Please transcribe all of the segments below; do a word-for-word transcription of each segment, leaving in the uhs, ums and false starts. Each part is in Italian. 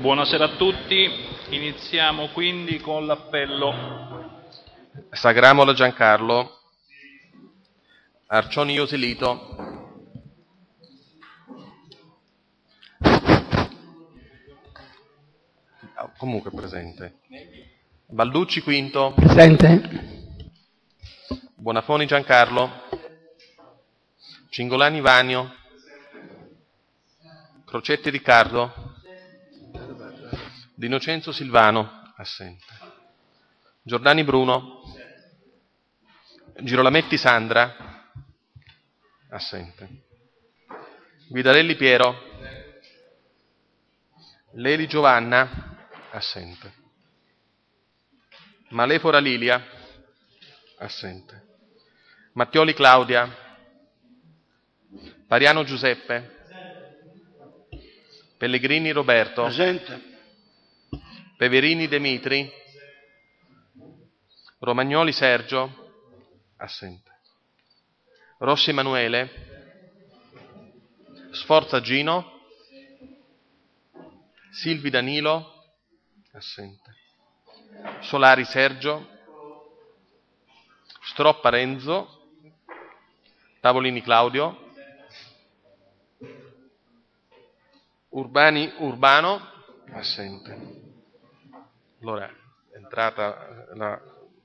Buonasera a tutti, iniziamo quindi con l'appello. Sagramolo Giancarlo, Arcioni Iosilito, comunque presente, Balducci Quinto, presente, Buonafoni Giancarlo, Cingolani Vanio, Crocetti Riccardo, D'Innocenzo Silvano, assente, Giordani Bruno, Girolametti Sandra, assente, Guidarelli Piero, Leli Giovanna, assente, Malefora Lilia, assente, Mattioli Claudia, Pariano Giuseppe, Pellegrini Roberto, presente, Peverini Demitri, Romagnoli Sergio, assente, Rossi Emanuele, Sforza Gino, Silvi Danilo, assente, Solari Sergio, Stroppa Renzo, Tavolini Claudio, Urbani Urbano, assente. Allora, è entrata la...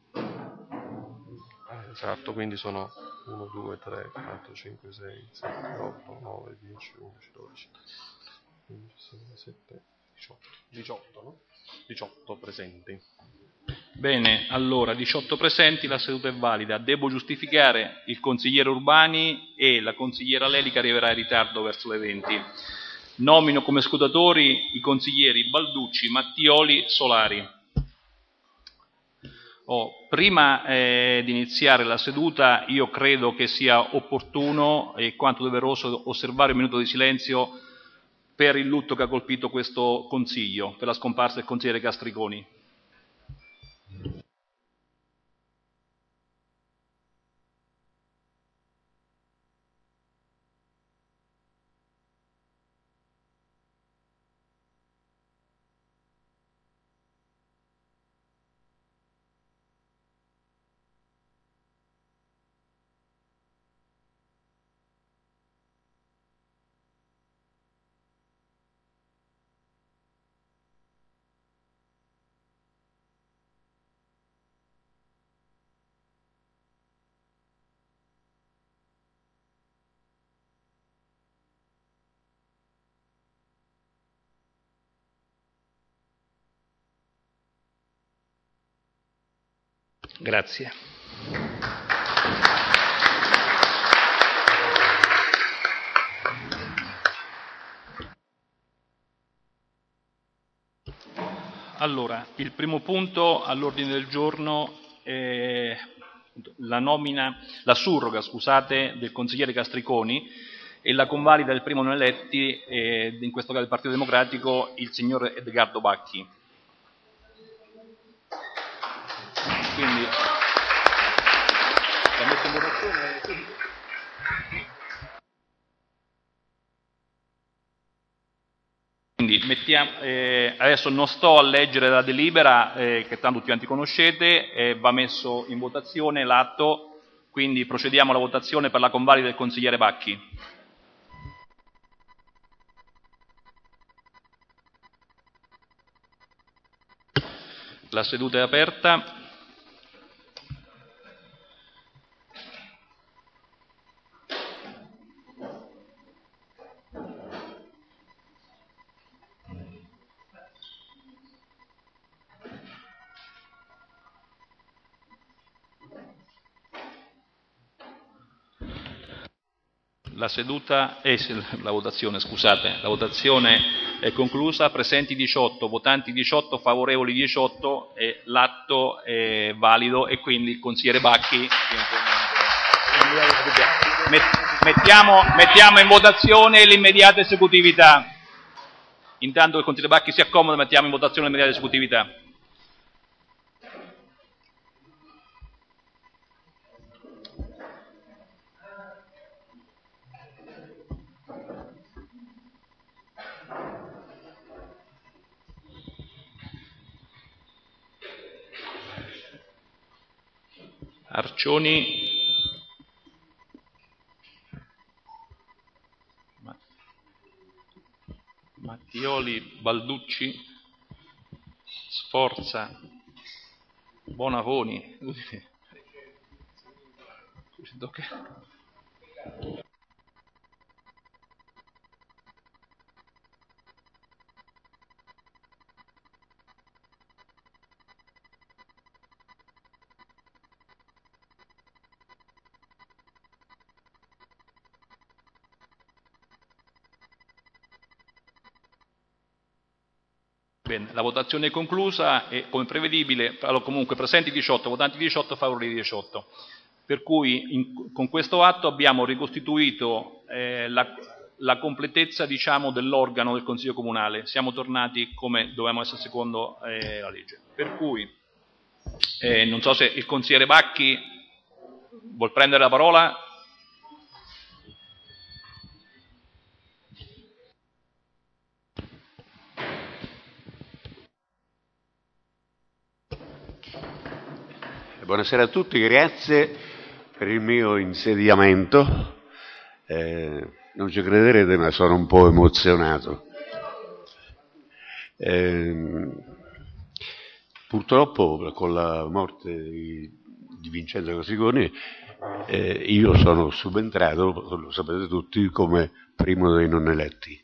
Esatto, quindi sono uno, due, tre, quattro, cinque, sei, sette, otto, nove, dieci, undici, dodici, quindici, sedici, diciassette, diciotto. diciotto, no? diciotto presenti. Bene, allora, diciotto presenti, la seduta è valida. Devo giustificare il consigliere Urbani e la consigliera Leli che arriverà in ritardo verso le venti. Nomino come scrutatori i consiglieri Balducci, Mattioli, Solari. Oh, prima eh, di iniziare la seduta io credo che sia opportuno e quanto doveroso osservare un minuto di silenzio per il lutto che ha colpito questo Consiglio, per la scomparsa del consigliere Castriconi. Grazie. Allora, il primo punto all'ordine del giorno è la nomina, la surroga, scusate, del consigliere Castriconi e la convalida del primo non eletti, eh, in questo caso del Partito Democratico, il signor Edgardo Bacchi. Quindi la metto in votazione. Quindi mettiamo, eh, adesso non sto a leggere la delibera, eh, che tanto tutti quanti conoscete, eh, va messo in votazione l'atto, quindi procediamo alla votazione per la convalida del consigliere Bacchi. La seduta è aperta. La seduta è la votazione, scusate, la votazione è conclusa, presenti diciotto, votanti diciotto, favorevoli diciotto e l'atto è valido e quindi il consigliere Bacchi mettiamo, mettiamo in votazione l'immediata esecutività. Intanto il consigliere Bacchi si accomoda, mettiamo in votazione l'immediata esecutività. Arcioni, Mattioli, Balducci, Sforza, Bonavoni. Bene, la votazione è conclusa e come prevedibile, allora, comunque presenti diciotto, votanti diciotto, favorevoli diciotto. Per cui in, con questo atto abbiamo ricostituito eh, la, la completezza, diciamo, dell'organo del Consiglio Comunale. Siamo tornati come dovevamo essere secondo eh, la legge. Per cui eh, non so se il consigliere Bacchi vuol prendere la parola. Buonasera a tutti, grazie per il mio insediamento. Eh, non ci crederete, ma sono un po' emozionato. Eh, purtroppo con la morte di, di Vincenzo Castriconi eh, io sono subentrato, lo sapete tutti, come primo dei non eletti.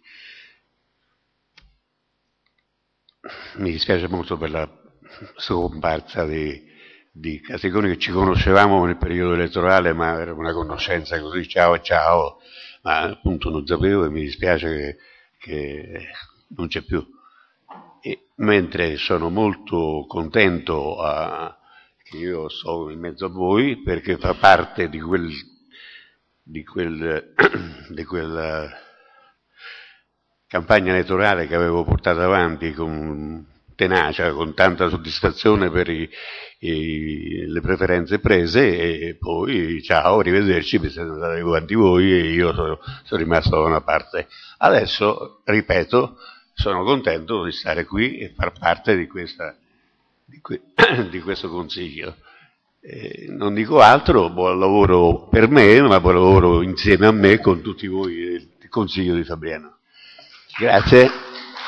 Mi dispiace molto per la scomparsa di di Castriconi, che ci conoscevamo nel periodo elettorale, ma era una conoscenza così, ciao ciao, ma appunto non sapevo e mi dispiace che, che non c'è più. E, mentre sono molto contento a, che io sono in mezzo a voi, perché fa parte di quel di quel di quella campagna elettorale che avevo portato avanti con tenacia, con tanta soddisfazione per i, i, le preferenze prese, e poi ciao, arrivederci, vi siete andati quanti voi e io sono, sono rimasto da una parte. Adesso, ripeto, sono contento di stare qui e far parte di, questa, di, que, di questo consiglio. Eh, non dico altro, buon lavoro per me, ma buon lavoro insieme a me con tutti voi del Consiglio di Fabriano. Grazie.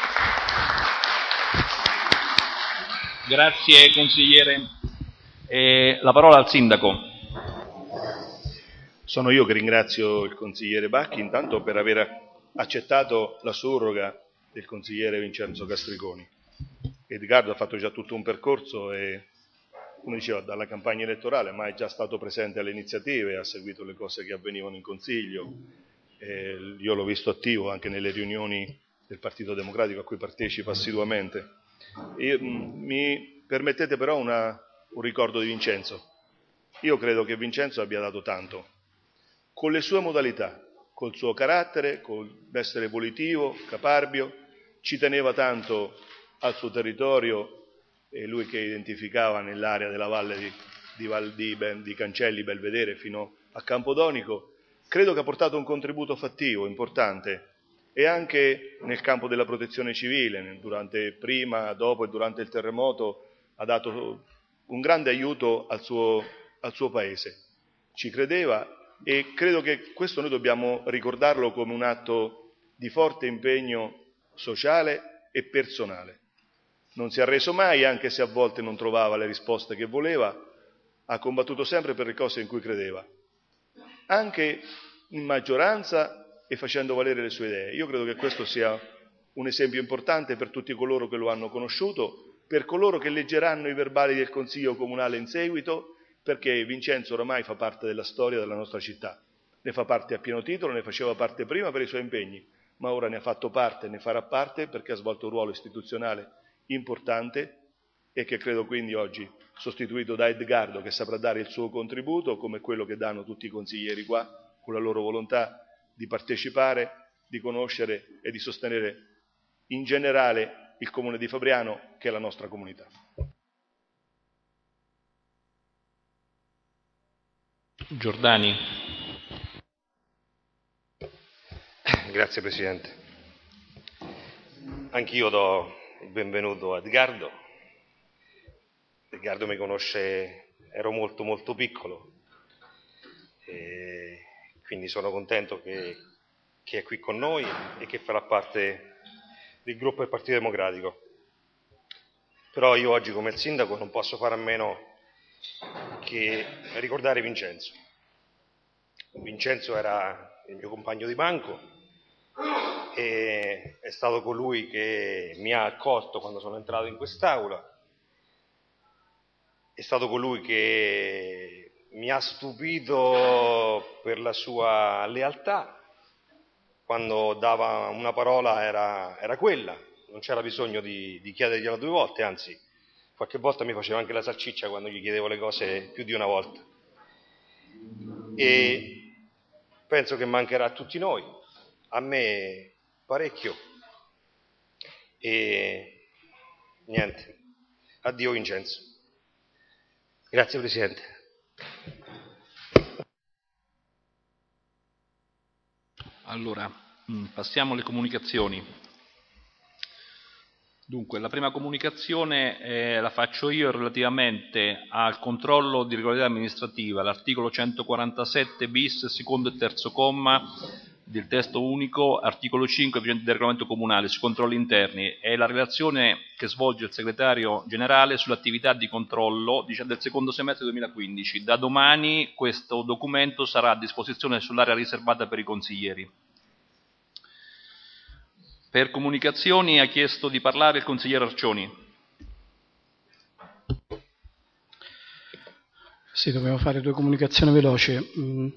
Grazie consigliere. Eh, la parola al sindaco. Sono io che ringrazio il consigliere Bacchi intanto per aver accettato la surroga del consigliere Vincenzo Castriconi. Edgardo ha fatto già tutto un percorso e, come diceva, dalla campagna elettorale, ma è già stato presente alle iniziative, ha seguito le cose che avvenivano in consiglio. Eh, io l'ho visto attivo anche nelle riunioni del Partito Democratico a cui partecipa assiduamente. Io, mi permettete però una, un ricordo di Vincenzo. Io credo che Vincenzo abbia dato tanto, con le sue modalità, col suo carattere, con l'essere volitivo, caparbio, ci teneva tanto al suo territorio, e lui che identificava nell'area della valle di, di, Val, di, ben, di Cancelli, Belvedere fino a Campodonico, credo che ha portato un contributo fattivo importante. E anche nel campo della protezione civile, durante, prima, dopo e durante il terremoto, ha dato un grande aiuto al suo, al suo paese. Ci credeva e credo che questo noi dobbiamo ricordarlo come un atto di forte impegno sociale e personale. Non si è arreso mai, anche se a volte non trovava le risposte che voleva, ha combattuto sempre per le cose in cui credeva, anche in maggioranza e facendo valere le sue idee. Io credo che questo sia un esempio importante per tutti coloro che lo hanno conosciuto, per coloro che leggeranno i verbali del Consiglio Comunale in seguito, perché Vincenzo oramai fa parte della storia della nostra città. Ne fa parte a pieno titolo, ne faceva parte prima per i suoi impegni, ma ora ne ha fatto parte e ne farà parte perché ha svolto un ruolo istituzionale importante e che credo quindi oggi, sostituito da Edgardo, che saprà dare il suo contributo, come quello che danno tutti i consiglieri qua, con la loro volontà di partecipare, di conoscere e di sostenere in generale il Comune di Fabriano, che è la nostra comunità. Giordani. Grazie Presidente. Anch'io do il benvenuto a Edgardo. Edgardo mi conosce ero molto molto piccolo, e quindi sono contento che, che è qui con noi e che farà parte del gruppo del Partito Democratico. Però io oggi come il sindaco non posso fare a meno che ricordare Vincenzo. Vincenzo era il mio compagno di banco e è stato colui che mi ha accolto quando sono entrato in quest'aula, è stato colui che mi ha stupito per la sua lealtà, quando dava una parola era, era quella, non c'era bisogno di, di chiedergliela due volte, anzi qualche volta mi faceva anche la salsiccia quando gli chiedevo le cose più di una volta. E penso che mancherà a tutti noi, a me parecchio. E niente, addio Vincenzo. Grazie Presidente. Allora, passiamo alle comunicazioni. Dunque, la prima comunicazione eh, la faccio io relativamente al controllo di regolarità amministrativa, l'articolo centoquarantasette bis, secondo e terzo comma del testo unico, articolo cinque del regolamento comunale sui controlli interni, è la relazione che svolge il segretario generale sull'attività di controllo del secondo semestre duemilaquindici. Da domani questo documento sarà a disposizione sull'area riservata per i consiglieri. Per comunicazioni ha chiesto di parlare il consigliere Arcioni. Sì, dobbiamo fare due comunicazioni veloci. In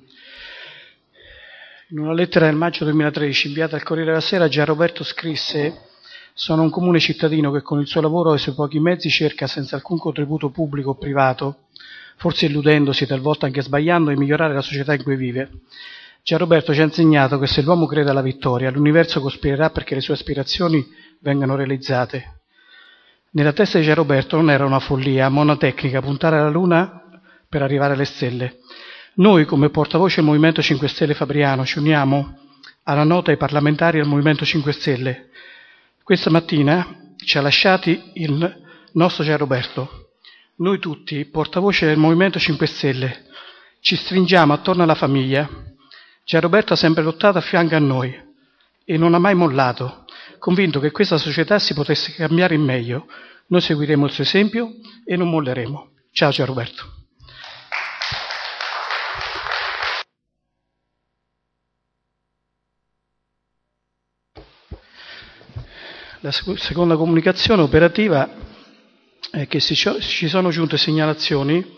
una lettera del maggio duemilatredici inviata al Corriere della Sera, Gianroberto scrisse: «Sono un comune cittadino che con il suo lavoro e i suoi pochi mezzi cerca, senza alcun contributo pubblico o privato, forse illudendosi, talvolta anche sbagliando, di migliorare la società in cui vive. Gianroberto ci ha insegnato che se l'uomo crede alla vittoria, l'universo cospirerà perché le sue aspirazioni vengano realizzate. Nella testa di Gianroberto non era una follia, ma una tecnica, puntare alla luna per arrivare alle stelle. Noi, come portavoce del Movimento cinque Stelle Fabriano, ci uniamo alla nota ai parlamentari del Movimento cinque Stelle. Questa mattina ci ha lasciati il nostro Gianroberto. Noi tutti, portavoce del Movimento cinque Stelle, ci stringiamo attorno alla famiglia. Gianroberto ha sempre lottato a fianco a noi e non ha mai mollato, convinto che questa società si potesse cambiare in meglio. Noi seguiremo il suo esempio e non molleremo. Ciao Gianroberto. La seconda comunicazione operativa è che ci sono giunte segnalazioni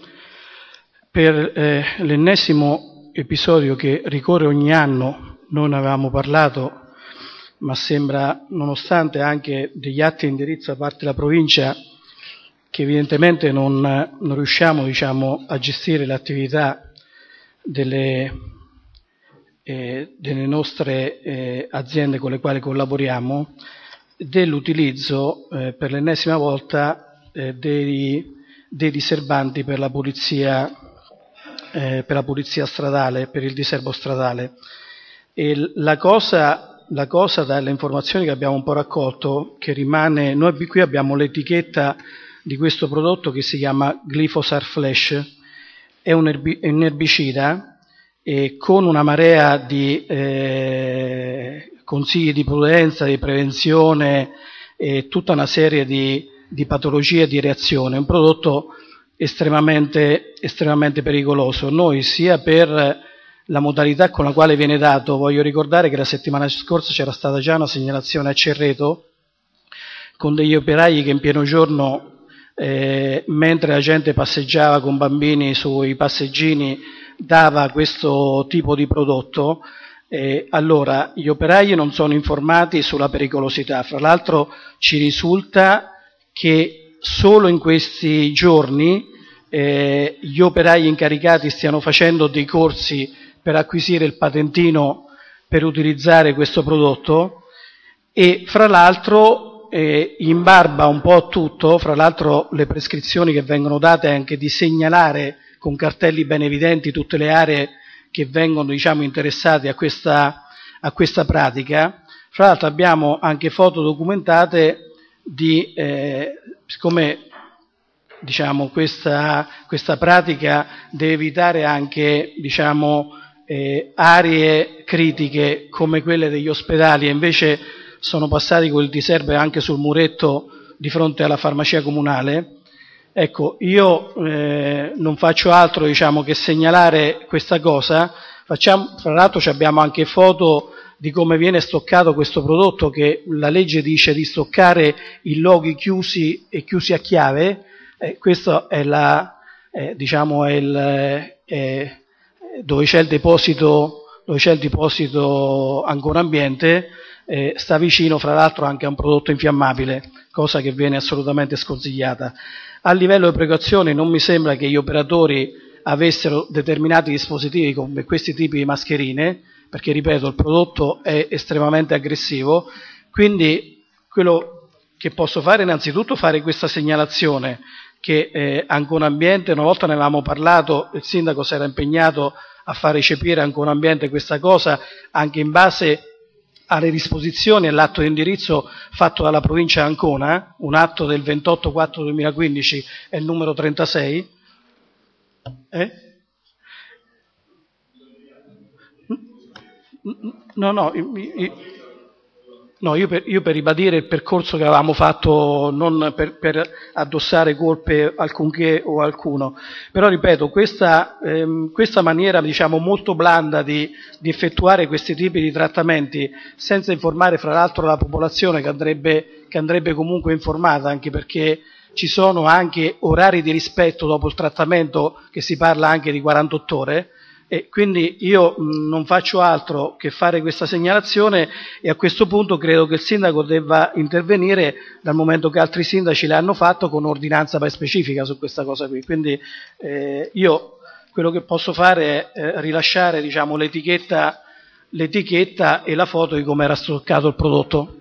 per eh, l'ennesimo episodio che ricorre ogni anno. Noi ne avevamo parlato, ma sembra, nonostante anche degli atti di indirizzo da parte della provincia, che evidentemente non, non riusciamo diciamo, a gestire l'attività delle, eh, delle nostre eh, aziende con le quali collaboriamo, dell'utilizzo eh, per l'ennesima volta eh, dei, dei diserbanti per la polizia eh, per la polizia stradale, per il diserbo stradale. E la cosa, la cosa dalle informazioni che abbiamo un po' raccolto, che rimane, noi qui abbiamo l'etichetta di questo prodotto che si chiama Glyphosate Flash, è un, erbi, è un erbicida e con una marea di eh, consigli di prudenza, di prevenzione e tutta una serie di, di patologie e di reazione, un prodotto estremamente, estremamente pericoloso. Noi sia per la modalità con la quale viene dato, voglio ricordare che la settimana scorsa c'era stata già una segnalazione a Cerreto con degli operai che in pieno giorno, eh, mentre la gente passeggiava con bambini sui passeggini, dava questo tipo di prodotto. Eh, allora, gli operai non sono informati sulla pericolosità. Fra l'altro ci risulta che solo in questi giorni eh, gli operai incaricati stiano facendo dei corsi per acquisire il patentino per utilizzare questo prodotto e fra l'altro eh, in barba un po' a tutto, fra l'altro le prescrizioni che vengono date anche di segnalare con cartelli ben evidenti tutte le aree che vengono diciamo interessate a questa, a questa pratica. Fra l'altro abbiamo anche foto documentate di, eh, siccome diciamo, questa, questa pratica deve evitare anche, diciamo, eh, aree critiche come quelle degli ospedali, e invece sono passati con il diserbe anche sul muretto di fronte alla farmacia comunale. Ecco, io eh, non faccio altro, diciamo, che segnalare questa cosa. Facciamo, fra l'altro abbiamo anche foto di come viene stoccato questo prodotto, che la legge dice di stoccare in luoghi chiusi e chiusi a chiave. Eh, questo è la, eh, diciamo, è il, eh, dove c'è il deposito, dove c'è il deposito Ancona Ambiente, eh, sta vicino fra l'altro anche a un prodotto infiammabile, cosa che viene assolutamente sconsigliata. A livello di precauzione non mi sembra che gli operatori avessero determinati dispositivi come questi tipi di mascherine, perché ripeto, il prodotto è estremamente aggressivo, quindi quello che posso fare innanzitutto è fare questa segnalazione che eh, Ancona Ambiente, una volta ne avevamo parlato, il sindaco si era impegnato a far recepire a Ancona Ambiente questa cosa anche in base alle disposizioni e all'atto di indirizzo fatto dalla provincia di Ancona, un atto del ventotto quattro duemilaquindici, è il numero trentasei. Eh? No, no, io, no io, per, io per ribadire il percorso che avevamo fatto, non per, per addossare colpe alcunché o alcuno, però ripeto, questa, ehm, questa maniera, diciamo, molto blanda di, di effettuare questi tipi di trattamenti senza informare fra l'altro la popolazione, che andrebbe, che andrebbe comunque informata, anche perché ci sono anche orari di rispetto dopo il trattamento, che si parla anche di quarantotto ore, e quindi io mh, non faccio altro che fare questa segnalazione, e a questo punto credo che il sindaco debba intervenire, dal momento che altri sindaci l'hanno fatto, con ordinanza poi specifica su questa cosa qui. Quindi eh, io quello che posso fare è eh, rilasciare, diciamo, l'etichetta, l'etichetta e la foto di come era stoccato il prodotto.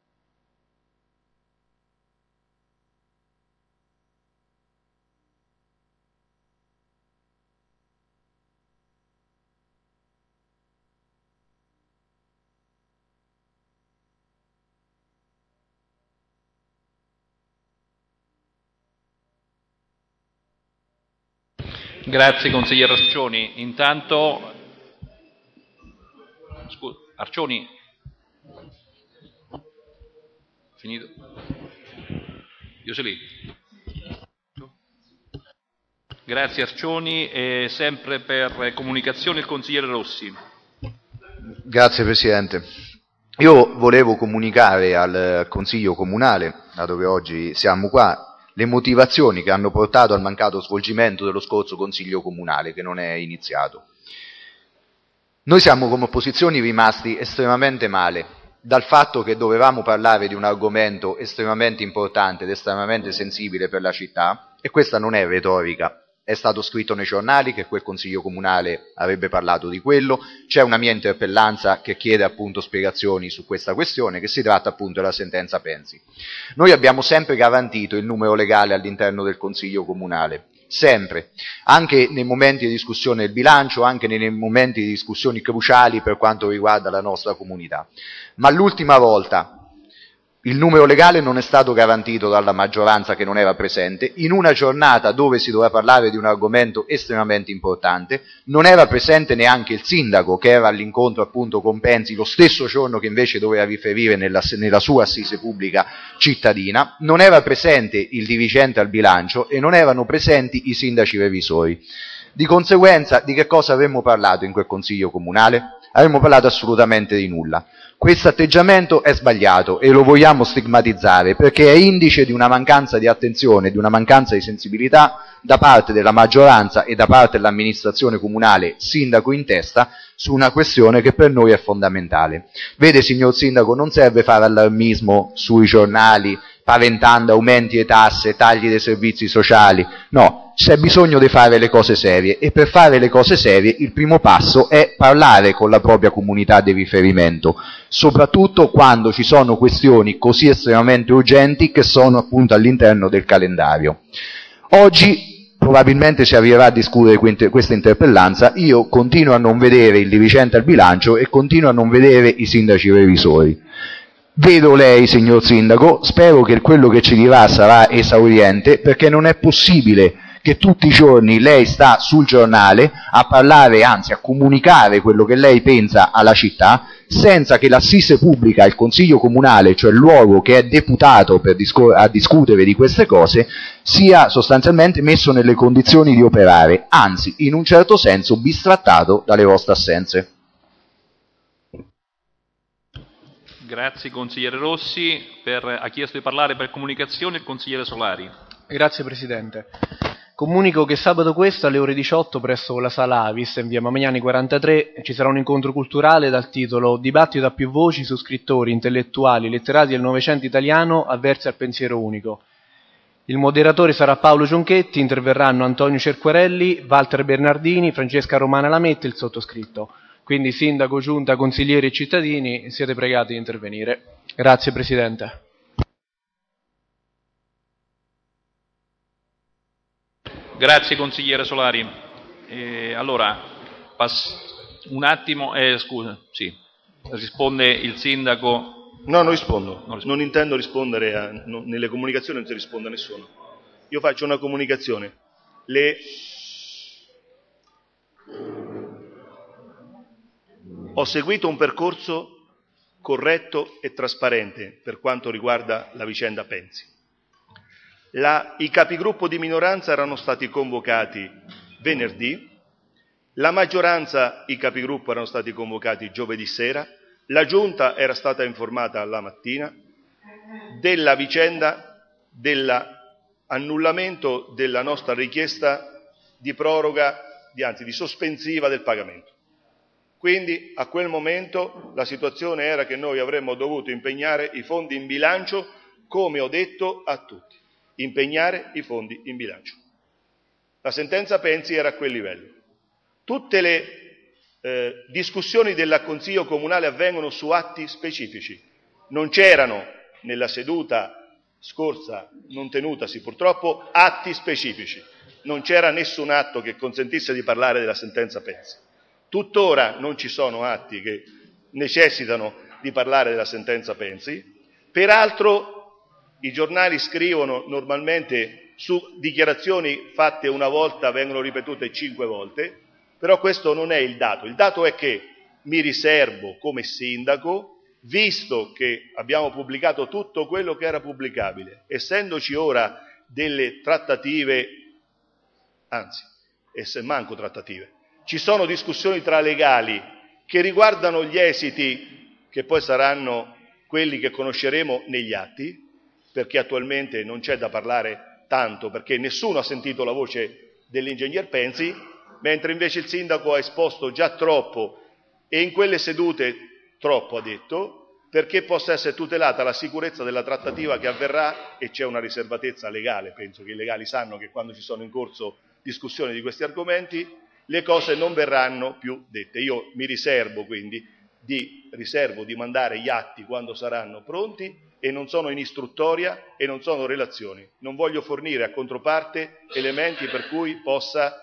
Grazie consigliere Arcioni. Intanto, scusa, Arcioni, finito? Io sei lì. Grazie Arcioni, e sempre per comunicazione il consigliere Rossi. Grazie Presidente. Io volevo comunicare al Consiglio Comunale, da dove oggi siamo qua, le motivazioni che hanno portato al mancato svolgimento dello scorso Consiglio Comunale, che non è iniziato. Noi siamo come opposizioni rimasti estremamente male dal fatto che dovevamo parlare di un argomento estremamente importante ed estremamente sensibile per la città, e questa non è retorica. È stato scritto nei giornali che quel Consiglio Comunale avrebbe parlato di quello, c'è una mia interpellanza che chiede appunto spiegazioni su questa questione, che si tratta appunto della sentenza Pensi. Noi abbiamo sempre garantito il numero legale all'interno del Consiglio Comunale, sempre, anche nei momenti di discussione del bilancio, anche nei momenti di discussioni cruciali per quanto riguarda la nostra comunità. Ma l'ultima volta il numero legale non è stato garantito dalla maggioranza che non era presente, in una giornata dove si doveva parlare di un argomento estremamente importante, non era presente neanche il sindaco, che era all'incontro appunto con Pensi, lo stesso giorno che invece doveva riferire nella, nella sua assise pubblica cittadina, non era presente il dirigente al bilancio e non erano presenti i sindaci revisori. Di conseguenza, di che cosa avremmo parlato in quel Consiglio Comunale? Avremmo parlato assolutamente di nulla. Questo atteggiamento è sbagliato e lo vogliamo stigmatizzare perché è indice di una mancanza di attenzione, di una mancanza di sensibilità da parte della maggioranza e da parte dell'amministrazione comunale, sindaco in testa, su una questione che per noi è fondamentale. Vede, signor sindaco, non serve fare allarmismo sui giornali paventando aumenti e tasse, tagli dei servizi sociali, no, c'è bisogno di fare le cose serie, e per fare le cose serie il primo passo è parlare con la propria comunità di riferimento, soprattutto quando ci sono questioni così estremamente urgenti che sono appunto all'interno del calendario. Oggi probabilmente si arriverà a discutere questa interpellanza, io continuo a non vedere il dirigente al bilancio e continuo a non vedere i sindaci revisori. Vedo lei, signor Sindaco, spero che quello che ci dirà sarà esauriente, perché non è possibile che tutti i giorni lei sta sul giornale a parlare, anzi a comunicare quello che lei pensa alla città, senza che l'assise pubblica, il Consiglio Comunale, cioè il luogo che è deputato per discor- a discutere di queste cose, sia sostanzialmente messo nelle condizioni di operare, anzi, in un certo senso, bistrattato dalle vostre assenze. Grazie consigliere Rossi. Per, ha chiesto di parlare per comunicazione il consigliere Solari. Grazie Presidente. Comunico che sabato questo alle ore diciotto presso la Sala Avis in via Mamiani quarantatré ci sarà un incontro culturale dal titolo Dibattito a più voci su scrittori, intellettuali, letterati del Novecento italiano avversi al pensiero unico. Il moderatore sarà Paolo Giunchetti, interverranno Antonio Cerquarelli, Walter Bernardini, Francesca Romana Lamette e il sottoscritto. Quindi sindaco, giunta, consiglieri e cittadini, siete pregati di intervenire. Grazie Presidente. Grazie consigliere Solari. Eh, allora, pass- un attimo, eh, scusa, sì, risponde il sindaco. No, non rispondo, Non rispondo. non intendo rispondere, a, no, nelle comunicazioni non si risponde a nessuno. Io faccio una comunicazione. Le... Ho seguito un percorso corretto e trasparente per quanto riguarda la vicenda Pensi. La, I capigruppo di minoranza erano stati convocati venerdì, la maggioranza, i capigruppo erano stati convocati giovedì sera, la giunta era stata informata la mattina della vicenda dell'annullamento della nostra richiesta di proroga, di, anzi di sospensiva del pagamento. Quindi a quel momento la situazione era che noi avremmo dovuto impegnare i fondi in bilancio, come ho detto a tutti, impegnare i fondi in bilancio. La sentenza Pensi era a quel livello. Tutte le eh, discussioni del Consiglio Comunale avvengono su atti specifici. Non c'erano nella seduta scorsa, non tenutasi purtroppo, atti specifici. Non c'era nessun atto che consentisse di parlare della sentenza Pensi. Tuttora non ci sono atti che necessitano di parlare della sentenza Pensi. Peraltro i giornali scrivono normalmente su dichiarazioni fatte una volta, vengono ripetute cinque volte, però questo non è il dato. Il dato è che mi riservo come sindaco, visto che abbiamo pubblicato tutto quello che era pubblicabile, essendoci ora delle trattative, anzi, esse manco trattative, ci sono discussioni tra legali che riguardano gli esiti che poi saranno quelli che conosceremo negli atti, perché attualmente non c'è da parlare tanto, perché nessuno ha sentito la voce dell'ingegner Pensi, mentre invece il sindaco ha esposto già troppo e in quelle sedute troppo ha detto, perché possa essere tutelata la sicurezza della trattativa che avverrà, e c'è una riservatezza legale, penso che i legali sanno che quando ci sono in corso discussioni di questi argomenti le cose non verranno più dette. Io mi riservo quindi di, riservo di mandare gli atti quando saranno pronti e non sono in istruttoria e non sono relazioni. Non voglio fornire a controparte elementi per cui possa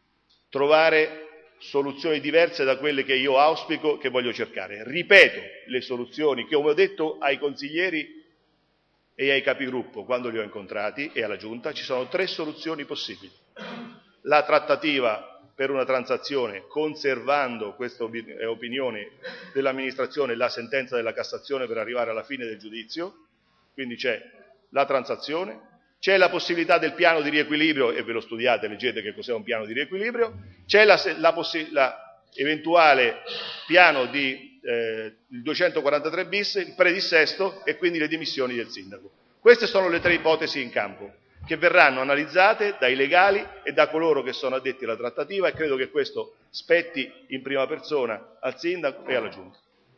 trovare soluzioni diverse da quelle che io auspico, che voglio cercare. Ripeto le soluzioni che, come ho detto ai consiglieri e ai capigruppo quando li ho incontrati e alla Giunta, ci sono tre soluzioni possibili. La trattativa per una transazione, conservando, questa è opinione dell'amministrazione, la sentenza della Cassazione per arrivare alla fine del giudizio, quindi c'è la transazione, c'è la possibilità del piano di riequilibrio, e ve lo studiate, leggete che cos'è un piano di riequilibrio, c'è la, la, possi- la eventuale piano di eh, il duecentoquarantatré bis, il predissesto e quindi le dimissioni del sindaco. Queste sono le tre ipotesi in campo, che verranno analizzate dai legali e da coloro che sono addetti alla trattativa, e credo che questo spetti in prima persona al sindaco e alla Giunta.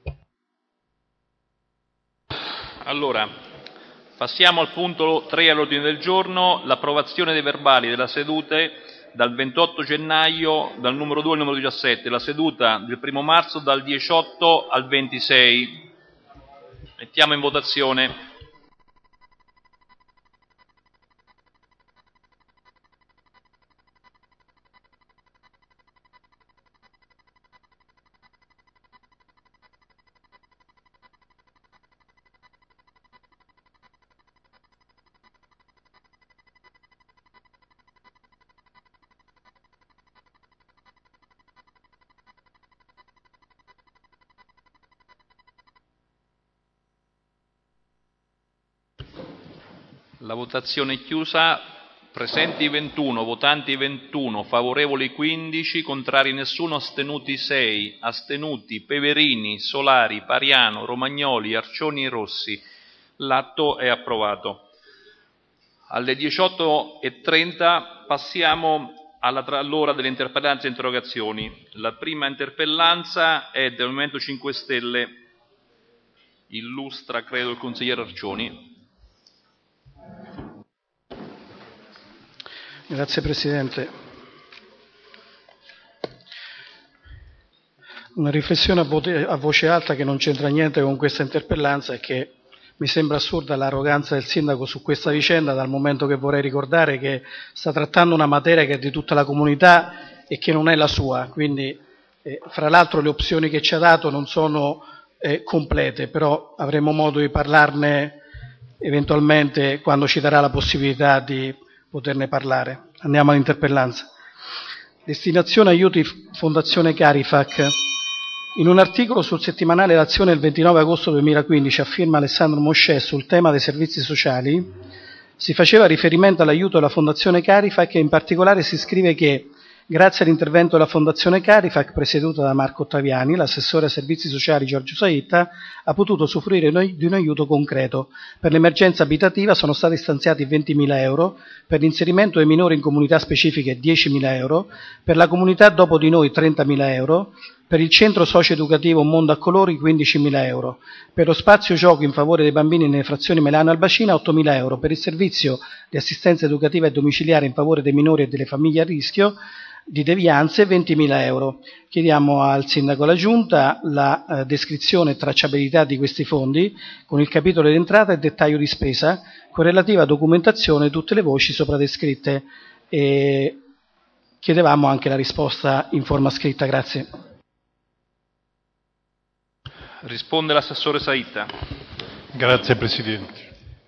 Allora, passiamo al punto tre all'ordine del giorno, l'approvazione dei verbali della sedute dal ventotto gennaio, dal numero due al numero diciassette, la seduta del primo marzo dal diciotto al ventisei. Mettiamo in votazione. La votazione è chiusa. Presenti ventuno, votanti ventuno, favorevoli quindici, contrari nessuno, astenuti sei. Astenuti Peverini, Solari, Pariano, Romagnoli, Arcioni e Rossi. L'atto è approvato. Alle diciotto e trenta passiamo alla, all'ora delle interpellanze e interrogazioni. La prima interpellanza è del Movimento cinque Stelle. Illustra, credo, il consigliere Arcioni. Grazie Presidente. Una riflessione a, voce, a voce alta che non c'entra niente con questa interpellanza è che mi sembra assurda l'arroganza del Sindaco su questa vicenda, dal momento che vorrei ricordare che sta trattando una materia che è di tutta la comunità e che non è la sua, quindi eh, fra l'altro le opzioni che ci ha dato non sono eh, complete, però avremo modo di parlarne eventualmente quando ci darà la possibilità di poterne parlare. Andiamo all'interpellanza. Destinazione aiuti Fondazione Carifac. In un articolo sul settimanale L'Azione del ventinove agosto duemilaquindici a firma Alessandro Moscè sul tema dei servizi sociali si faceva riferimento all'aiuto della Fondazione Carifac e in particolare si scrive che grazie all'intervento della Fondazione Carifac, presieduta da Marco Ottaviani, l'assessore ai servizi sociali Giorgio Saitta ha potuto usufruire di un aiuto concreto. Per l'emergenza abitativa sono stati stanziati ventimila euro, per l'inserimento dei minori in comunità specifiche diecimila euro, per la comunità dopo di noi trentamila euro, per il centro socio-educativo Un Mondo a Colori quindicimila euro, per lo spazio gioco in favore dei bambini nelle frazioni Melano e Albacina ottomila euro, per il servizio di assistenza educativa e domiciliare in favore dei minori e delle famiglie a rischio di devianze ventimila euro. Chiediamo al Sindaco e alla Giunta la eh, descrizione e tracciabilità di questi fondi con il capitolo di entrata e dettaglio di spesa con relativa documentazione di tutte le voci sopra descritte. E chiedevamo anche la risposta in forma scritta. Grazie. Risponde l'assessore Saitta. Grazie Presidente.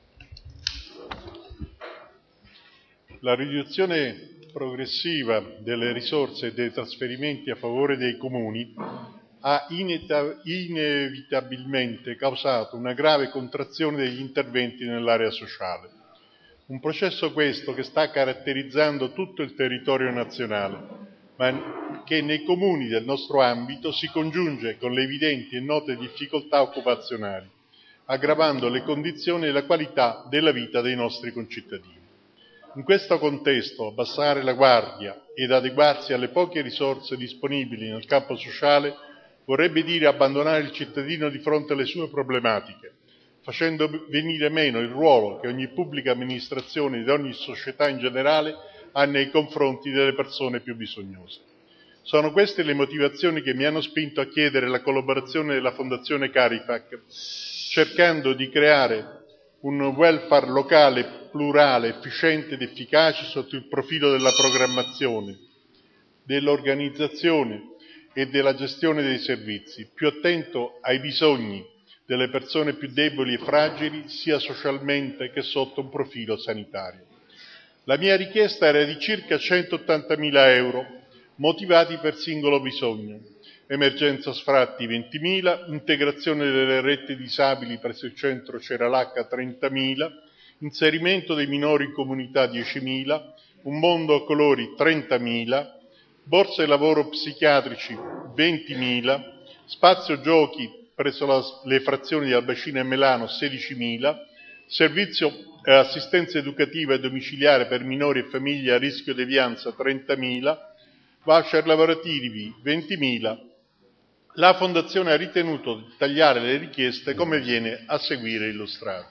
La riduzione progressiva delle risorse e dei trasferimenti a favore dei comuni ha inevitabilmente causato una grave contrazione degli interventi nell'area sociale. Un processo questo che sta caratterizzando tutto il territorio nazionale, ma che nei comuni del nostro ambito si congiunge con le evidenti e note difficoltà occupazionali, aggravando le condizioni e la qualità della vita dei nostri concittadini. In questo contesto, abbassare la guardia ed adeguarsi alle poche risorse disponibili nel campo sociale vorrebbe dire abbandonare il cittadino di fronte alle sue problematiche, facendo venire meno il ruolo che ogni pubblica amministrazione ed ogni società in generale ha nei confronti delle persone più bisognose. Sono queste le motivazioni che mi hanno spinto a chiedere la collaborazione della Fondazione Carifac, cercando di creare un welfare locale plurale, efficiente ed efficace sotto il profilo della programmazione, dell'organizzazione e della gestione dei servizi, più attento ai bisogni delle persone più deboli e fragili, sia socialmente che sotto un profilo sanitario. La mia richiesta era di circa centottantamila euro, motivati per singolo bisogno. Emergenza sfratti ventimila, integrazione delle reti disabili presso il centro Ceralacca trentamila, inserimento dei minori in comunità diecimila, Un Mondo a Colori trentamila, borse lavoro psichiatrici ventimila, spazio giochi presso la, le frazioni di Albacina e Melano sedicimila, servizio eh, assistenza educativa e domiciliare per minori e famiglie a rischio devianza trentamila, voucher lavorativi ventimila. La Fondazione ha ritenuto di tagliare le richieste come viene a seguire illustrato.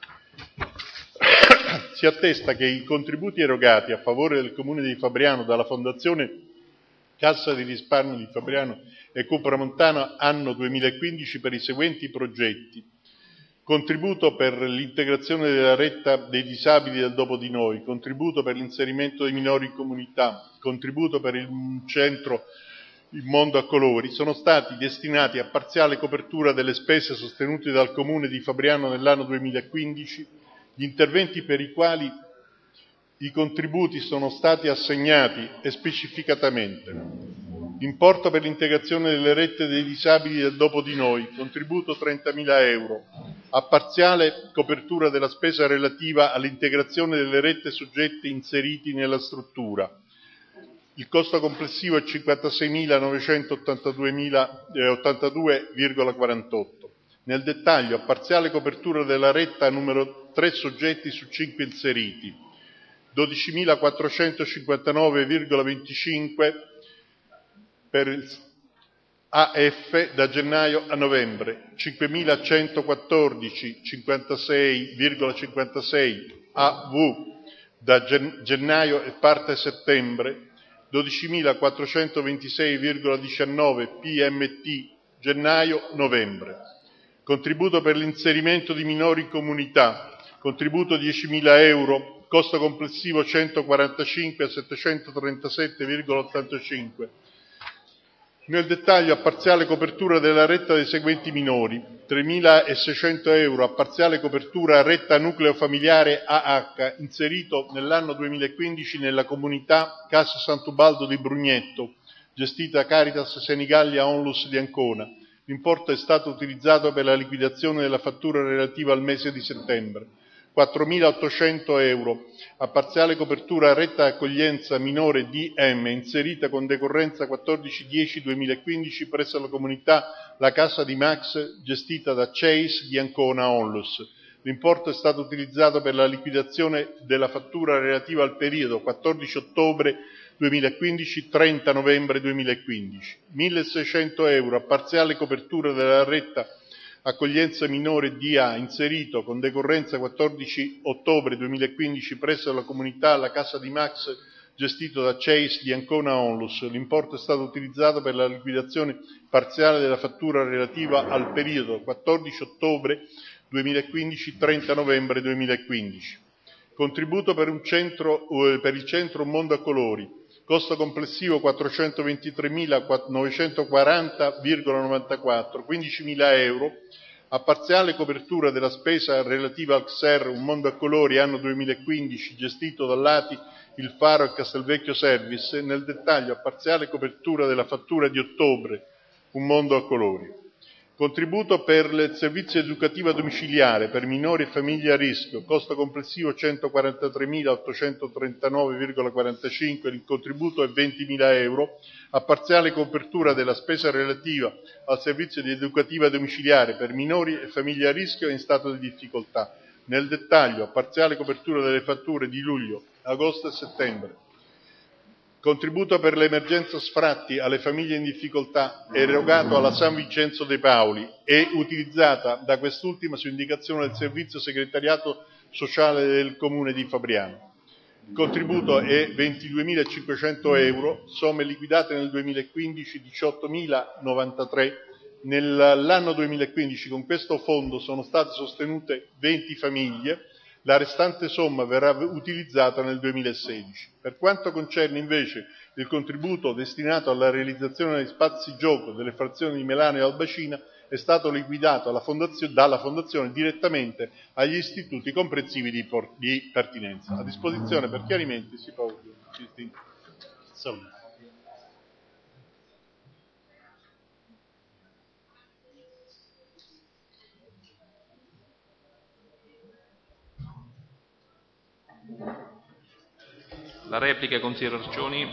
Si attesta che i contributi erogati a favore del Comune di Fabriano dalla Fondazione Cassa di Risparmio di Fabriano e Cupramontana anno duemilaquindici per i seguenti progetti: contributo per l'integrazione della retta dei disabili del dopo di noi, contributo per l'inserimento dei minori in comunità, contributo per il centro Il Mondo a Colori, sono stati destinati a parziale copertura delle spese sostenute dal Comune di Fabriano nell'anno duemilaquindici, gli interventi per i quali i contributi sono stati assegnati e specificatamente: importo per l'integrazione delle rette dei disabili del dopo di noi, contributo trentamila euro, a parziale copertura della spesa relativa all'integrazione delle rette soggetti inseriti nella struttura. Il costo complessivo è cinquantaseimilanovecentoottantadue virgola quarantotto. Nel dettaglio, a parziale copertura della retta numero tre soggetti su cinque inseriti, dodicimilaquattrocentocinquantanove virgola venticinque per il A F da gennaio a novembre, cinquemilacentoquattordici virgola cinquantasei virgola cinquantasei A V da gennaio e parte settembre, dodicimilaquattrocentoventisei virgola diciannove P M T gennaio-novembre. Contributo per l'inserimento di minori in comunità, contributo diecimila euro, costo complessivo centoquarantacinque virgola settecentotrentasette virgola ottantacinque. Nel dettaglio, a parziale copertura della retta dei seguenti minori, tremilaseicento euro a parziale copertura retta nucleo familiare A H inserito nell'anno duemilaquindici nella comunità Casa Sant'Ubaldo di Brugnetto, gestita Caritas Senigallia Onlus di Ancona. L'importo è stato utilizzato per la liquidazione della fattura relativa al mese di settembre. quattromilaottocento euro a parziale copertura retta accoglienza minore D M inserita con decorrenza quattordici dieci duemilaquindici presso la comunità La Casa di Max gestita da Chase di Ancona Onlus. L'importo è stato utilizzato per la liquidazione della fattura relativa al periodo quattordici ottobre duemilaquindici trenta novembre duemilaquindici. milleseicento euro a parziale copertura della retta accoglienza minore D A inserito con decorrenza quattordici ottobre duemilaquindici presso la comunità La Casa di Max gestito da Chase di Ancona Onlus. L'importo è stato utilizzato per la liquidazione parziale della fattura relativa al periodo quattordici ottobre duemilaquindici trenta novembre duemilaquindici. Contributo per, un centro, eh, per il centro Mondo a Colori, costo complessivo quattrocentoventitremilanovecentoquaranta virgola novantaquattro, quindicimila euro, a parziale copertura della spesa relativa al X E R Un Mondo a Colori anno duemilaquindici gestito dall'A T I, il Faro e Castelvecchio Service, nel dettaglio a parziale copertura della fattura di ottobre Un Mondo a Colori. Contributo per il servizio educativo domiciliare per minori e famiglie a rischio, costo complessivo centoquarantatremilaottocentotrentanove virgola quarantacinque, il contributo è ventimila euro, a parziale copertura della spesa relativa al servizio di educativa domiciliare per minori e famiglie a rischio in stato di difficoltà. Nel dettaglio, a parziale copertura delle fatture di luglio, agosto e settembre. Contributo per l'emergenza sfratti alle famiglie in difficoltà erogato alla San Vincenzo de Paoli e utilizzata da quest'ultima su indicazione del servizio segretariato sociale del comune di Fabriano. Il contributo è ventiduemilacinquecento euro, somme liquidate nel duemilaquindici diciottomilanovantatré. Nell'anno duemilaquindici con questo fondo sono state sostenute venti famiglie. La restante somma verrà utilizzata nel duemilasedici. Per quanto concerne invece il contributo destinato alla realizzazione degli spazi gioco delle frazioni di Melano e Albacina, è stato liquidato alla fondazio- dalla Fondazione direttamente agli istituti comprensivi di, por- di pertinenza. A disposizione per chiarimenti si può... La replica, consigliere Arcioni.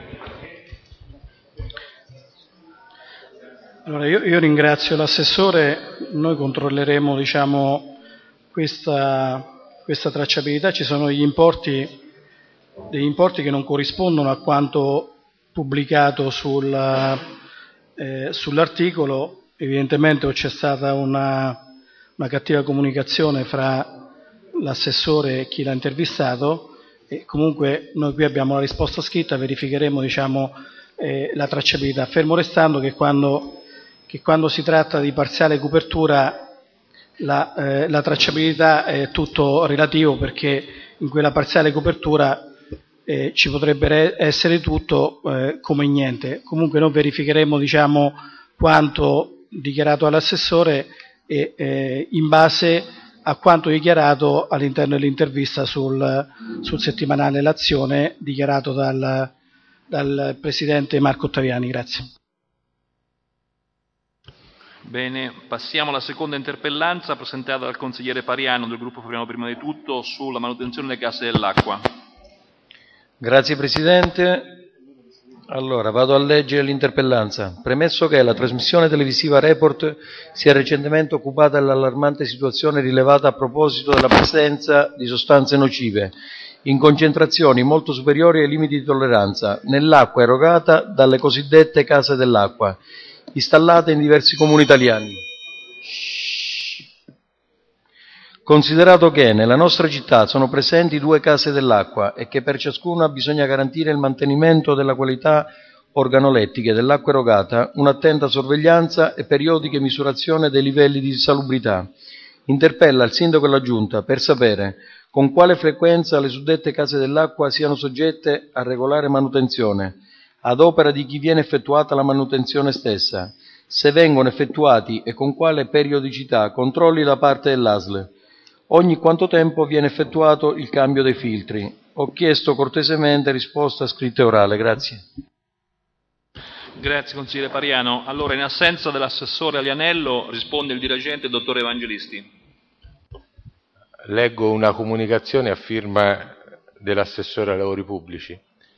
Allora, io, io ringrazio l'assessore, noi controlleremo diciamo, questa, questa tracciabilità, ci sono degli importi, degli importi che non corrispondono a quanto pubblicato sul, eh, sull'articolo, evidentemente c'è stata una, una cattiva comunicazione fra l'assessore e chi l'ha intervistato. E comunque noi qui abbiamo la risposta scritta, verificheremo diciamo, eh, la tracciabilità, fermo restando che quando, che quando si tratta di parziale copertura la, eh, la tracciabilità è tutto relativo, perché in quella parziale copertura eh, ci potrebbe essere tutto eh, come niente. Comunque noi verificheremo diciamo, quanto dichiarato all'assessore e eh, in base a quanto dichiarato all'interno dell'intervista sul, sul settimanale L'Azione, dichiarato dal, dal Presidente Marco Ottaviani. Grazie. Bene, passiamo alla seconda interpellanza presentata dal consigliere Pariano del gruppo Fabriano Prima di Tutto sulla manutenzione delle casse dell'acqua. Grazie Presidente. Allora, vado a leggere l'interpellanza. Premesso che la trasmissione televisiva Report si è recentemente occupata dell'allarmante situazione rilevata a proposito della presenza di sostanze nocive in concentrazioni molto superiori ai limiti di tolleranza nell'acqua erogata dalle cosiddette case dell'acqua, installate in diversi comuni italiani. Considerato che nella nostra città sono presenti due case dell'acqua e che per ciascuna bisogna garantire il mantenimento della qualità organolettiche dell'acqua erogata, un'attenta sorveglianza e periodiche misurazione dei livelli di salubrità, interpella il Sindaco e la Giunta per sapere con quale frequenza le suddette case dell'acqua siano soggette a regolare manutenzione, ad opera di chi viene effettuata la manutenzione stessa, se vengono effettuati e con quale periodicità controlli da parte dell'A S L. Ogni quanto tempo viene effettuato il cambio dei filtri. Ho chiesto cortesemente risposta scritta e orale. Grazie. Grazie consigliere Pariano. Allora, in assenza dell'assessore Alianello, risponde il dirigente, il dottore Evangelisti. Leggo una comunicazione a firma dell'assessore ai lavori pubblici,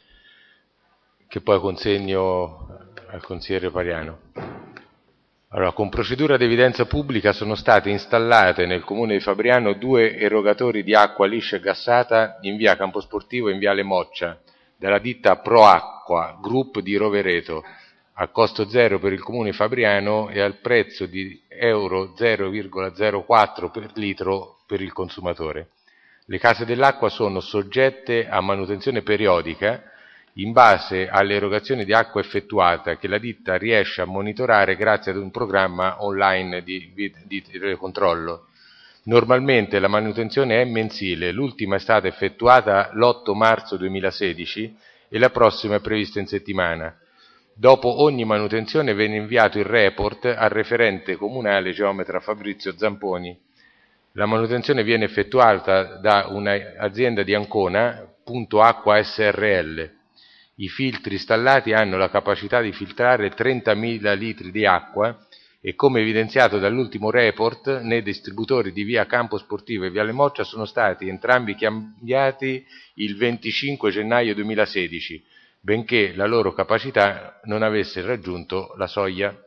che poi consegno al consigliere Pariano. Allora, con procedura di evidenza pubblica sono state installate nel comune di Fabriano due erogatori di acqua liscia e gassata in via Camposportivo e in viale Moccia, dalla ditta Proacqua Group di Rovereto, a costo zero per il comune di Fabriano e al prezzo di euro zero virgola zero quattro per litro per il consumatore. Le case dell'acqua sono soggette a manutenzione periodica in base alle erogazioni di acqua effettuata che la ditta riesce a monitorare grazie ad un programma online di, di, di telecontrollo. Normalmente la manutenzione è mensile, l'ultima è stata effettuata l'otto marzo duemilasedici e la prossima è prevista in settimana. Dopo ogni manutenzione viene inviato il report al referente comunale geometra Fabrizio Zamponi. La manutenzione viene effettuata da un'azienda di Ancona, Punto Acqua S R L. I filtri installati hanno la capacità di filtrare trentamila litri di acqua e, come evidenziato dall'ultimo report, nei distributori di via Campo Sportivo e viale Moccia sono stati entrambi cambiati il venticinque gennaio duemilasedici, benché la loro capacità non avesse raggiunto la soglia.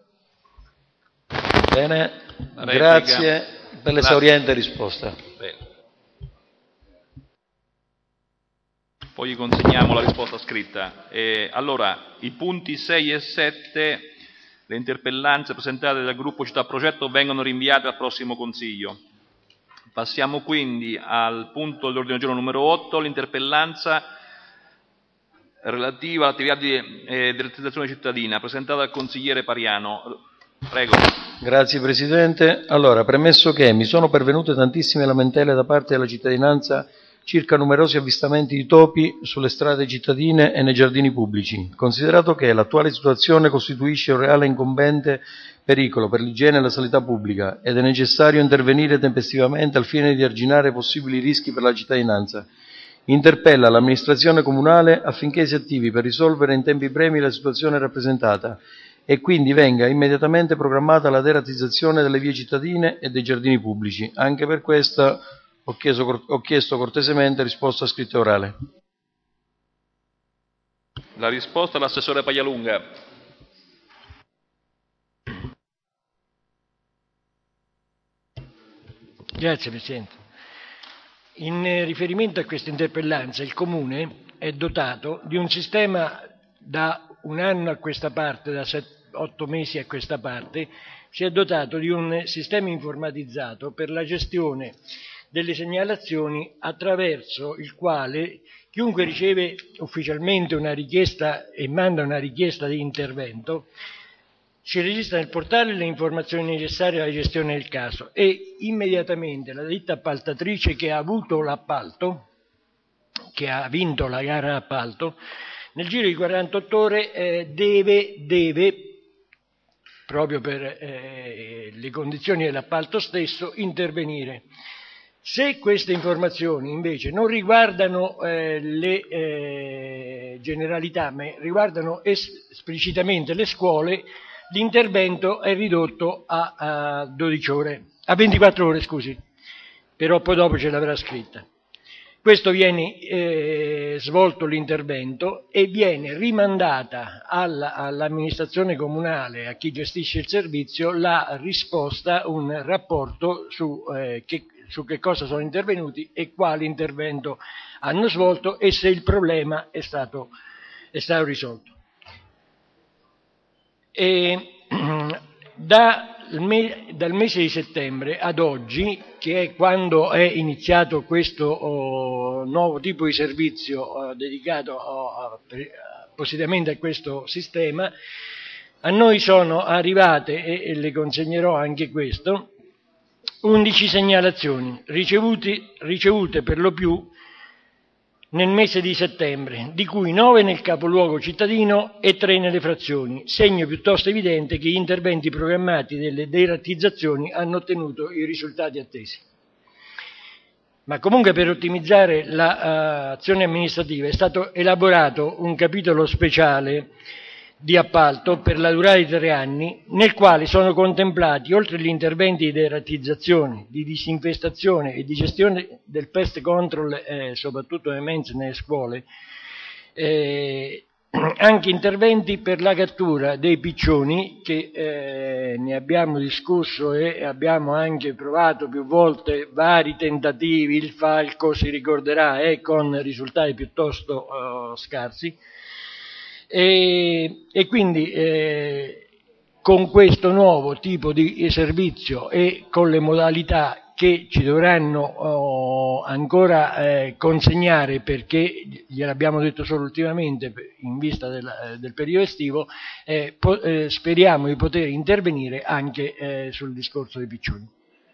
Bene, grazie per l'esauriente risposta. Bene. Poi consegniamo la risposta scritta. Eh, allora, i punti sei e sette, le interpellanze presentate dal gruppo Città Progetto vengono rinviate al prossimo Consiglio. Passiamo quindi al punto dell'ordine del giorno numero otto, l'interpellanza relativa all'attività di eh, derettizzazione cittadina, presentata dal consigliere Pariano. Prego. Grazie Presidente. Allora, premesso che mi sono pervenute tantissime lamentele da parte della cittadinanza circa numerosi avvistamenti di topi sulle strade cittadine e nei giardini pubblici, considerato che l'attuale situazione costituisce un reale incombente pericolo per l'igiene e la sanità pubblica ed è necessario intervenire tempestivamente al fine di arginare possibili rischi per la cittadinanza, interpella l'amministrazione comunale affinché si attivi per risolvere in tempi brevi la situazione rappresentata e quindi venga immediatamente programmata la deratizzazione delle vie cittadine e dei giardini pubblici. Anche per questo Ho chiesto, ho chiesto cortesemente risposta scritta e orale. La risposta all'assessore Paglialunga. Grazie Presidente. In riferimento a questa interpellanza, il Comune è dotato di un sistema da un anno a questa parte, da set, otto mesi a questa parte, si è dotato di un sistema informatizzato per la gestione delle segnalazioni attraverso il quale chiunque riceve ufficialmente una richiesta e manda una richiesta di intervento si registra nel portale le informazioni necessarie alla gestione del caso e immediatamente la ditta appaltatrice che ha avuto l'appalto, che ha vinto la gara d'appalto, nel giro di quarantotto ore eh, deve, deve, proprio per eh, le condizioni dell'appalto stesso, intervenire. Se queste informazioni invece non riguardano eh, le eh, generalità, ma riguardano esplicitamente le scuole, l'intervento è ridotto a, a dodici ore, a ventiquattro ore, scusi, però poi dopo ce l'avrà scritta. Questo viene eh, svolto l'intervento e viene rimandata alla, all'amministrazione comunale, a chi gestisce il servizio, la risposta, un rapporto su, eh, che, su che cosa sono intervenuti e quale intervento hanno svolto e se il problema è stato, è stato risolto. E, da dal mese di settembre ad oggi, che è quando è iniziato questo oh, nuovo tipo di servizio oh, dedicato oh, appositamente a questo sistema, a noi sono arrivate, e, e le consegnerò anche questo, undici segnalazioni ricevute, ricevute per lo più nel mese di settembre, di cui nove nel capoluogo cittadino e tre nelle frazioni, segno piuttosto evidente che gli interventi programmati delle derattizzazioni hanno ottenuto i risultati attesi. Ma comunque per ottimizzare l'azione uh, amministrativa è stato elaborato un capitolo speciale di appalto per la durata di tre anni, nel quale sono contemplati, oltre agli interventi di derattizzazione, di disinfestazione e di gestione del pest control, eh, soprattutto nelle mense e nelle scuole, eh, anche interventi per la cattura dei piccioni, che eh, ne abbiamo discusso e abbiamo anche provato più volte vari tentativi, il falco si ricorderà, e eh, con risultati piuttosto uh, scarsi. E, e quindi eh, con questo nuovo tipo di servizio e con le modalità che ci dovranno oh, ancora eh, consegnare, perché gliel'abbiamo detto solo ultimamente in vista del, del periodo estivo, eh, po- eh, speriamo di poter intervenire anche eh, sul discorso dei piccioni.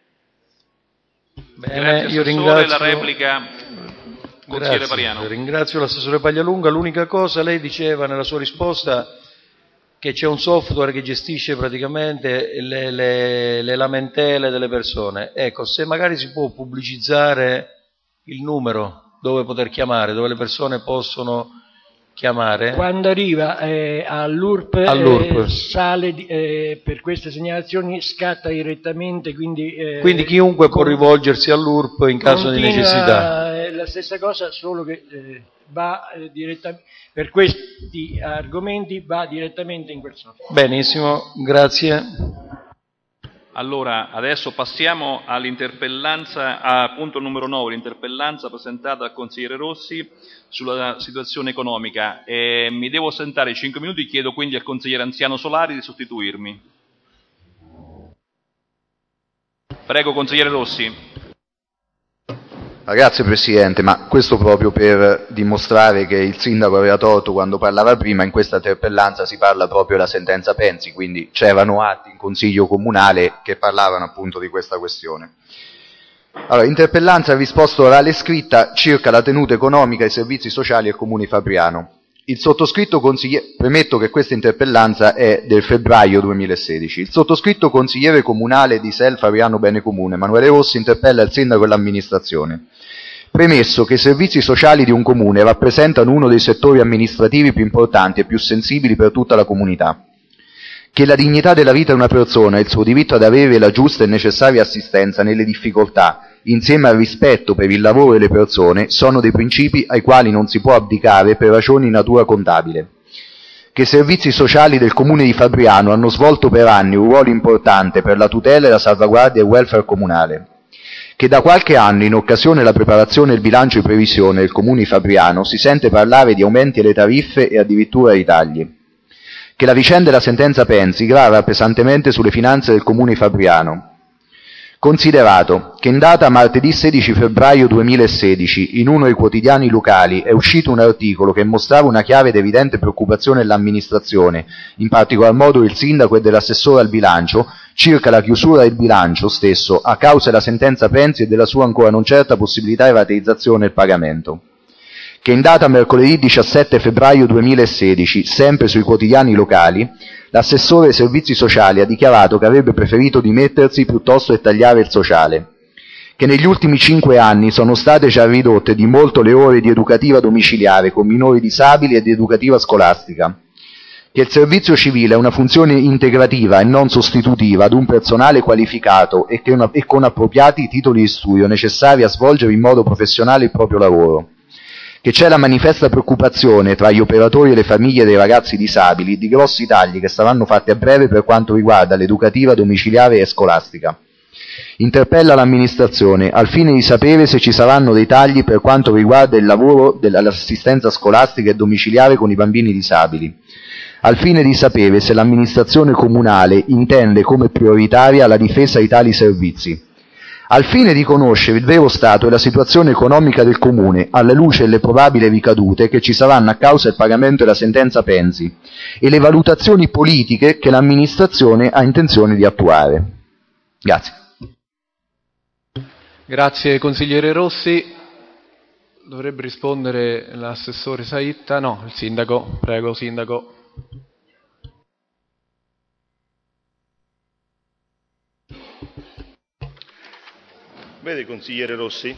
Bene, Grazie, io ringrazio la replica. Consigliere Pariano. Ringrazio l'assessore Paglialunga. L'unica cosa, lei diceva nella sua risposta che c'è un software che gestisce praticamente le, le, le lamentele delle persone. Ecco, se magari si può pubblicizzare il numero dove poter chiamare, dove le persone possono chiamare. Quando arriva eh, all'U R P, all'U R P. Eh, sale eh, per queste segnalazioni, scatta direttamente, quindi, eh, quindi chiunque con, può rivolgersi all'U R P in caso di necessità. È la stessa cosa, solo che eh, va eh, direttamente per questi argomenti va direttamente in quel software. Benissimo, grazie. Allora, adesso passiamo all'interpellanza, a punto numero nove, l'interpellanza presentata dal consigliere Rossi sulla situazione economica. E mi devo sentare cinque minuti, chiedo quindi al consigliere anziano Solari di sostituirmi. Prego, consigliere Rossi. Grazie Presidente, ma questo proprio per dimostrare che il Sindaco aveva torto quando parlava prima. In questa interpellanza si parla proprio della sentenza Penzi, quindi c'erano atti in Consiglio Comunale che parlavano appunto di questa questione. Allora, interpellanza e risposta orale scritta circa la tenuta economica e i servizi sociali al Comune di Fabriano. Il sottoscritto consigliere, premetto che questa interpellanza è del febbraio duemilasedici, il sottoscritto consigliere comunale di S E L Fabriano Bene Comune, Emanuele Rossi, interpella il sindaco e l'amministrazione. Premesso che i servizi sociali di un comune rappresentano uno dei settori amministrativi più importanti e più sensibili per tutta la comunità, che la dignità della vita di una persona e il suo diritto ad avere la giusta e necessaria assistenza nelle difficoltà, insieme al rispetto per il lavoro e le persone, sono dei principi ai quali non si può abdicare per ragioni di natura contabile. Che i servizi sociali del Comune di Fabriano hanno svolto per anni un ruolo importante per la tutela e la salvaguardia del welfare comunale. Che da qualche anno, in occasione della preparazione del bilancio di previsione del Comune di Fabriano, si sente parlare di aumenti alle tariffe e addirittura di tagli. Che la vicenda della sentenza Penzi grava pesantemente sulle finanze del Comune di Fabriano. Considerato che in data martedì sedici febbraio duemilasedici in uno dei quotidiani locali è uscito un articolo che mostrava una chiara ed evidente preoccupazione dell'amministrazione, in particolar modo del sindaco e dell'assessore al bilancio, circa la chiusura del bilancio stesso a causa della sentenza Penzi e della sua ancora non certa possibilità di rateizzazione e pagamento. Che in data mercoledì diciassette febbraio duemilasedici, sempre sui quotidiani locali, l'assessore ai servizi sociali ha dichiarato che avrebbe preferito dimettersi piuttosto che tagliare il sociale. Che negli ultimi cinque anni sono state già ridotte di molto le ore di educativa domiciliare con minori disabili e di educativa scolastica. che il servizio civile è una funzione integrativa e non sostitutiva ad un personale qualificato e, che una, e con appropriati titoli di studio necessari a svolgere in modo professionale il proprio lavoro, che c'è la manifesta preoccupazione tra gli operatori e le famiglie dei ragazzi disabili di grossi tagli che saranno fatti a breve per quanto riguarda l'educativa domiciliare e scolastica. Interpella l'amministrazione al fine di sapere se ci saranno dei tagli per quanto riguarda il lavoro dell'assistenza scolastica e domiciliare con i bambini disabili, al fine di sapere se l'amministrazione comunale intende come prioritaria la difesa di tali servizi, al fine di conoscere il vero stato e la situazione economica del Comune, alla luce delle probabili ricadute che ci saranno a causa del pagamento della sentenza Pensi, e le valutazioni politiche che l'amministrazione ha intenzione di attuare. Grazie. Grazie consigliere Rossi. Dovrebbe rispondere l'assessore Saitta, no, il sindaco. Prego, sindaco. Vede, consigliere Rossi,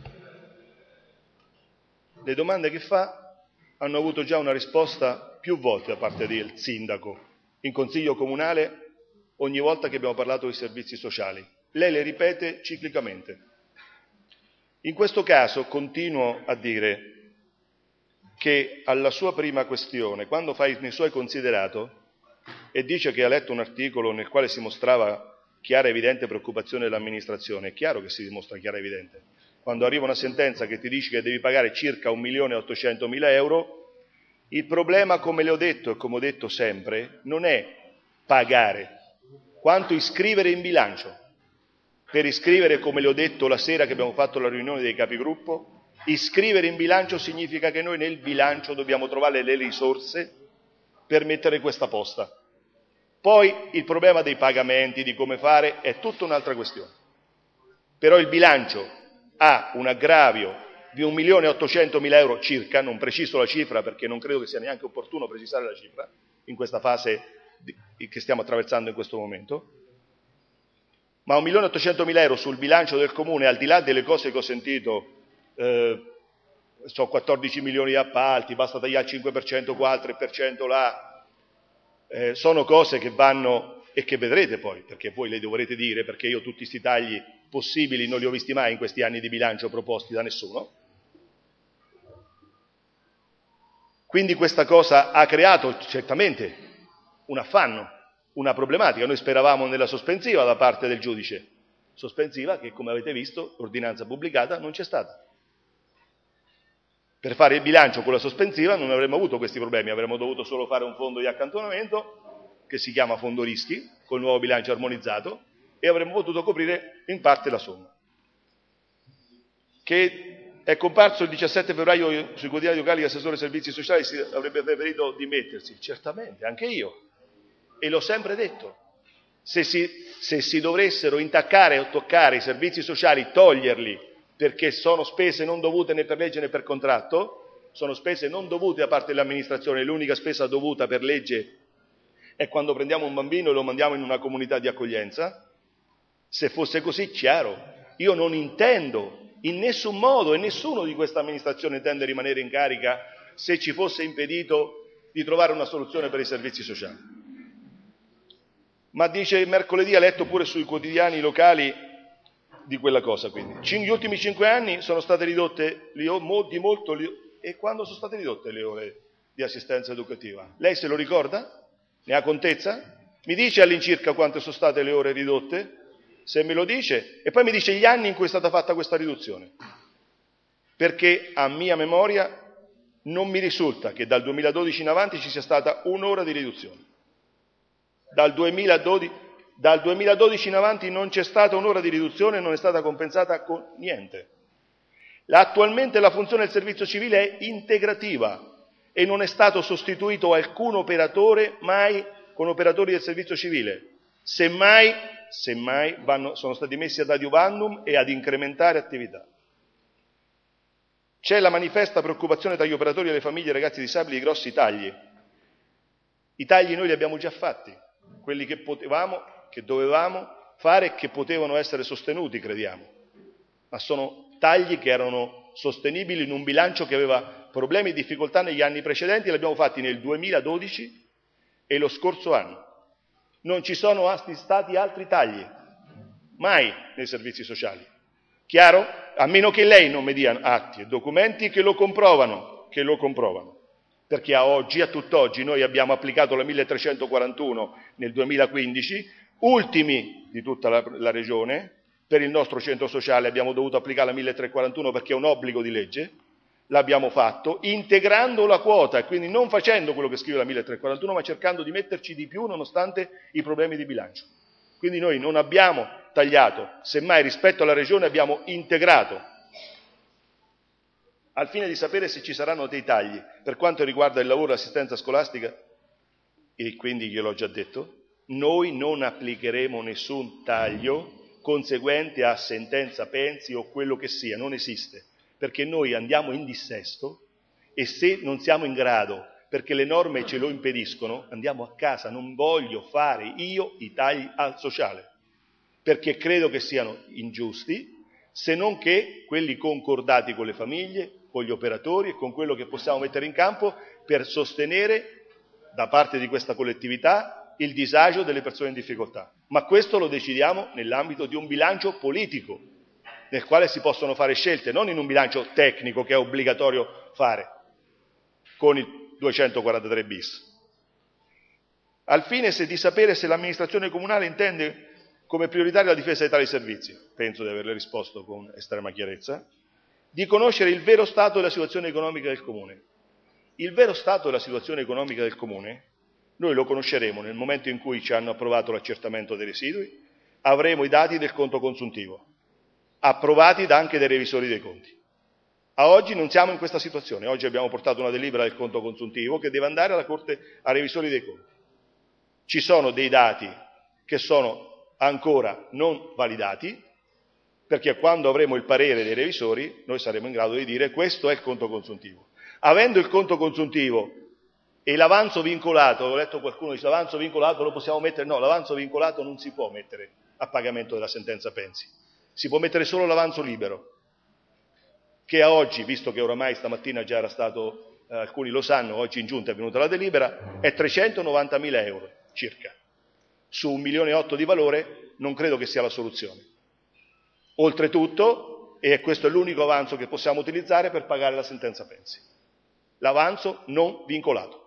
le domande che fa hanno avuto già una risposta più volte da parte del sindaco in consiglio comunale ogni volta che abbiamo parlato di servizi sociali. Lei le ripete ciclicamente. In questo caso continuo a dire che alla sua prima questione, quando fa i suoi considerato e dice che ha letto un articolo nel quale si mostrava chiara e evidente preoccupazione dell'amministrazione, è chiaro che si dimostra chiara e evidente. Quando arriva una sentenza che ti dice che devi pagare circa un milione e ottocentomila euro, il problema, come le ho detto e come ho detto sempre, non è pagare, quanto iscrivere in bilancio. Per iscrivere, come le ho detto la sera che abbiamo fatto la riunione dei capigruppo, iscrivere in bilancio significa che noi nel bilancio dobbiamo trovare le risorse per mettere questa posta. Poi il problema dei pagamenti, di come fare, è tutta un'altra questione. Però il bilancio ha un aggravio di un milione e ottocentomila euro circa, non preciso la cifra perché non credo che sia neanche opportuno precisare la cifra in questa fase di, che stiamo attraversando in questo momento, ma un milione e ottocentomila euro sul bilancio del Comune, al di là delle cose che ho sentito, eh, so quattordici milioni di appalti, basta tagliare il cinque per cento qua, il tre per cento là, eh, sono cose che vanno e che vedrete poi, perché voi le dovrete dire, perché io tutti questi tagli possibili non li ho visti mai in questi anni di bilancio proposti da nessuno. Quindi questa cosa ha creato certamente un affanno, una problematica. Noi speravamo nella sospensiva da parte del giudice, sospensiva che, come avete visto, l'ordinanza pubblicata non c'è stata. Per fare il bilancio con la sospensiva non avremmo avuto questi problemi, avremmo dovuto solo fare un fondo di accantonamento che si chiama fondo rischi, col nuovo bilancio armonizzato, e avremmo potuto coprire in parte la somma. Che è comparso il diciassette febbraio sui quotidiani locali che l'assessore servizi sociali si avrebbe preferito dimettersi. Certamente, anche io. E l'ho sempre detto. Se si, se si dovessero intaccare o toccare i servizi sociali, toglierli, perché sono spese non dovute né per legge né per contratto, sono spese non dovute da parte dell'amministrazione, l'unica spesa dovuta per legge è quando prendiamo un bambino e lo mandiamo in una comunità di accoglienza. Se fosse così, chiaro, io non intendo in nessun modo, e nessuno di questa amministrazione intende rimanere in carica se ci fosse impedito di trovare una soluzione per i servizi sociali. Ma dice mercoledì, ha letto pure sui quotidiani locali di quella cosa, quindi. Gli ultimi cinque anni sono state ridotte le ore, di molto, le, e quando sono state ridotte le ore di assistenza educativa? Lei se lo ricorda? Ne ha contezza? Mi dice all'incirca quante sono state le ore ridotte? Se me lo dice, e poi mi dice gli anni in cui è stata fatta questa riduzione. Perché a mia memoria non mi risulta che dal duemiladodici in avanti ci sia stata un'ora di riduzione. Dal duemiladodici, dal duemiladodici in avanti non c'è stata un'ora di riduzione, non è stata compensata con niente. Attualmente la funzione del servizio civile è integrativa e non è stato sostituito alcun operatore mai con operatori del servizio civile. Semmai, semmai vanno, sono stati messi ad adiuvandum e ad incrementare attività. C'è la manifesta preoccupazione tra gli operatori e le famiglie e i ragazzi disabili di grossi tagli. I tagli noi li abbiamo già fatti, quelli che potevamo, che dovevamo fare e che potevano essere sostenuti, crediamo. Ma sono tagli che erano sostenibili in un bilancio che aveva problemi e difficoltà negli anni precedenti, li abbiamo fatti nel duemiladodici e lo scorso anno. Non ci sono stati altri tagli, mai nei servizi sociali. Chiaro? A meno che lei non mi dia atti e documenti che lo comprovano, che lo comprovano. Perché a oggi, a tutt'oggi, noi abbiamo applicato la milletrecentoquarantuno nel duemilaquindici, ultimi di tutta la, la regione. Per il nostro centro sociale abbiamo dovuto applicare la milletrecentoquarantuno perché è un obbligo di legge, l'abbiamo fatto integrando la quota e quindi non facendo quello che scrive la milletrecentoquarantuno, ma cercando di metterci di più nonostante i problemi di bilancio. Quindi noi non abbiamo tagliato, semmai rispetto alla regione abbiamo integrato, al fine di sapere se ci saranno dei tagli per quanto riguarda il lavoro e l'assistenza scolastica, e quindi gliel'ho già detto, noi non applicheremo nessun taglio conseguente a sentenza Pensi o quello che sia, non esiste, perché noi andiamo in dissesto e se non siamo in grado, perché le norme ce lo impediscono, andiamo a casa, non voglio fare io i tagli al sociale, perché credo che siano ingiusti, se non che quelli concordati con le famiglie, con gli operatori e con quello che possiamo mettere in campo per sostenere da parte di questa collettività il disagio delle persone in difficoltà. Ma questo lo decidiamo nell'ambito di un bilancio politico, nel quale si possono fare scelte, non in un bilancio tecnico che è obbligatorio fare con il duecentoquarantatré bis. Al fine se di sapere se l'amministrazione comunale intende come prioritaria la difesa di tali servizi, penso di averle risposto con estrema chiarezza, di conoscere il vero stato della situazione economica del Comune. Il vero stato della situazione economica del Comune noi lo conosceremo nel momento in cui ci hanno approvato l'accertamento dei residui, avremo i dati del conto consuntivo, approvati da anche dai revisori dei conti. A oggi non siamo in questa situazione, oggi abbiamo portato una delibera del conto consuntivo che deve andare alla Corte ai revisori dei conti. Ci sono dei dati che sono ancora non validati, perché quando avremo il parere dei revisori noi saremo in grado di dire questo è il conto consuntivo. Avendo il conto consuntivo e l'avanzo vincolato, ho letto qualcuno dice l'avanzo vincolato lo possiamo mettere, no, l'avanzo vincolato non si può mettere a pagamento della sentenza Pensi, si può mettere solo l'avanzo libero, che a oggi, visto che oramai stamattina già era stato, eh, alcuni lo sanno, oggi in giunta è venuta la delibera, è trecentonovantamila euro circa. Su un milione e otto di valore non credo che sia la soluzione. Oltretutto, e questo è l'unico avanzo che possiamo utilizzare per pagare la sentenza Pensi, l'avanzo non vincolato.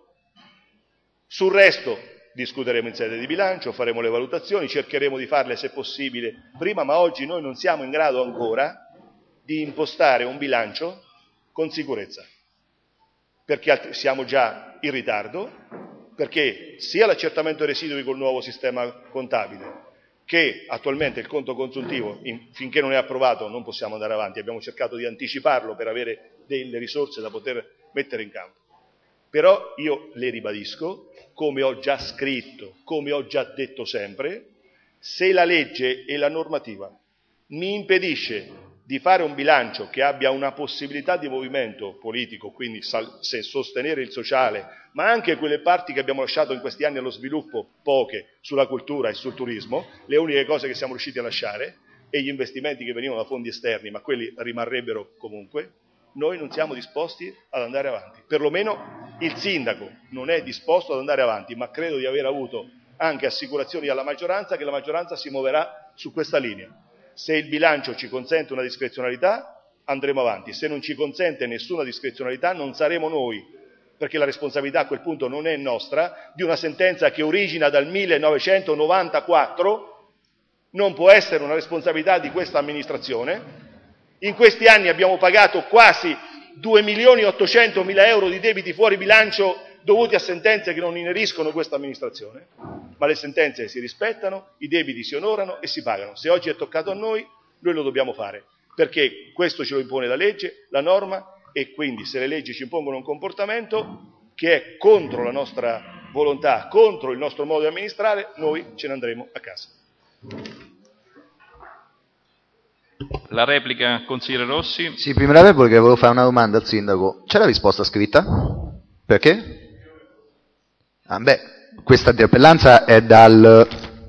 Sul resto discuteremo in sede di bilancio, faremo le valutazioni, cercheremo di farle se possibile prima, ma oggi noi non siamo in grado ancora di impostare un bilancio con sicurezza, perché siamo già in ritardo, perché sia l'accertamento dei residui col nuovo sistema contabile che attualmente il conto consuntivo, in, finché non è approvato non possiamo andare avanti, abbiamo cercato di anticiparlo per avere delle risorse da poter mettere in campo. Però io le ribadisco, come ho già scritto, come ho già detto sempre, se la legge e la normativa mi impedisce di fare un bilancio che abbia una possibilità di movimento politico, quindi se sostenere il sociale, ma anche quelle parti che abbiamo lasciato in questi anni allo sviluppo, poche, sulla cultura e sul turismo, le uniche cose che siamo riusciti a lasciare, e gli investimenti che venivano da fondi esterni, ma quelli rimarrebbero comunque, noi non siamo disposti ad andare avanti. Perlomeno il sindaco non è disposto ad andare avanti, ma credo di aver avuto anche assicurazioni alla maggioranza che la maggioranza si muoverà su questa linea. Se il bilancio ci consente una discrezionalità, andremo avanti. Se non ci consente nessuna discrezionalità, non saremo noi, perché la responsabilità a quel punto non è nostra, di una sentenza che origina dal millenovecentonovantaquattro, non può essere una responsabilità di questa amministrazione. In questi anni abbiamo pagato quasi due milioni e ottocentomila euro di debiti fuori bilancio dovuti a sentenze che non ineriscono questa amministrazione, ma le sentenze si rispettano, i debiti si onorano e si pagano. Se oggi è toccato a noi, noi lo dobbiamo fare, perché questo ce lo impone la legge, la norma, e quindi se le leggi ci impongono un comportamento che è contro la nostra volontà, contro il nostro modo di amministrare, noi ce ne andremo a casa. La replica, consigliere Rossi. Sì, prima la replica volevo fare una domanda al sindaco. C'è la risposta scritta? Perché? Ah, beh, questa interpellanza è dal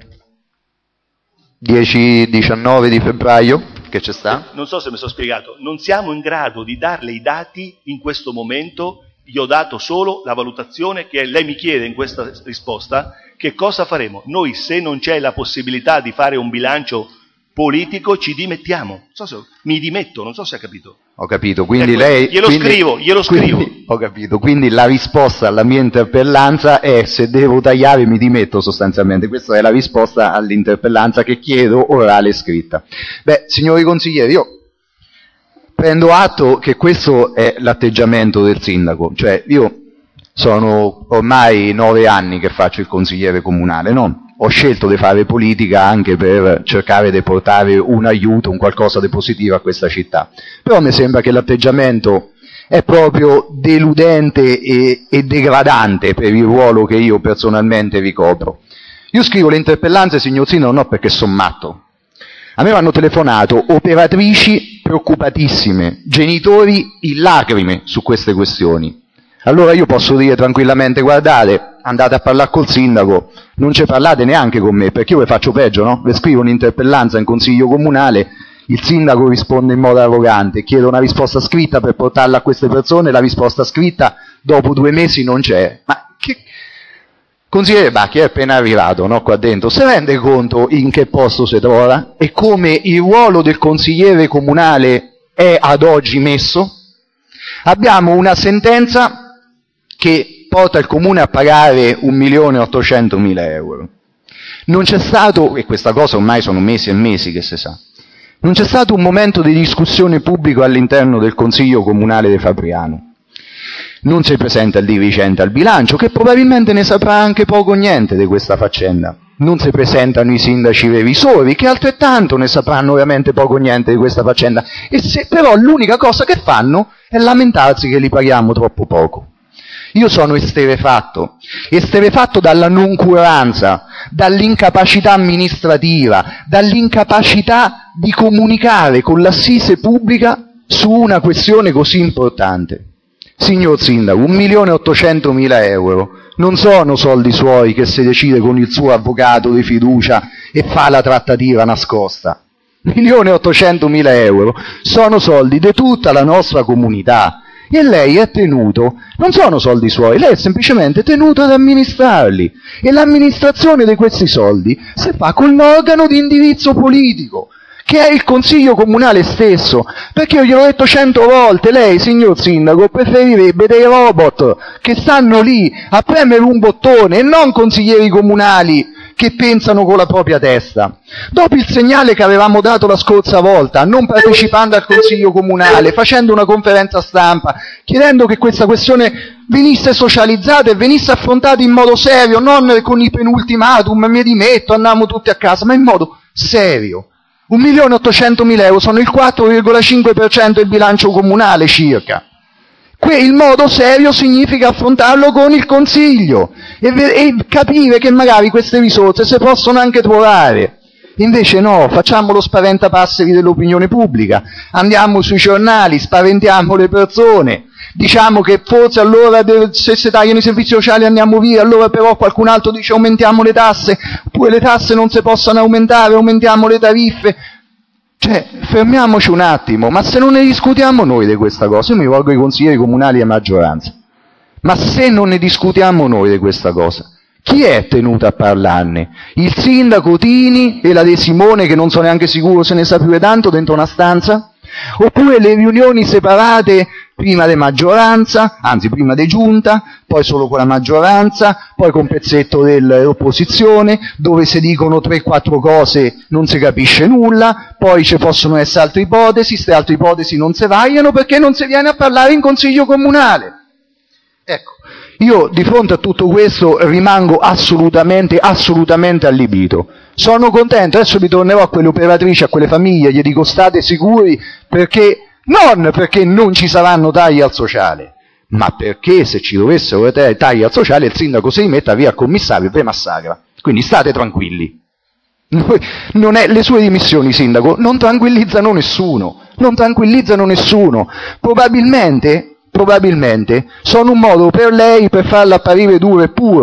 dieci diciannove di febbraio che c'è sta. Non so se mi sono spiegato, non siamo in grado di darle i dati in questo momento gli ho dato solo la valutazione che lei mi chiede in questa risposta, che cosa faremo. Noi, se non c'è la possibilità di fare un bilancio politico, ci dimettiamo. Non so se, mi dimetto, non so se ha capito. Ho capito, quindi ecco, lei... Glielo quindi, scrivo, glielo scrivo. Quindi, ho capito, quindi la risposta alla mia interpellanza è: se devo tagliare mi dimetto, sostanzialmente. Questa è la risposta all'interpellanza che chiedo orale e scritta. Beh, signori consiglieri, io prendo atto che questo è l'atteggiamento del sindaco. Cioè, io sono ormai nove anni che faccio il consigliere comunale, no? Ho scelto di fare politica anche per cercare di portare un aiuto, un qualcosa di positivo a questa città. Però mi sembra che l'atteggiamento è proprio deludente e, e degradante per il ruolo che io personalmente ricopro. Io scrivo le interpellanze, signor Sindaco, non perché sono matto. A me mi hanno telefonato operatrici preoccupatissime, genitori in lacrime su queste questioni. Allora io posso dire tranquillamente: guardate, andate a parlare col sindaco, non ci parlate neanche con me, perché io vi faccio peggio, no? Vi scrivo un'interpellanza in consiglio comunale, il sindaco risponde in modo arrogante, chiedo una risposta scritta per portarla a queste persone, la risposta scritta dopo due mesi non c'è. Ma che... Consigliere Bacchi è appena arrivato, no, qua dentro, si rende conto in che posto si trova e come il ruolo del consigliere comunale è ad oggi messo? Abbiamo una sentenza che porta il comune a pagare un milione e ottocentomila euro. Non c'è stato, e questa cosa ormai sono mesi e mesi che si sa, non c'è stato un momento di discussione pubblico all'interno del Consiglio Comunale di Fabriano. Non si presenta il dirigente al bilancio, che probabilmente ne saprà anche poco o niente di questa faccenda. Non si presentano i sindaci revisori, che altrettanto ne sapranno veramente poco o niente di questa faccenda. E se, però l'unica cosa che fanno è lamentarsi che li paghiamo troppo poco. Io sono esterefatto, esterefatto dalla noncuranza, dall'incapacità amministrativa, dall'incapacità di comunicare con l'assise pubblica su una questione così importante. Signor Sindaco, un milione e ottocentomila euro non sono soldi suoi che si decide con il suo avvocato di fiducia e fa la trattativa nascosta. Un milione e ottocentomila euro sono soldi di tutta la nostra comunità. E lei è tenuto, non sono soldi suoi, lei è semplicemente tenuto ad amministrarli. E l'amministrazione di questi soldi si fa con l'organo di indirizzo politico, che è il Consiglio Comunale stesso. Perché io gliel'ho detto cento volte, lei, signor Sindaco, preferirebbe dei robot che stanno lì a premere un bottone e non consiglieri comunali che pensano con la propria testa. Dopo il segnale che avevamo dato la scorsa volta, non partecipando al Consiglio Comunale, facendo una conferenza stampa, chiedendo che questa questione venisse socializzata e venisse affrontata in modo serio, non con i penultimatum, mi dimetto, andiamo tutti a casa, ma in modo serio. Un milione e ottocentomila euro sono il quattro virgola cinque per cento del bilancio comunale circa. Il modo serio significa affrontarlo con il Consiglio e, e capire che magari queste risorse si possono anche trovare. Invece no, facciamo lo spaventapasseri dell'opinione pubblica, andiamo sui giornali, spaventiamo le persone, diciamo che forse allora se si tagliano i servizi sociali andiamo via, allora però qualcun altro dice aumentiamo le tasse, oppure le tasse non si possono aumentare, aumentiamo le tariffe. Cioè, fermiamoci un attimo, ma se non ne discutiamo noi di questa cosa, io mi rivolgo ai consiglieri comunali e maggioranza, ma se non ne discutiamo noi di questa cosa, chi è tenuto a parlarne? Il sindaco Tini e la De Simone, che non so neanche sicuro se ne sa più di tanto, dentro una stanza? Oppure le riunioni separate, prima di maggioranza, anzi prima di giunta, poi solo con la maggioranza, poi con pezzetto dell'opposizione, dove si dicono tre quattro cose, non si capisce nulla, poi ci possono essere altre ipotesi, queste altre ipotesi non si vagliano perché non si viene a parlare in consiglio comunale. Ecco, io di fronte a tutto questo rimango assolutamente, assolutamente allibito. Sono contento, adesso ritornerò a quelle operatrici, a quelle famiglie, gli dico state sicuri, perché non perché non ci saranno tagli al sociale, ma perché se ci dovessero tagli al sociale il sindaco si rimetta via al commissario e vi massacra. Quindi state tranquilli. Non è, le sue dimissioni, sindaco, non tranquillizzano nessuno, non tranquillizzano nessuno. Probabilmente, probabilmente sono un modo per lei per farla apparire duro e puro,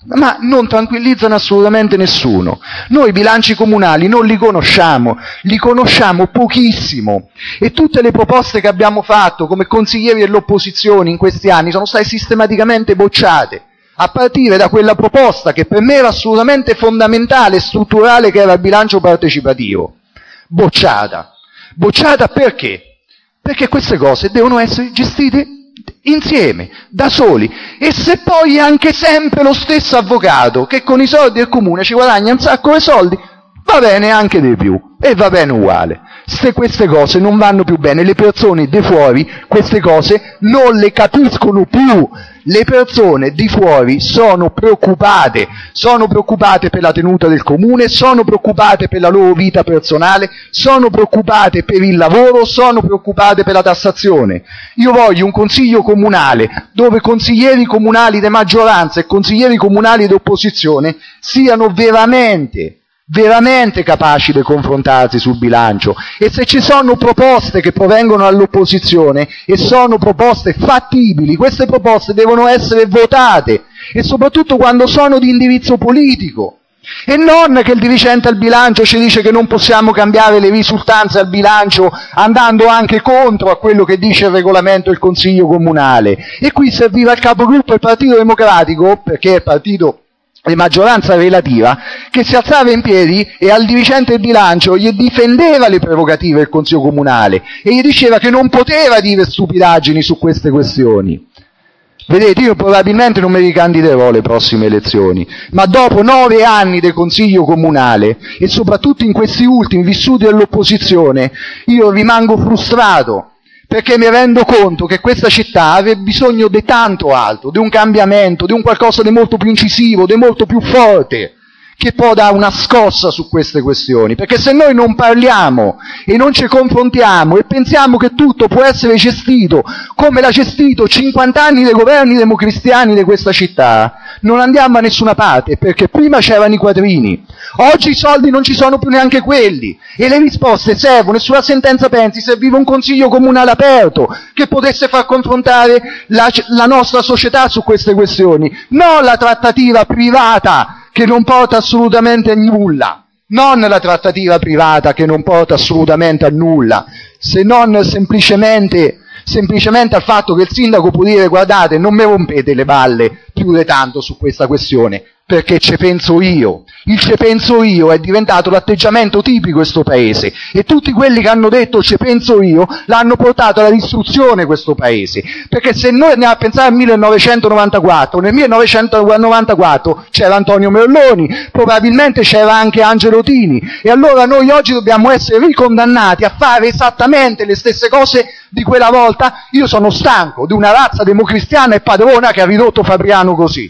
ma non tranquillizzano assolutamente nessuno. Noi i bilanci comunali non li conosciamo, li conosciamo pochissimo, e tutte le proposte che abbiamo fatto come consiglieri dell'opposizione in questi anni sono state sistematicamente bocciate, a partire da quella proposta che per me era assolutamente fondamentale e strutturale, che era il bilancio partecipativo. Bocciata. Bocciata perché? Perché queste cose devono essere gestite insieme, da soli, e se poi è anche sempre lo stesso avvocato che con i soldi del comune ci guadagna un sacco di soldi, va bene anche di più, e va bene uguale. Se queste cose non vanno più bene, le persone di fuori queste cose non le capiscono più. Le persone di fuori sono preoccupate, sono preoccupate per la tenuta del comune, sono preoccupate per la loro vita personale, sono preoccupate per il lavoro, sono preoccupate per la tassazione. Io voglio un consiglio comunale dove consiglieri comunali di maggioranza e consiglieri comunali di opposizione siano veramente veramente capaci di confrontarsi sul bilancio, e se ci sono proposte che provengono dall'opposizione e sono proposte fattibili, queste proposte devono essere votate, e soprattutto quando sono di indirizzo politico, e non che il dirigente al bilancio ci dice che non possiamo cambiare le risultanze al bilancio andando anche contro a quello che dice il regolamento del Consiglio Comunale. E qui serviva il capogruppo del Partito Democratico, perché è il partito di maggioranza relativa, che si alzava in piedi e al dirigente del bilancio gli difendeva le prerogative del Consiglio Comunale e gli diceva che non poteva dire stupidaggini su queste questioni. Vedete, io probabilmente non mi ricandiderò alle prossime elezioni, ma dopo nove anni del Consiglio Comunale, e soprattutto in questi ultimi vissuti dall'opposizione, io rimango frustrato, perché mi rendo conto che questa città aveva bisogno di tanto altro, di un cambiamento, di un qualcosa di molto più incisivo, di molto più forte, che può dare una scossa su queste questioni, perché se noi non parliamo e non ci confrontiamo e pensiamo che tutto può essere gestito come l'ha gestito cinquanta anni dei governi democristiani di questa città, non andiamo a nessuna parte, perché prima c'erano i quadrini, oggi i soldi non ci sono più neanche quelli, e le risposte servono, e sulla sentenza Pensi serviva un consiglio comunale aperto che potesse far confrontare la, la nostra società su queste questioni, non la trattativa privata che non porta assolutamente a nulla, non la trattativa privata che non porta assolutamente a nulla, se non semplicemente, semplicemente al fatto che il sindaco può dire: guardate, non mi rompete le balle più di tanto su questa questione, perché ce penso io. Il ce penso io è diventato l'atteggiamento tipico di questo paese, e tutti quelli che hanno detto ce penso io l'hanno portato alla distruzione questo paese, perché se noi andiamo a pensare al millenovecentonovantaquattro, nel millenovecentonovantaquattro c'era Antonio Merloni, probabilmente c'era anche Angelo Tini, e allora noi oggi dobbiamo essere ricondannati a fare esattamente le stesse cose di quella volta. Io sono stanco di una razza democristiana e padrona che ha ridotto Fabriano così.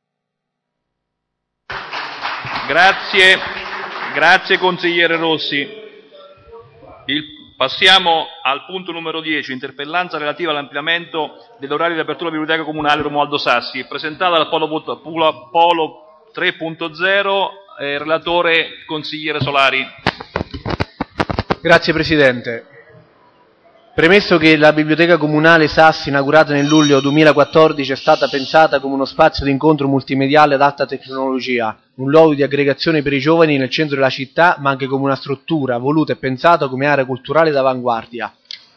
Grazie, grazie consigliere Rossi. Il, passiamo al punto numero dieci, interpellanza relativa all'ampliamento dell'orario di apertura della Biblioteca Comunale Romualdo Sassi, presentata dal Polo, Polo, Polo tre punto zero, eh, relatore consigliere Solari. Grazie Presidente. Premesso che la Biblioteca Comunale Sassi, inaugurata nel luglio duemilaquattordici, è stata pensata come uno spazio di incontro multimediale ad alta tecnologia, un luogo di aggregazione per i giovani nel centro della città, ma anche come una struttura voluta e pensata come area culturale d'avanguardia,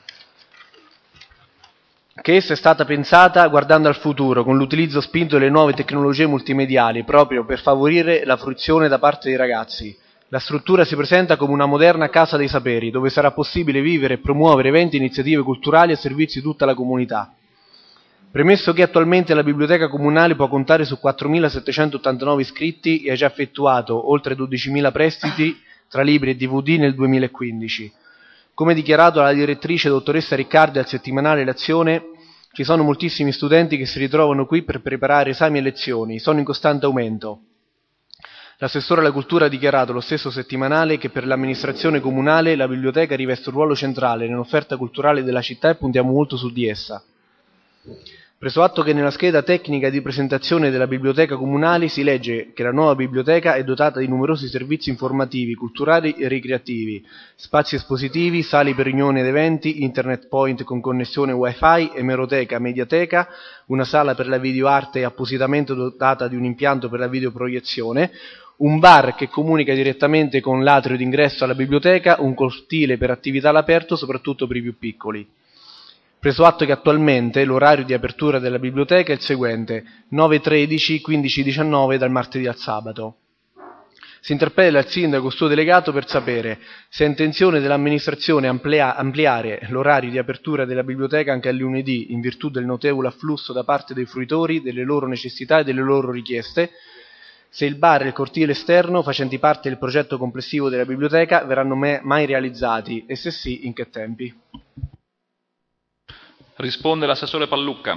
che essa è stata pensata guardando al futuro, con l'utilizzo spinto delle nuove tecnologie multimediali, proprio per favorire la fruizione da parte dei ragazzi. La struttura si presenta come una moderna casa dei saperi, dove sarà possibile vivere e promuovere eventi e iniziative culturali a servizio di tutta la comunità. Premesso che attualmente la Biblioteca Comunale può contare su quattromilasettecentottantanove iscritti e ha già effettuato oltre dodicimila prestiti tra libri e D V D nel duemilaquindici. Come dichiarato dalla direttrice dottoressa Riccardi al settimanale L'Azione, ci sono moltissimi studenti che si ritrovano qui per preparare esami e lezioni, sono in costante aumento. L'assessore alla cultura ha dichiarato lo stesso settimanale che per l'amministrazione comunale la biblioteca riveste un ruolo centrale nell'offerta culturale della città e puntiamo molto su di essa. Preso atto che nella scheda tecnica di presentazione della biblioteca comunale si legge che la nuova biblioteca è dotata di numerosi servizi informativi, culturali e ricreativi, spazi espositivi, sali per riunioni ed eventi, internet point con connessione wifi, emeroteca, mediateca, una sala per la videoarte appositamente dotata di un impianto per la videoproiezione, un bar che comunica direttamente con l'atrio d'ingresso alla biblioteca, un cortile per attività all'aperto, soprattutto per i più piccoli. Preso atto che attualmente l'orario di apertura della biblioteca è il seguente: nove tredici, quindici diciannove dal martedì al sabato. Si interpella il sindaco o suo delegato per sapere se è intenzione dell'amministrazione amplia- ampliare l'orario di apertura della biblioteca anche al lunedì, in virtù del notevole afflusso da parte dei fruitori, delle loro necessità e delle loro richieste, se il bar e il cortile esterno, facenti parte del progetto complessivo della biblioteca, verranno me- mai realizzati e se sì, in che tempi. Risponde l'assessore Pallucca.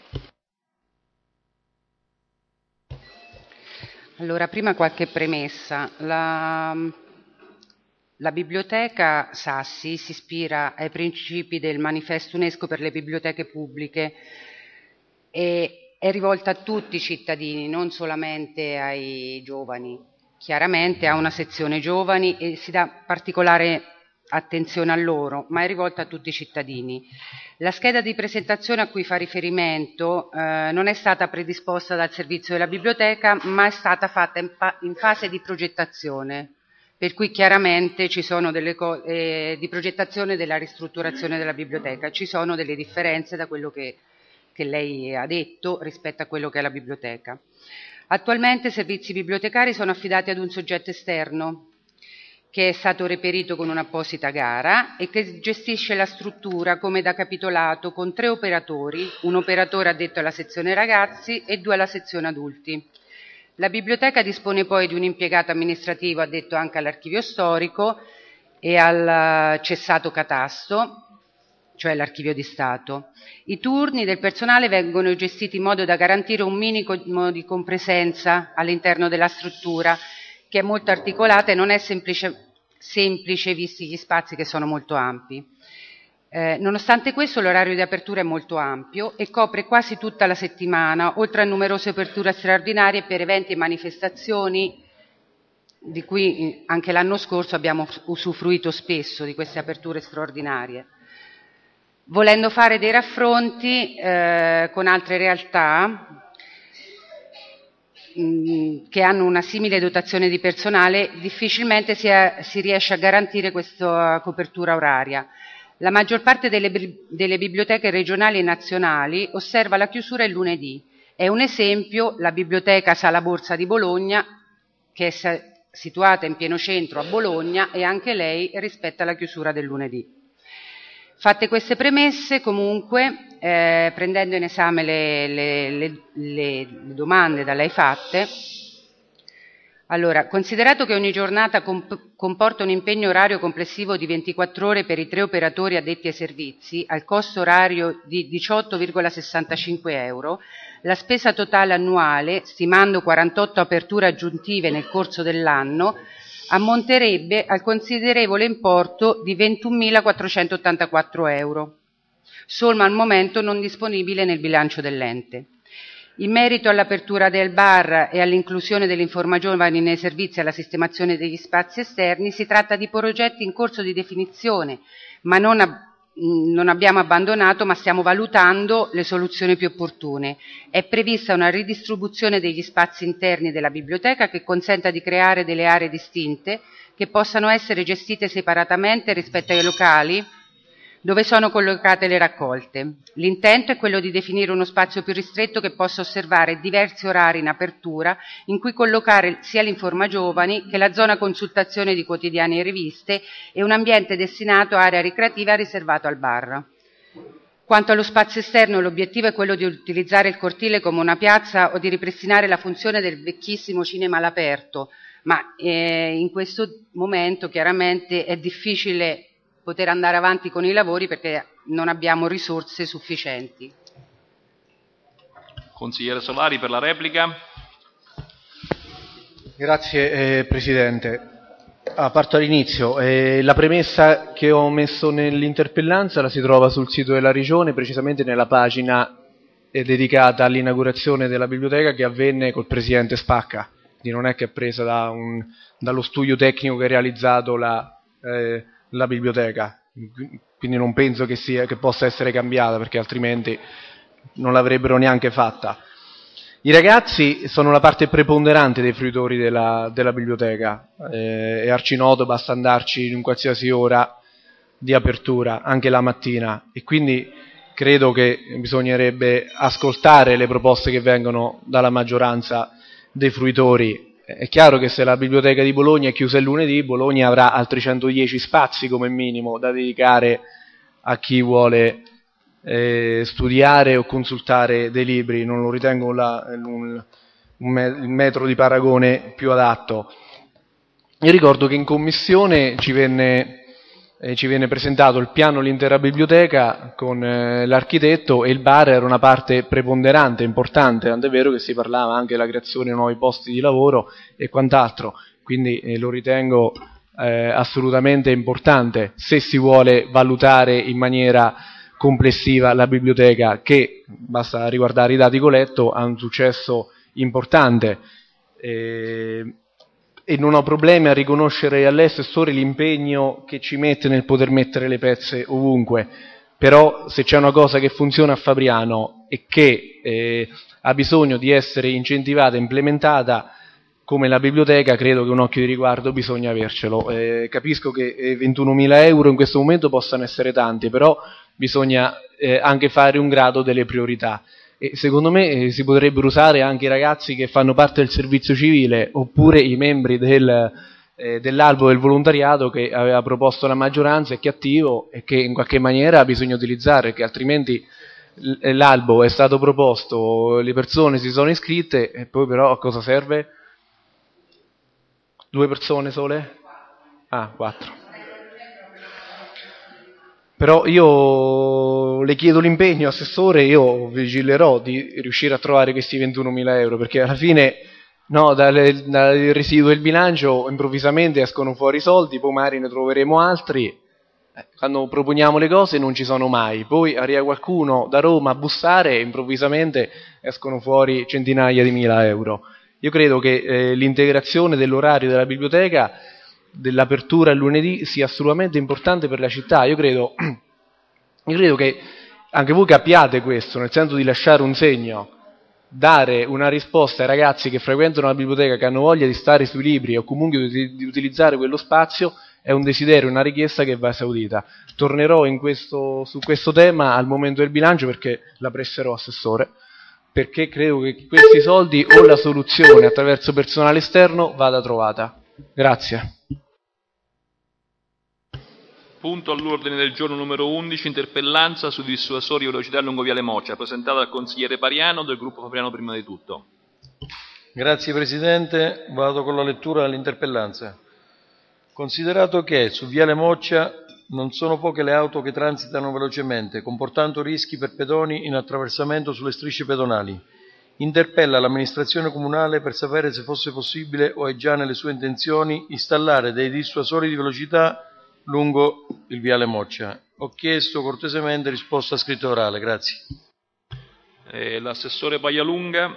Allora, prima qualche premessa. La, la biblioteca Sassi si ispira ai principi del manifesto UNESCO per le biblioteche pubbliche e è rivolta a tutti i cittadini, non solamente ai giovani. Chiaramente ha una sezione giovani e si dà particolare attenzione a loro, ma è rivolta a tutti i cittadini. La scheda di presentazione a cui fa riferimento eh, non è stata predisposta dal servizio della biblioteca, ma è stata fatta in, pa- in fase di progettazione, per cui chiaramente ci sono delle cose eh, di progettazione della ristrutturazione della biblioteca, ci sono delle differenze da quello che, che lei ha detto rispetto a quello che è la biblioteca. Attualmente i servizi bibliotecari sono affidati ad un soggetto esterno, che è stato reperito con un'apposita gara e che gestisce la struttura come da capitolato con tre operatori, un operatore addetto alla sezione ragazzi e due alla sezione adulti. La biblioteca dispone poi di un impiegato amministrativo addetto anche all'archivio storico e al cessato catasto, cioè l'archivio di Stato. I turni del personale vengono gestiti in modo da garantire un minimo di compresenza all'interno della struttura, che è molto articolata e non è semplice, semplice visti gli spazi che sono molto ampi. Eh, nonostante questo l'orario di apertura è molto ampio e copre quasi tutta la settimana, oltre a numerose aperture straordinarie per eventi e manifestazioni, di cui anche l'anno scorso abbiamo usufruito spesso di queste aperture straordinarie. Volendo fare dei raffronti eh, con altre realtà che hanno una simile dotazione di personale, difficilmente si, è, si riesce a garantire questa copertura oraria. La maggior parte delle, delle biblioteche regionali e nazionali osserva la chiusura il lunedì. È un esempio la biblioteca Sala Borsa di Bologna, che è situata in pieno centro a Bologna, e anche lei rispetta la chiusura del lunedì. Fatte queste premesse, comunque, eh, prendendo in esame le, le, le, le domande da lei fatte, allora, considerato che ogni giornata comp- comporta un impegno orario complessivo di ventiquattro ore per i tre operatori addetti ai servizi, al costo orario di diciotto virgola sessantacinque euro, la spesa totale annuale, stimando quarantotto aperture aggiuntive nel corso dell'anno, ammonterebbe al considerevole importo di ventunomilaquattrocentottantaquattro euro, somma al momento non disponibile nel bilancio dell'ente. In merito all'apertura del bar e all'inclusione dell'Informa Giovani nei servizi e alla sistemazione degli spazi esterni, si tratta di progetti in corso di definizione, ma non a non abbiamo abbandonato, ma stiamo valutando le soluzioni più opportune. È prevista una ridistribuzione degli spazi interni della biblioteca che consenta di creare delle aree distinte che possano essere gestite separatamente rispetto ai locali dove sono collocate le raccolte. L'intento è quello di definire uno spazio più ristretto che possa osservare diversi orari in apertura in cui collocare sia l'Informa Giovani che la zona consultazione di quotidiani e riviste e un ambiente destinato a area ricreativa riservato al bar. Quanto allo spazio esterno, l'obiettivo è quello di utilizzare il cortile come una piazza o di ripristinare la funzione del vecchissimo cinema all'aperto, ma eh, in questo momento chiaramente è difficile poter andare avanti con i lavori perché non abbiamo risorse sufficienti. Consigliere Solari per la replica. Grazie eh, Presidente. Ah, parto all'inizio. Eh, la premessa che ho messo nell'interpellanza la si trova sul sito della Regione, precisamente nella pagina è dedicata all'inaugurazione della biblioteca che avvenne col presidente Spacca, quindi non è che è presa da un, dallo studio tecnico che ha realizzato la, eh, la biblioteca, quindi non penso che, sia, che possa essere cambiata, perché altrimenti non l'avrebbero neanche fatta. I ragazzi sono la parte preponderante dei fruitori della, della biblioteca, eh, è arcinoto, basta andarci in qualsiasi ora di apertura, anche la mattina, e quindi credo che bisognerebbe ascoltare le proposte che vengono dalla maggioranza dei fruitori. È chiaro che se la biblioteca di Bologna è chiusa il lunedì, Bologna avrà altri centodieci spazi come minimo da dedicare a chi vuole eh, studiare o consultare dei libri. Non lo ritengo la, un, un me, il metro di paragone più adatto. Io ricordo che in commissione ci venne... Eh, ci viene presentato il piano dell'intera biblioteca con eh, l'architetto, e il bar era una parte preponderante, importante, tant'è vero che si parlava anche della creazione di nuovi posti di lavoro e quant'altro, quindi eh, lo ritengo eh, assolutamente importante se si vuole valutare in maniera complessiva la biblioteca, che, basta riguardare i dati che ho letto, ha un successo importante. Eh, e non ho problemi a riconoscere all'assessore l'impegno che ci mette nel poter mettere le pezze ovunque, però se c'è una cosa che funziona a Fabriano e che eh, ha bisogno di essere incentivata e implementata come la biblioteca, credo che un occhio di riguardo bisogna avercelo. Eh, capisco che eh, ventunomila euro in questo momento possano essere tanti, però bisogna eh, anche fare un grado delle priorità. E secondo me eh, si potrebbero usare anche i ragazzi che fanno parte del servizio civile, oppure i membri del, eh, dell'albo del volontariato che aveva proposto la maggioranza e che è attivo e che in qualche maniera bisogna utilizzare, perché altrimenti l'albo è stato proposto, le persone si sono iscritte e poi però a cosa serve? Due persone sole? Ah, quattro. Però io le chiedo l'impegno, assessore, io vigilerò di riuscire a trovare questi ventunomila euro, perché alla fine no, dal, dal residuo del bilancio improvvisamente escono fuori i soldi, poi magari ne troveremo altri, quando proponiamo le cose non ci sono mai, poi arriva qualcuno da Roma a bussare e improvvisamente escono fuori centinaia di mila euro. Io credo che eh, l'integrazione dell'orario della biblioteca, dell'apertura il lunedì, sia assolutamente importante per la città. Io credo, io credo che anche voi capiate questo, nel senso di lasciare un segno, dare una risposta ai ragazzi che frequentano la biblioteca, che hanno voglia di stare sui libri o comunque di, di utilizzare quello spazio, è un desiderio, una richiesta che va esaudita. Tornerò in questo, su questo tema al momento del bilancio, perché la presserò, assessore, perché credo che questi soldi o la soluzione attraverso personale esterno vada trovata. Grazie. Punto all'ordine del giorno numero undici, interpellanza su dissuasori velocità lungo Viale Moccia, presentata dal consigliere Pariano del gruppo Fabriano prima di tutto. Grazie Presidente, vado con la lettura dell'interpellanza. Considerato che su Viale Moccia non sono poche le auto che transitano velocemente, comportando rischi per pedoni in attraversamento sulle strisce pedonali, interpella l'amministrazione comunale per sapere se fosse possibile o è già nelle sue intenzioni installare dei dissuasori di velocità lungo il Viale Moccia. Ho chiesto cortesemente risposta scritta orale, grazie. Eh, l'assessore Paglialunga.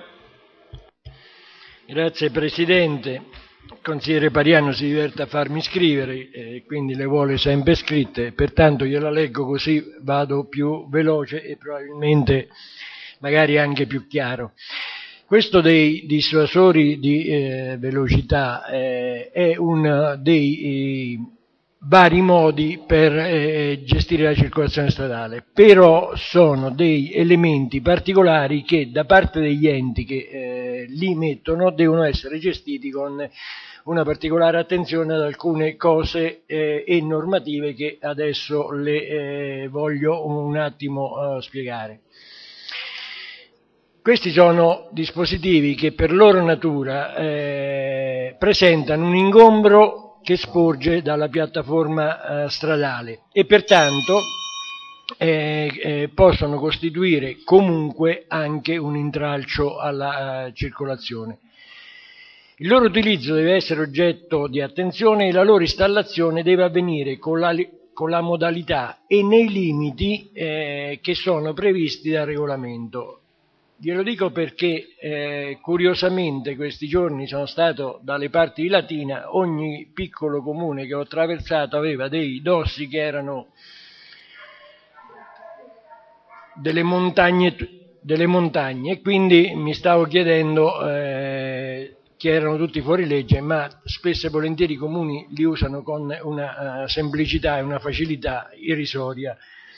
Grazie Presidente. Il consigliere Pariano si diverte a farmi scrivere, eh, quindi le vuole sempre scritte, pertanto io la leggo così vado più veloce e probabilmente magari anche più chiaro. Questo dei dissuasori di eh, velocità eh, è uno dei eh, vari modi per eh, gestire la circolazione stradale, però sono dei elementi particolari che da parte degli enti che eh, li mettono devono essere gestiti con una particolare attenzione ad alcune cose eh, e normative che adesso le eh, voglio un attimo uh, spiegare. Questi sono dispositivi che per loro natura eh, presentano un ingombro che sporge dalla piattaforma eh, stradale e pertanto eh, eh, possono costituire comunque anche un intralcio alla eh, circolazione. Il loro utilizzo deve essere oggetto di attenzione e la loro installazione deve avvenire con la, con la modalità e nei limiti eh, che sono previsti dal regolamento. Glielo dico perché eh, curiosamente questi giorni sono stato dalle parti di Latina, ogni piccolo comune che ho attraversato aveva dei dossi che erano delle montagne, delle montagne e quindi mi stavo chiedendo eh, che erano tutti fuori legge, ma spesso e volentieri i comuni li usano con una uh, semplicità e una facilità irrisoria.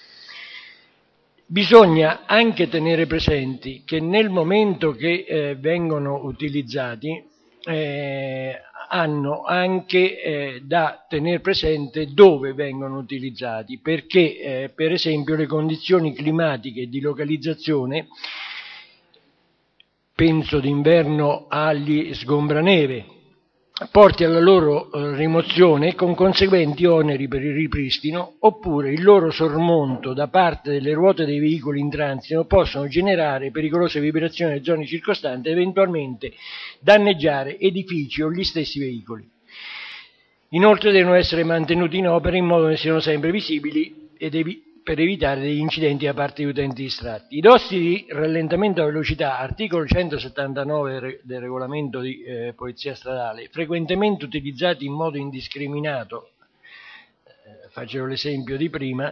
Bisogna anche tenere presenti che nel momento che eh, vengono utilizzati eh, hanno anche eh, da tenere presente dove vengono utilizzati, perché eh, per esempio le condizioni climatiche di localizzazione, penso d'inverno agli sgombraneve, porti alla loro eh, rimozione con conseguenti oneri per il ripristino, oppure il loro sormonto da parte delle ruote dei veicoli in transito possono generare pericolose vibrazioni nelle zone circostanti e eventualmente danneggiare edifici o gli stessi veicoli. Inoltre devono essere mantenuti in opera in modo che siano sempre visibili ed evi- per evitare degli incidenti da parte di utenti distratti. I dossi di rallentamento a velocità, articolo centosettantanove del regolamento di eh, polizia stradale, frequentemente utilizzati in modo indiscriminato, eh, facevo l'esempio di prima,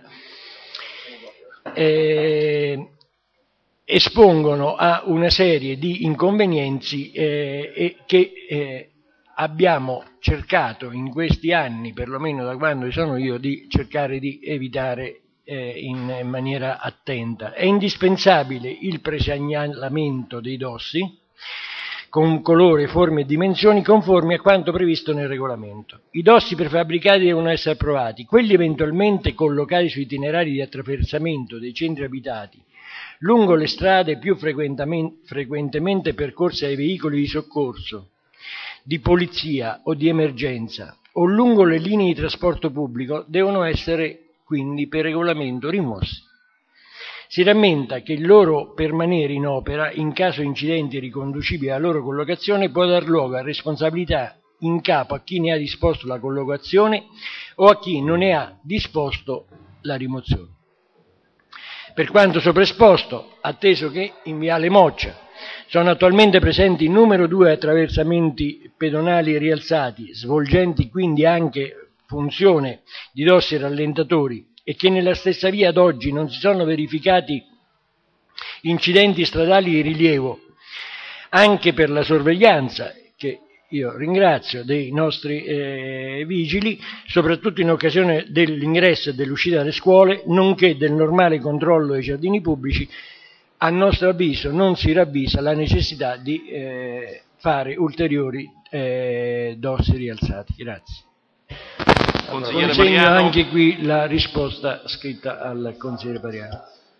eh, espongono a una serie di inconvenienzi eh, e che eh, abbiamo cercato in questi anni, perlomeno da quando sono io, di cercare di evitare in maniera attenta. È indispensabile il presegnalamento dei dossi con colore, forme e dimensioni conformi a quanto previsto nel regolamento. I dossi prefabbricati devono essere approvati, quelli eventualmente collocati su itinerari di attraversamento dei centri abitati lungo le strade più frequentemente percorse dai veicoli di soccorso, di polizia o di emergenza o lungo le linee di trasporto pubblico devono essere quindi per regolamento rimossi. Si rammenta che il loro permanere in opera, in caso di incidenti riconducibili alla loro collocazione, può dar luogo a responsabilità in capo a chi ne ha disposto la collocazione o a chi non ne ha disposto la rimozione. Per quanto sopraesposto, atteso che in Viale Moccia sono attualmente presenti in numero due attraversamenti pedonali rialzati, svolgenti quindi anche funzione di dossi rallentatori, e che nella stessa via ad oggi non si sono verificati incidenti stradali di rilievo, anche per la sorveglianza, che io ringrazio, dei nostri eh, vigili, soprattutto in occasione dell'ingresso e dell'uscita dalle scuole, nonché del normale controllo dei giardini pubblici, a nostro avviso non si ravvisa la necessità di eh, fare ulteriori eh, dossi rialzati. Grazie. Consigliere Consegno Mariano. anche qui la risposta scritta al consigliere Pariano.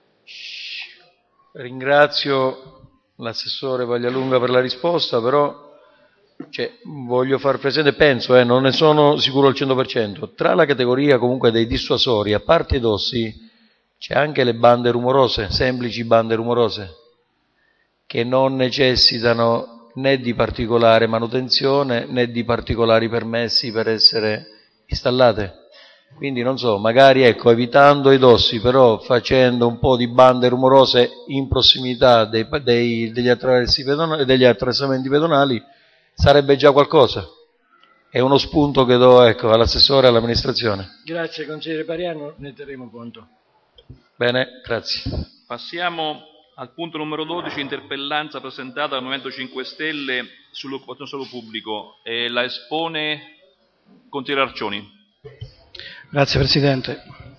Ringrazio l'assessore Paglialunga per la risposta, però cioè, voglio far presente, penso, eh, non ne sono sicuro al cento per cento, tra la categoria comunque dei dissuasori, a parte i dossi, c'è anche le bande rumorose, semplici bande rumorose, che non necessitano né di particolare manutenzione né di particolari permessi per essere installate. Quindi non so, magari ecco, evitando i dossi, però facendo un po' di bande rumorose in prossimità dei, dei, degli, attraversi pedonali, degli attraversamenti pedonali sarebbe già qualcosa. È uno spunto che do ecco, all'assessore e all'amministrazione. Grazie consigliere Pariano, ne terremo conto. Bene, grazie. Passiamo al punto numero dodici, interpellanza presentata dal Movimento cinque Stelle sull'occupazione suolo pubblico. E la espone consigliere Arcioni. Grazie Presidente.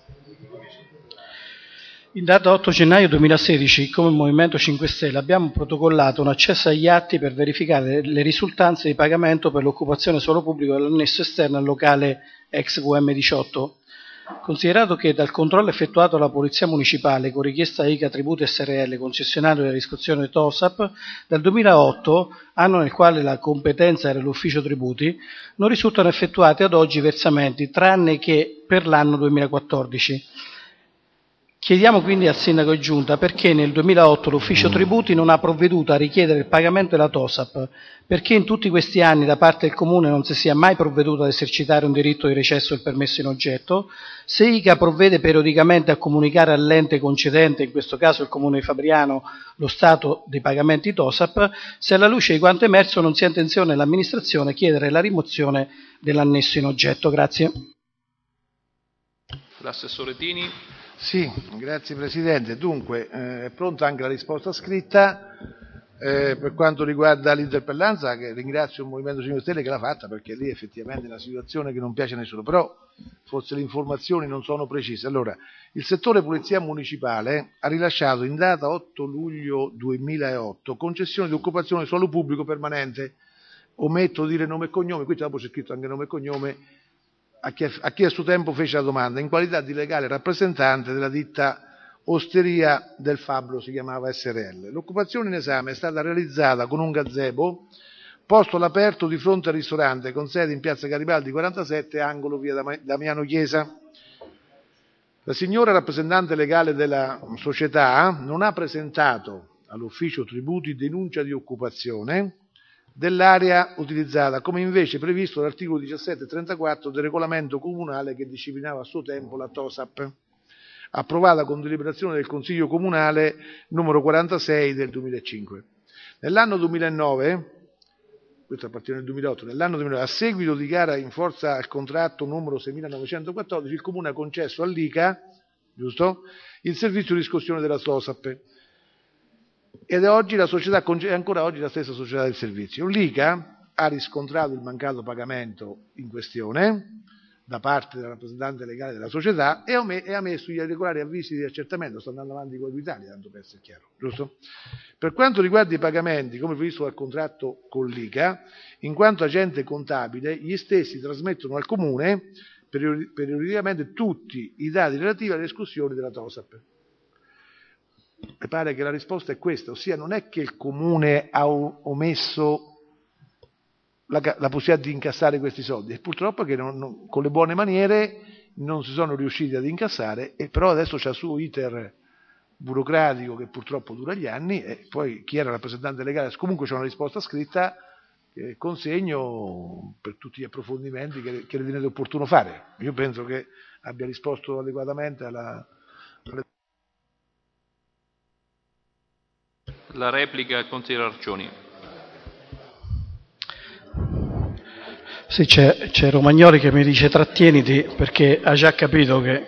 In data otto gennaio duemilasedici, come Movimento cinque Stelle, abbiamo protocollato un accesso agli atti per verificare le risultanze di pagamento per l'occupazione suolo pubblico dell'annesso esterno al locale ex V M diciotto. Considerato che dal controllo effettuato dalla Polizia Municipale con richiesta I C A Tributi S R L, concessionario della riscossione TOSAP, dal duemilaotto, anno nel quale la competenza era l'Ufficio Tributi, non risultano effettuati ad oggi versamenti, tranne che per l'anno duemilaquattordici. Chiediamo quindi al Sindaco e Giunta perché nel duemilaotto l'Ufficio Tributi non ha provveduto a richiedere il pagamento della TOSAP, perché in tutti questi anni da parte del Comune non si sia mai provveduto ad esercitare un diritto di recesso del permesso in oggetto, se I C A provvede periodicamente a comunicare all'ente concedente, in questo caso il Comune di Fabriano, lo stato dei pagamenti TOSAP, se alla luce di quanto emerso non sia intenzione dell'amministrazione chiedere la rimozione dell'annesso in oggetto. Grazie. L'assessore Tini. Sì, grazie Presidente. Dunque, eh, è pronta anche la risposta scritta eh, per quanto riguarda l'interpellanza, che ringrazio il Movimento cinque Stelle che l'ha fatta, perché lì effettivamente è una situazione che non piace a nessuno, però forse le informazioni non sono precise. Allora, il settore Polizia Municipale ha rilasciato in data otto luglio duemilaotto concessione di occupazione di suolo pubblico permanente, ometto di dire nome e cognome, qui dopo c'è scritto anche nome e cognome, a chi, a chi a suo tempo fece la domanda, in qualità di legale rappresentante della ditta Osteria del Fabbro, si chiamava S R L. L'occupazione in esame è stata realizzata con un gazebo posto all'aperto di fronte al ristorante con sede in piazza Garibaldi quarantasette, angolo via Damiano Chiesa. La signora rappresentante legale della società non ha presentato all'ufficio tributi denuncia di occupazione dell'area utilizzata, come invece previsto dall'articolo diciassette e trentaquattro del regolamento comunale che disciplinava a suo tempo la TOSAP, approvata con deliberazione del Consiglio Comunale numero quarantasei del duemilacinque. Nell'anno duemilanove, questo a partire dal duemilaotto, nell'anno duemilanove, a seguito di gara in forza al contratto numero seimilanovecentoquattordici, il Comune ha concesso all'I C A, giusto, il servizio di riscossione della TOSAP. Ed è, oggi la società, è ancora oggi la stessa società del servizio. L'I C A ha riscontrato il mancato pagamento in questione da parte del rappresentante legale della società e ha messo gli regolari avvisi di accertamento. Sto andando avanti con l'Italia, tanto per essere chiaro, giusto? Per quanto riguarda i pagamenti, come previsto dal contratto con l'I C A, in quanto agente contabile, gli stessi trasmettono al Comune periodicamente tutti i dati relativi alle esclusioni della TOSAP. Mi pare che la risposta è questa, ossia non è che il Comune ha omesso la, la possibilità di incassare questi soldi, e purtroppo che non, non, con le buone maniere non si sono riusciti ad incassare, e però adesso c'è il suo iter burocratico che purtroppo dura gli anni, e poi chi era rappresentante legale, comunque c'è una risposta scritta che consegno per tutti gli approfondimenti che, che ritenete opportuno fare. Io penso che abbia risposto adeguatamente alla... alle... La replica al consigliere Arcioni. Sì, c'è, c'è Romagnoli che mi dice trattieniti, perché ha già capito che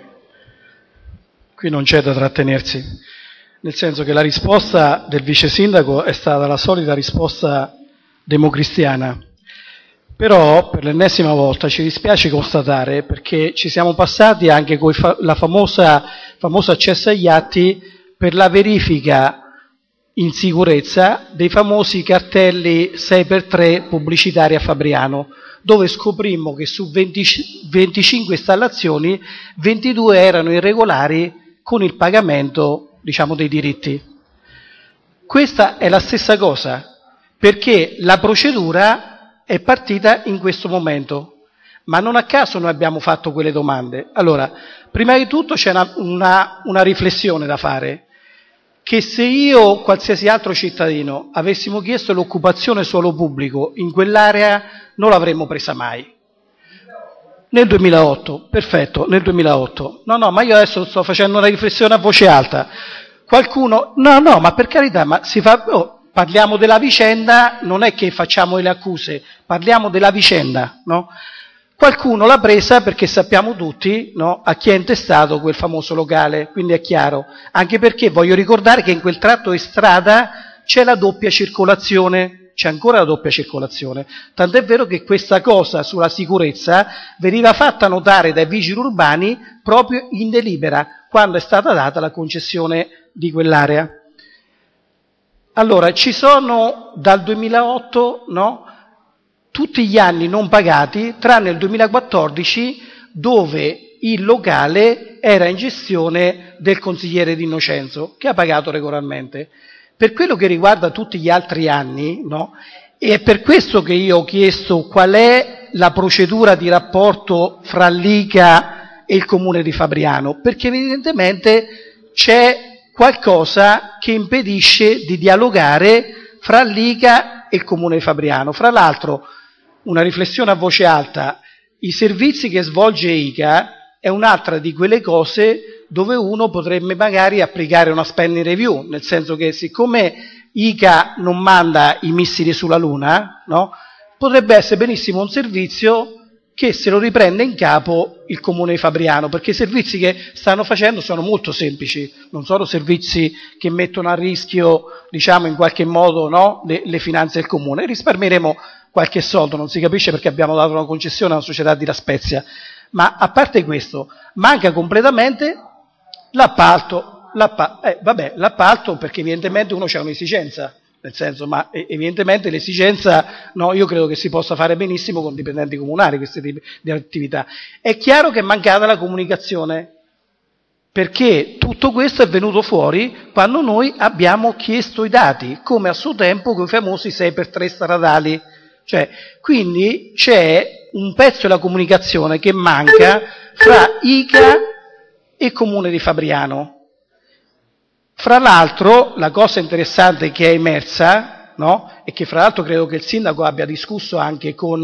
qui non c'è da trattenersi, nel senso che la risposta del vice sindaco è stata la solita risposta democristiana, però per l'ennesima volta ci dispiace constatare, perché ci siamo passati anche con la famosa famoso accesso agli atti per la verifica in sicurezza dei famosi cartelli sei per tre pubblicitari a Fabriano, dove scoprimmo che su venti, venticinque installazioni ventidue erano irregolari con il pagamento, diciamo, dei diritti. Questa è la stessa cosa, perché la procedura è partita in questo momento, ma non a caso noi abbiamo fatto quelle domande. Allora, prima di tutto c'è una, una, una riflessione da fare, che se io o qualsiasi altro cittadino avessimo chiesto l'occupazione suolo pubblico in quell'area non l'avremmo presa mai. Nel duemilaotto, perfetto, nel duemilaotto. No, no, ma io adesso sto facendo una riflessione a voce alta. Qualcuno, no, no, ma per carità, ma si fa, oh, parliamo della vicenda, non è che facciamo le accuse, parliamo della vicenda, no? Qualcuno l'ha presa perché sappiamo tutti, no, a chi è intestato quel famoso locale, quindi è chiaro. Anche perché voglio ricordare che in quel tratto di strada c'è la doppia circolazione, c'è ancora la doppia circolazione. Tant'è vero che questa cosa sulla sicurezza veniva fatta notare dai vigili urbani proprio in delibera, quando è stata data la concessione di quell'area. Allora, ci sono dal duemilaotto, no? Tutti gli anni non pagati, tranne il duemilaquattordici, dove il locale era in gestione del consigliere D'Innocenzo, che ha pagato regolarmente. Per quello che riguarda tutti gli altri anni, no? E è per questo che io ho chiesto qual è la procedura di rapporto fra l'I C A e il Comune di Fabriano, perché evidentemente c'è qualcosa che impedisce di dialogare fra l'I C A e il Comune di Fabriano. Fra l'altro, una riflessione a voce alta, i servizi che svolge I C A è un'altra di quelle cose dove uno potrebbe magari applicare una spending review, nel senso che siccome I C A non manda i missili sulla Luna, no? Potrebbe essere benissimo un servizio che se lo riprende in capo il Comune di Fabriano, perché i servizi che stanno facendo sono molto semplici, non sono servizi che mettono a rischio, diciamo, in qualche modo, no, le, le finanze del Comune. Risparmieremo qualche soldo, non si capisce perché abbiamo dato una concessione a una società di La Spezia, ma a parte questo, manca completamente l'appalto, l'appa- eh, vabbè, l'appalto perché evidentemente uno c'ha un'esigenza. Nel senso, ma evidentemente l'esigenza, no, io credo che si possa fare benissimo con dipendenti comunali questi tipi di attività. È chiaro che è mancata la comunicazione, perché tutto questo è venuto fuori quando noi abbiamo chiesto i dati, come a suo tempo con i famosi sei per tre stradali. Cioè, quindi c'è un pezzo della comunicazione che manca fra I C A e Comune di Fabriano. Fra l'altro, la cosa interessante che è emersa, no, e che fra l'altro credo che il sindaco abbia discusso anche con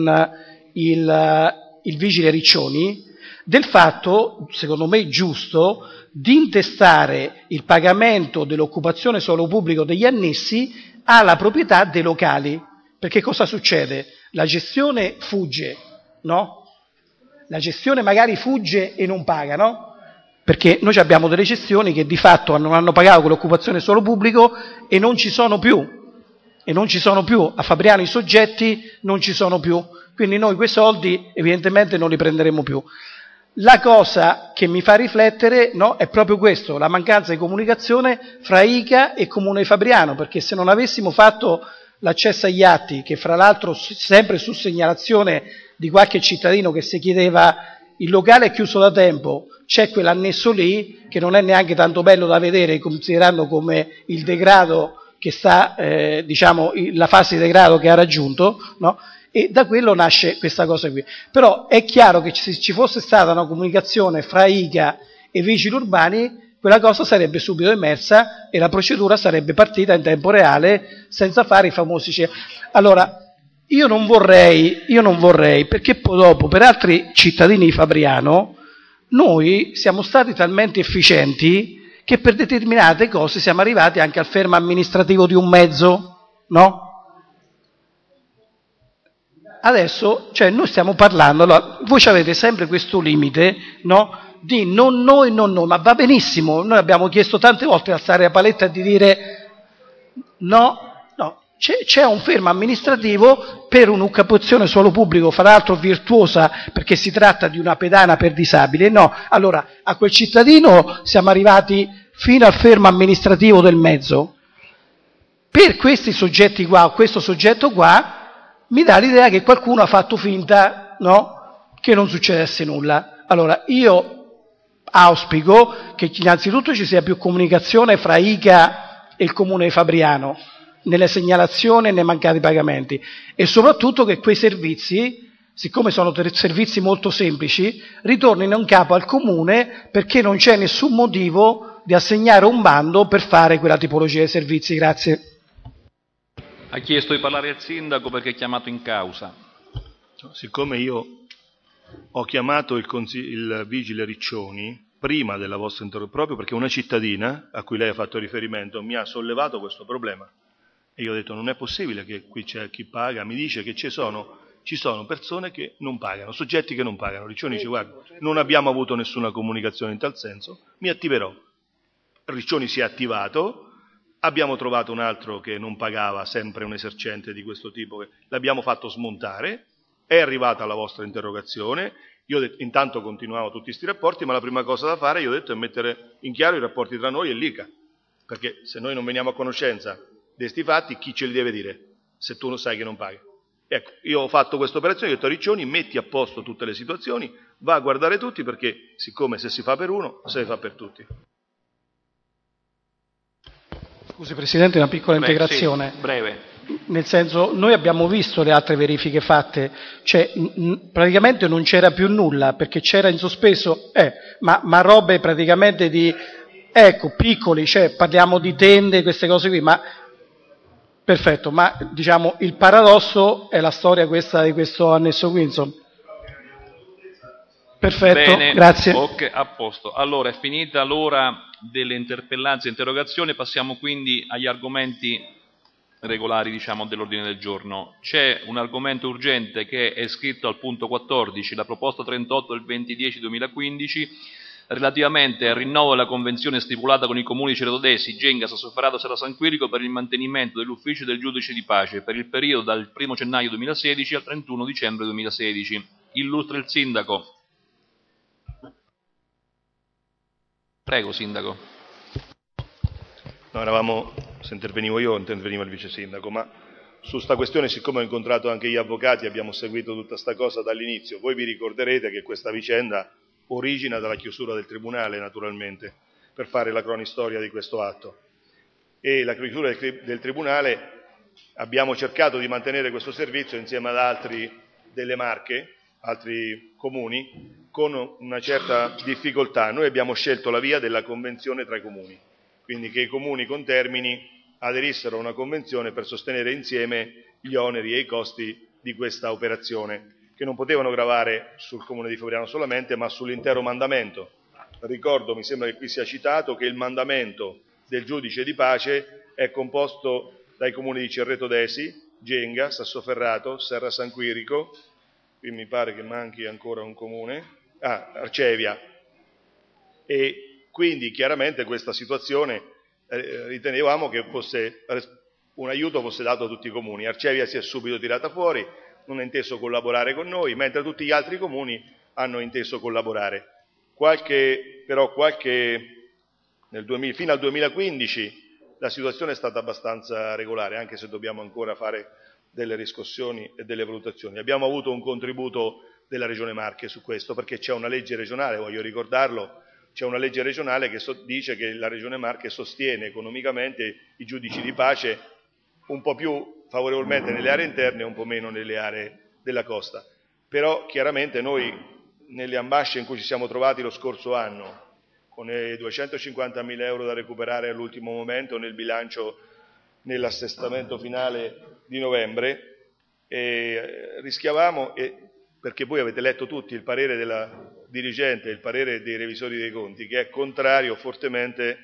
il, il vigile Riccioni, del fatto, secondo me giusto, di intestare il pagamento dell'occupazione suolo pubblico degli annessi alla proprietà dei locali. Perché cosa succede? La gestione fugge, no? La gestione magari fugge e non paga, no? Perché noi abbiamo delle gestioni che di fatto non hanno pagato quell'occupazione suolo pubblico e non ci sono più, e non ci sono più, a Fabriano i soggetti non ci sono più, quindi noi quei soldi evidentemente non li prenderemo più. La cosa che mi fa riflettere, no, è proprio questo, la mancanza di comunicazione fra I C A e Comune di Fabriano, perché se non avessimo fatto l'accesso agli atti, che fra l'altro sempre su segnalazione di qualche cittadino che si chiedeva il locale è chiuso da tempo, c'è quell'annesso lì che non è neanche tanto bello da vedere, considerando come il degrado che sta, eh, diciamo, la fase di degrado che ha raggiunto, no? E da quello nasce questa cosa qui. Però è chiaro che se ci fosse stata una comunicazione fra I C A e vigili urbani, quella cosa sarebbe subito emersa e la procedura sarebbe partita in tempo reale senza fare i famosi... Allora, io non vorrei, io non vorrei, perché poi dopo, per altri cittadini di Fabriano, noi siamo stati talmente efficienti che per determinate cose siamo arrivati anche al fermo amministrativo di un mezzo, no? Adesso, cioè, noi stiamo parlando, allora, voi avete sempre questo limite, no? Di non noi, non noi, ma va benissimo, noi abbiamo chiesto tante volte di alzare la paletta e di dire no, no, c'è, c'è un fermo amministrativo per un'occupazione suolo pubblico, fra l'altro virtuosa, perché si tratta di una pedana per disabili, no, allora a quel cittadino siamo arrivati fino al fermo amministrativo del mezzo. Per questi soggetti qua, questo soggetto qua, mi dà l'idea che qualcuno ha fatto finta, no, che non succedesse nulla. Allora, io auspico che innanzitutto ci sia più comunicazione fra I C A e il Comune di Fabriano nelle segnalazioni e nei mancati pagamenti e soprattutto che quei servizi, siccome sono ter- servizi molto semplici, ritornino in capo al Comune perché non c'è nessun motivo di assegnare un bando per fare quella tipologia di servizi. Grazie. Ha chiesto di parlare il sindaco perché è chiamato in causa. Siccome io ho chiamato il, consig- il vigile Riccioni prima della vostra interrogazione, proprio perché una cittadina a cui lei ha fatto riferimento mi ha sollevato questo problema e io ho detto non è possibile che qui c'è chi paga, mi dice che ci sono, ci sono persone che non pagano, soggetti che non pagano. Riccioni dice guarda, non abbiamo avuto nessuna comunicazione in tal senso, mi attiverò. Riccioni si è attivato, abbiamo trovato un altro che non pagava, sempre un esercente di questo tipo, l'abbiamo fatto smontare. È arrivata la vostra interrogazione, io detto, intanto continuavo tutti questi rapporti, ma la prima cosa da fare, io ho detto, è mettere in chiaro i rapporti tra noi e l'I C A, perché se noi non veniamo a conoscenza di questi fatti, chi ce li deve dire, se tu non sai che non paga? Ecco, io ho fatto questa operazione, ho detto a Riccioni, metti a posto tutte le situazioni, va a guardare tutti, perché siccome se si fa per uno, se fa per tutti. Scusi Presidente, una piccola Beh, integrazione. Sì, breve. Nel senso, noi abbiamo visto le altre verifiche fatte, cioè n- praticamente non c'era più nulla perché c'era in sospeso, eh, ma, ma robe praticamente di ecco, piccoli, cioè parliamo di tende, queste cose qui, ma perfetto, ma diciamo il paradosso è la storia questa di questo annesso qui, insomma. Perfetto, Bene, grazie. Ok, a posto. Allora, è finita l'ora delle interpellanze e interrogazioni, passiamo quindi agli argomenti regolari, diciamo, dell'ordine del giorno. C'è un argomento urgente che è scritto al punto quattordici, la proposta trentotto del venti dieci duemilaquindici, relativamente al rinnovo della convenzione stipulata con i comuni di Cerreto d'Esi, Genga, Sassoferrato e Serra San Quirico per il mantenimento dell'ufficio del giudice di pace per il periodo dal primo gennaio duemilasedici al trentuno dicembre duemilasedici. Illustra il sindaco. Prego, sindaco. No, eravamo, se intervenivo io, interveniva il vice sindaco, ma su sta questione, siccome ho incontrato anche gli avvocati, abbiamo seguito tutta sta cosa dall'inizio. Voi vi ricorderete che questa vicenda origina dalla chiusura del tribunale, naturalmente, per fare la cronistoria di questo atto. E la chiusura del, del tribunale abbiamo cercato di mantenere questo servizio insieme ad altri delle Marche, altri comuni, con una certa difficoltà. Noi abbiamo scelto la via della convenzione tra i comuni, quindi che i comuni con Termini aderissero a una convenzione per sostenere insieme gli oneri e i costi di questa operazione, che non potevano gravare sul comune di Fabriano solamente, ma sull'intero mandamento. Ricordo, mi sembra che qui sia citato, che il mandamento del giudice di pace è composto dai comuni di Cerreto d'Esi, Genga, Sassoferrato, Serra San Quirico, qui mi pare che manchi ancora un comune, ah, Arcevia, e quindi chiaramente questa situazione eh, ritenevamo che fosse un aiuto fosse dato a tutti i comuni. Arcevia si è subito tirata fuori, non ha inteso collaborare con noi, mentre tutti gli altri comuni hanno inteso collaborare. Qualche, però qualche, nel duemila, fino al duemilaquindici la situazione è stata abbastanza regolare, anche se dobbiamo ancora fare delle riscossioni e delle valutazioni. Abbiamo avuto un contributo della Regione Marche su questo, perché c'è una legge regionale, voglio ricordarlo, c'è una legge regionale che so, dice che la Regione Marche sostiene economicamente i giudici di pace un po' più favorevolmente nelle aree interne e un po' meno nelle aree della costa. Però chiaramente noi nelle ambasce in cui ci siamo trovati lo scorso anno, con i duecentocinquantamila euro da recuperare all'ultimo momento nel bilancio, nell'assestamento finale di novembre, eh, rischiavamo, eh, perché voi avete letto tutti il parere della dirigente e il parere dei revisori dei conti, che è contrario fortemente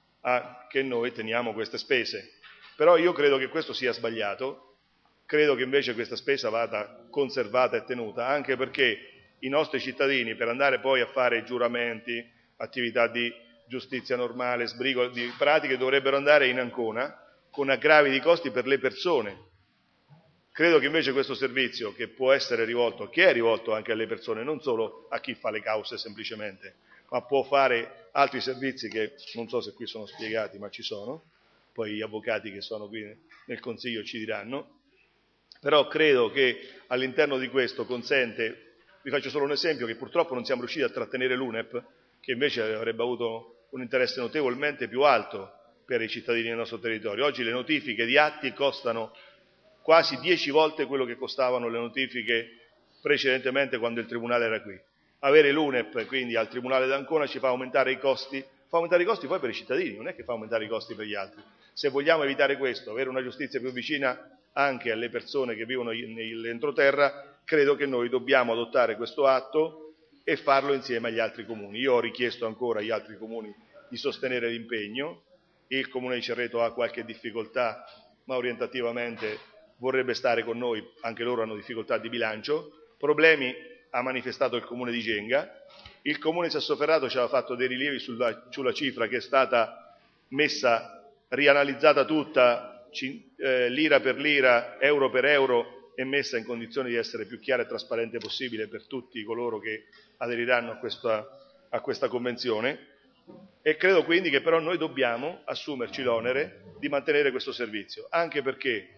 a che noi teniamo queste spese. Però io credo che questo sia sbagliato, credo che invece questa spesa vada conservata e tenuta, anche perché i nostri cittadini, per andare poi a fare giuramenti, attività di giustizia normale, sbrigo di pratiche, dovrebbero andare in Ancona con aggravi di costi per le persone. Credo che invece questo servizio, che può essere rivolto, che è rivolto anche alle persone, non solo a chi fa le cause semplicemente, ma può fare altri servizi che non so se qui sono spiegati, ma ci sono, poi gli avvocati che sono qui nel Consiglio ci diranno, però credo che all'interno di questo consente, vi faccio solo un esempio, che purtroppo non siamo riusciti a trattenere l'U N E P, che invece avrebbe avuto un interesse notevolmente più alto per i cittadini del nostro territorio. Oggi le notifiche di atti costano quasi dieci volte quello che costavano le notifiche precedentemente quando il Tribunale era qui. Avere l'U N E P quindi al Tribunale d'Ancona ci fa aumentare i costi, fa aumentare i costi poi per i cittadini, non è che fa aumentare i costi per gli altri. Se vogliamo evitare questo, avere una giustizia più vicina anche alle persone che vivono nell'entroterra, credo che noi dobbiamo adottare questo atto e farlo insieme agli altri comuni. Io ho richiesto ancora agli altri comuni di sostenere l'impegno, il comune di Cerreto ha qualche difficoltà, ma orientativamente vorrebbe stare con noi, anche loro hanno difficoltà di bilancio, problemi ha manifestato il comune di Genga, il comune di Sassoferrato ci aveva fatto dei rilievi sulla, sulla cifra che è stata messa, rianalizzata tutta, eh, lira per lira, euro per euro, e messa in condizione di essere più chiara e trasparente possibile per tutti coloro che aderiranno a questa, a questa convenzione, e credo quindi che però noi dobbiamo assumerci l'onere di mantenere questo servizio, anche perché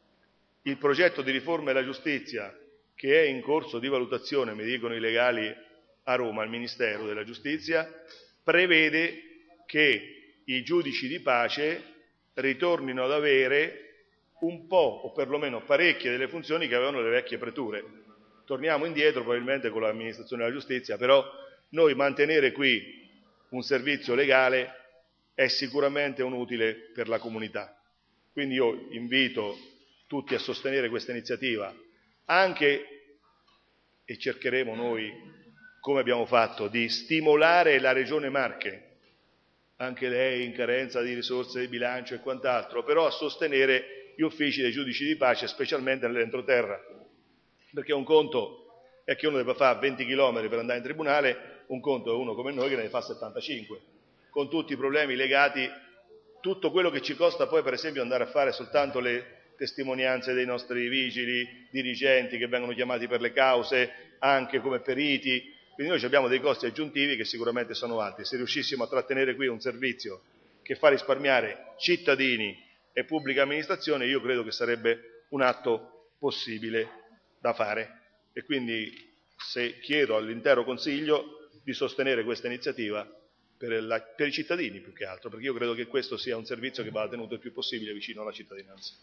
il progetto di riforma della giustizia che è in corso di valutazione, mi dicono i legali a Roma, al Ministero della Giustizia, prevede che i giudici di pace ritornino ad avere un po', o perlomeno parecchie delle funzioni che avevano le vecchie preture. Torniamo indietro probabilmente con l'amministrazione della giustizia, però noi mantenere qui un servizio legale è sicuramente un utile per la comunità. Quindi io invito tutti a sostenere questa iniziativa, anche, e cercheremo noi, come abbiamo fatto, di stimolare la Regione Marche, anche lei in carenza di risorse di bilancio e quant'altro, però a sostenere gli uffici dei giudici di pace, specialmente nell'entroterra, perché un conto è che uno debba fare venti chilometri per andare in tribunale, un conto è uno come noi che ne fa settantacinque, con tutti i problemi legati, tutto quello che ci costa poi per esempio andare a fare soltanto le testimonianze dei nostri vigili, dirigenti che vengono chiamati per le cause, anche come periti. Quindi noi abbiamo dei costi aggiuntivi che sicuramente sono alti. Se riuscissimo a trattenere qui un servizio che fa risparmiare cittadini e pubblica amministrazione, io credo che sarebbe un atto possibile da fare. E quindi se chiedo all'intero Consiglio di sostenere questa iniziativa per, la, per i cittadini più che altro, perché io credo che questo sia un servizio che va tenuto il più possibile vicino alla cittadinanza.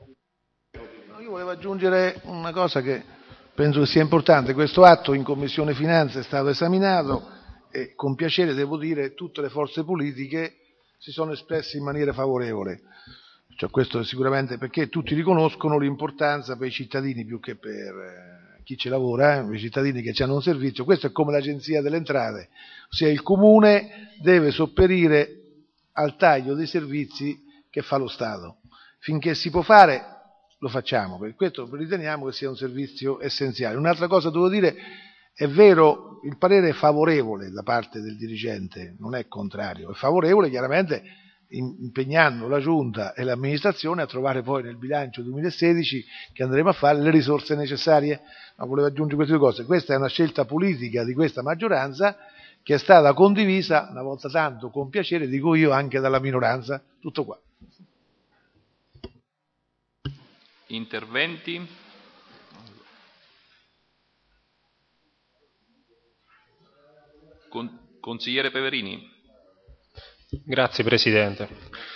Io volevo aggiungere una cosa che penso che sia importante. Questo atto in Commissione Finanze è stato esaminato e con piacere devo dire tutte le forze politiche si sono espresse in maniera favorevole. Cioè, questo sicuramente perché tutti riconoscono l'importanza per i cittadini più che per eh, chi ci lavora, eh, i cittadini che hanno un servizio. Questo è come l'Agenzia delle Entrate, ossia il Comune deve sopperire al taglio dei servizi che fa lo Stato. Finché si può fare lo facciamo, per questo riteniamo che sia un servizio essenziale. Un'altra cosa devo dire, è vero, il parere è favorevole da parte del dirigente, non è contrario, è favorevole chiaramente impegnando la Giunta e l'amministrazione a trovare poi nel bilancio duemilasedici che andremo a fare le risorse necessarie. Ma volevo aggiungere queste due cose. Questa è una scelta politica di questa maggioranza che è stata condivisa una volta tanto con piacere, dico io, anche dalla minoranza. Tutto qua. Interventi? Con, consigliere Peverini. Grazie Presidente.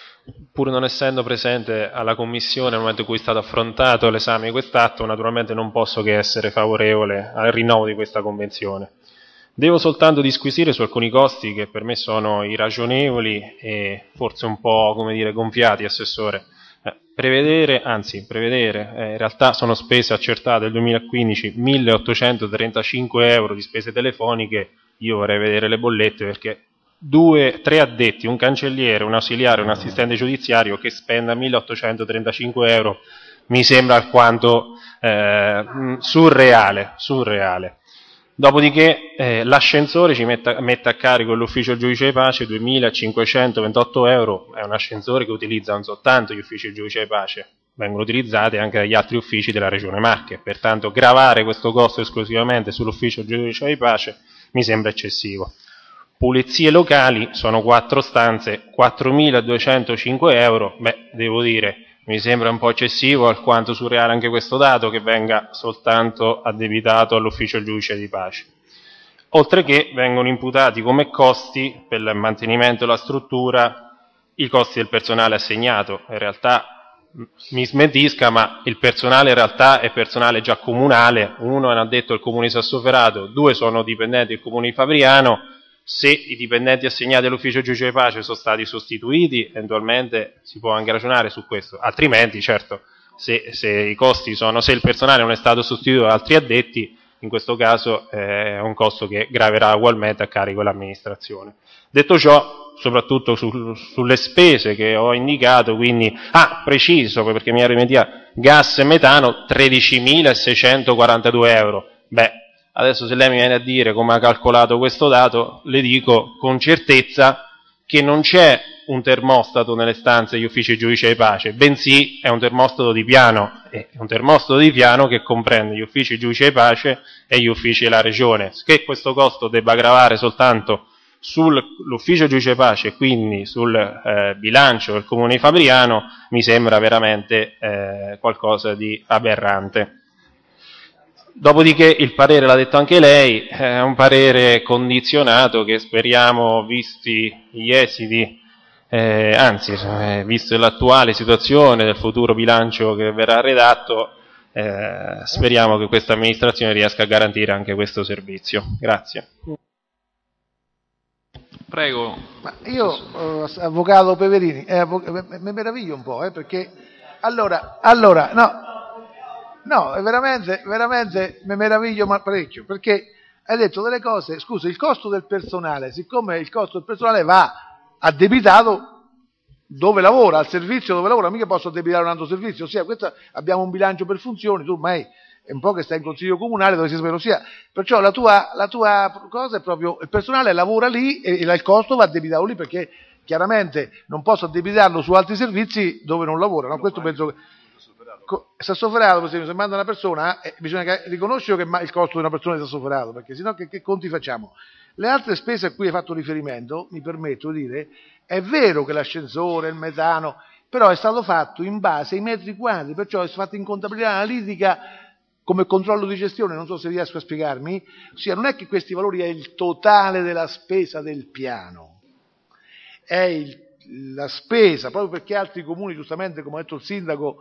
Pur non essendo presente alla Commissione nel momento in cui è stato affrontato l'esame di quest'atto, naturalmente non posso che essere favorevole al rinnovo di questa convenzione. Devo soltanto disquisire su alcuni costi che per me sono irragionevoli e forse un po', come dire, gonfiati, Assessore. Eh, prevedere, anzi, prevedere, eh, in realtà sono spese accertate del duemilaquindici milleottocentotrentacinque euro di spese telefoniche. Io vorrei vedere le bollette perché due, tre addetti, un cancelliere, un ausiliare, un assistente giudiziario che spenda milleottocentotrentacinque euro mi sembra alquanto eh, surreale, surreale. Dopodiché eh, l'ascensore ci mette, mette a carico l'ufficio giudice di pace duemilacinquecentoventotto euro, è un ascensore che utilizza non soltanto gli uffici giudice di pace, vengono utilizzati anche dagli altri uffici della Regione Marche, pertanto gravare questo costo esclusivamente sull'ufficio giudice di pace mi sembra eccessivo. Pulizie locali sono quattro stanze, quattromiladuecentocinque euro, beh, devo dire, mi sembra un po' eccessivo, alquanto surreale anche questo dato che venga soltanto addebitato all'ufficio giudice di pace. Oltre che vengono imputati come costi per il mantenimento della struttura i costi del personale assegnato. In realtà mi smentisca, ma il personale in realtà è personale già comunale, uno è addetto al comune di Sassoferrato, due sono dipendenti del comune di Fabriano. Se i dipendenti assegnati all'ufficio giudice di pace sono stati sostituiti, eventualmente si può anche ragionare su questo, altrimenti certo se, se i costi sono, se il personale non è stato sostituito da altri addetti, in questo caso eh, è un costo che graverà ugualmente a carico dell'amministrazione. Detto ciò, soprattutto su, sulle spese che ho indicato, quindi, ah, preciso, perché mi ero dimenticato, gas e metano tredicimilaseicentoquarantadue euro, beh, adesso se lei mi viene a dire come ha calcolato questo dato, le dico con certezza che non c'è un termostato nelle stanze degli uffici giudice di pace, bensì è un termostato di piano, è un termostato di piano che comprende gli uffici giudice di pace e gli uffici della Regione. Che questo costo debba gravare soltanto sull'ufficio giudice di pace e quindi sul eh, bilancio del Comune di Fabriano mi sembra veramente eh, qualcosa di aberrante. Dopodiché il parere, l'ha detto anche lei, è un parere condizionato che speriamo, visti gli esiti, eh, anzi, eh, visto l'attuale situazione del futuro bilancio che verrà redatto, eh, speriamo che questa amministrazione riesca a garantire anche questo servizio. Grazie. Prego. Ma io, eh, avvocato Peverini, eh, avvoc- mi meraviglio un po', eh, perché allora, allora, no, no, veramente, veramente mi meraviglio ma parecchio, perché hai detto delle cose, scusa, il costo del personale, siccome il costo del personale va addebitato dove lavora, al servizio dove lavora, mica posso addebitare un altro servizio, ossia, questo, abbiamo un bilancio per funzioni, tu ormai è un po' che stai in consiglio comunale dove si spero sia, perciò la tua, la tua cosa è proprio, il personale lavora lì e, e il costo va addebitato lì, perché chiaramente non posso addebitarlo su altri servizi dove non lavora, no? Questo penso che sassoferato, per esempio, se manda una persona, eh, bisogna riconoscere che il costo di una persona è sassoferato, perché sennò che, che conti facciamo? Le altre spese a cui hai fatto riferimento, mi permetto di dire, è vero che l'ascensore, il metano, però è stato fatto in base ai metri quadri, perciò è stato fatto in contabilità analitica come controllo di gestione, non so se riesco a spiegarmi, ossia non è che questi valori è il totale della spesa del piano, è il, la spesa, proprio perché altri comuni, giustamente, come ha detto il sindaco,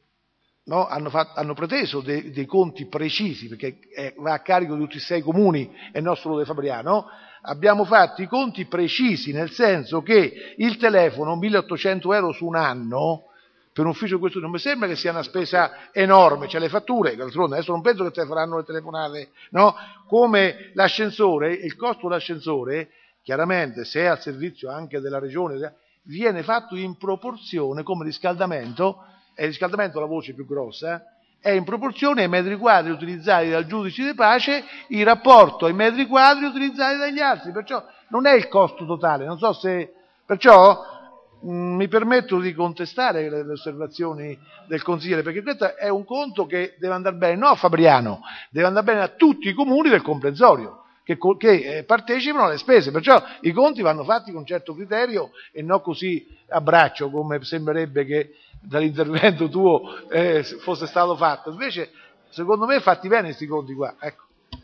no, hanno, fatto, hanno preteso dei, dei conti precisi, perché è, va a carico di tutti i sei comuni e non solo di Fabriano, abbiamo fatto i conti precisi, nel senso che il telefono, milleottocento euro su un anno, per un ufficio di questo non mi sembra che sia una spesa enorme, c'è le fatture, d'altronde adesso non penso che te faranno le telefonate, no? Come l'ascensore, il costo dell'ascensore, chiaramente se è al servizio anche della regione, viene fatto in proporzione come riscaldamento, e il riscaldamento è la voce più grossa, è in proporzione ai metri quadri utilizzati dal giudice di pace in rapporto ai metri quadri utilizzati dagli altri, perciò non è il costo totale, non so se, perciò mh, mi permetto di contestare le, le osservazioni del consigliere, perché questo è un conto che deve andare bene non a Fabriano, deve andare bene a tutti i comuni del comprensorio che, che eh, partecipano alle spese, perciò i conti vanno fatti con un certo criterio e non così a braccio come sembrerebbe che dall'intervento tuo eh, fosse stato fatto. Invece secondo me fatti bene questi conti qua, ecco.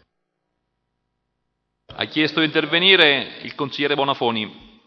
Ha chiesto di intervenire il consigliere Bonafoni.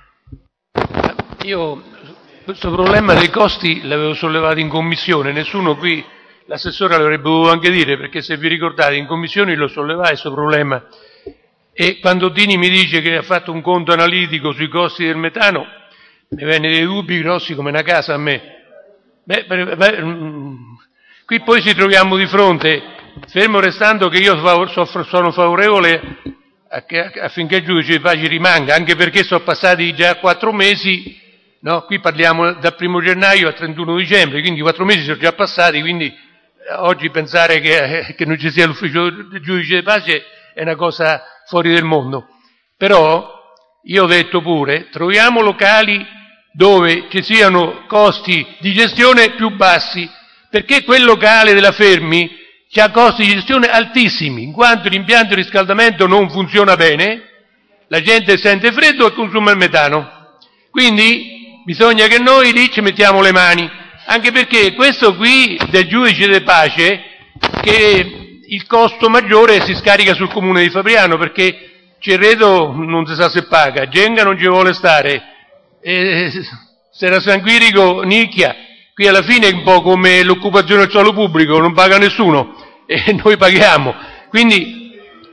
Io questo problema dei costi l'avevo sollevato in commissione, nessuno qui, l'assessore l'avrebbe potuto anche dire, perché se vi ricordate in commissione lo sollevai questo problema, e quando Dini mi dice che ha fatto un conto analitico sui costi del metano mi venne dei dubbi grossi come una casa a me. Beh, beh, beh, qui poi ci troviamo di fronte, fermo restando che io sono favorevole a che, affinché il giudice di pace rimanga, anche perché sono passati già quattro mesi, no? Qui parliamo dal primo gennaio al trentuno dicembre, quindi quattro mesi sono già passati, quindi oggi pensare che, che non ci sia l'ufficio del giudice di pace è una cosa fuori del mondo. Però io ho detto pure, troviamo locali dove ci siano costi di gestione più bassi, perché quel locale della Fermi ha costi di gestione altissimi, in quanto l'impianto di riscaldamento non funziona bene, la gente sente freddo e consuma il metano. Quindi bisogna che noi lì ci mettiamo le mani, anche perché questo qui del giudice di pace, che il costo maggiore si scarica sul comune di Fabriano, perché Cerreto non si sa se paga, Genga non ci vuole stare, eh, Serra San Quirico nicchia, qui alla fine è un po' come l'occupazione del suolo pubblico, non paga nessuno e noi paghiamo, quindi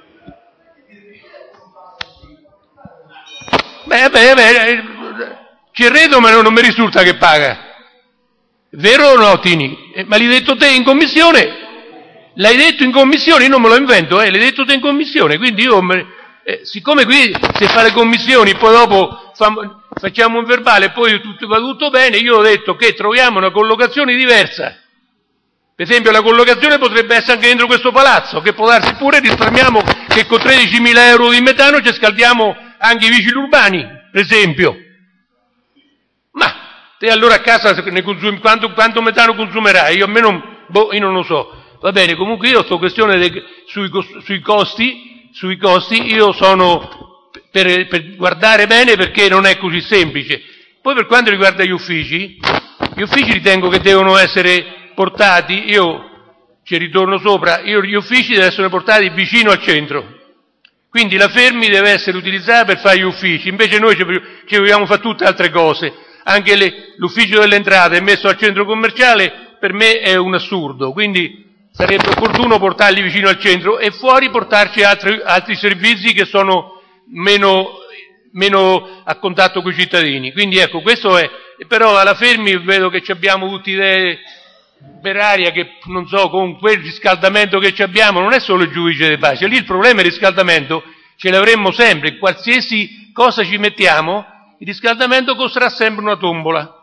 beh, beh, beh Cerreto ma non, non mi risulta che paga, vero o no Tini? Eh, ma l'hai detto te in commissione? L'hai detto in commissione, io non me lo invento, eh, l'hai detto te in commissione, quindi io me, eh, siccome qui se fa le commissioni poi dopo fa, facciamo un verbale e poi tutto, va tutto bene, io ho detto che troviamo una collocazione diversa. Per esempio la collocazione potrebbe essere anche dentro questo palazzo, che può darsi pure, risparmiamo che con tredicimila euro di metano ci scaldiamo anche i vicini urbani, per esempio. Ma te allora a casa ne consumi, quanto, quanto metano consumerai? Io almeno, boh, io non lo so. Va bene, comunque io sto questione de, sui, sui costi, sui costi io sono per, per guardare bene perché non è così semplice. Poi per quanto riguarda gli uffici, gli uffici ritengo che devono essere portati, io ci ritorno sopra, io, gli uffici devono essere portati vicino al centro. Quindi la Fermi deve essere utilizzata per fare gli uffici, invece noi ci, ci vogliamo fare tutte altre cose. Anche le, l'ufficio delle entrate messo al centro commerciale per me è un assurdo, quindi sarebbe opportuno portarli vicino al centro e fuori portarci altri, altri servizi che sono meno, meno a contatto con i cittadini. Quindi ecco, questo è, però alla Fermi vedo che ci abbiamo tutte idee per aria che, non so, con quel riscaldamento che ci abbiamo, non è solo il giudice di pace, lì il problema è il riscaldamento, ce l'avremmo sempre, qualsiasi cosa ci mettiamo, il riscaldamento costerà sempre una tombola.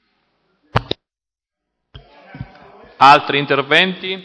Altri interventi?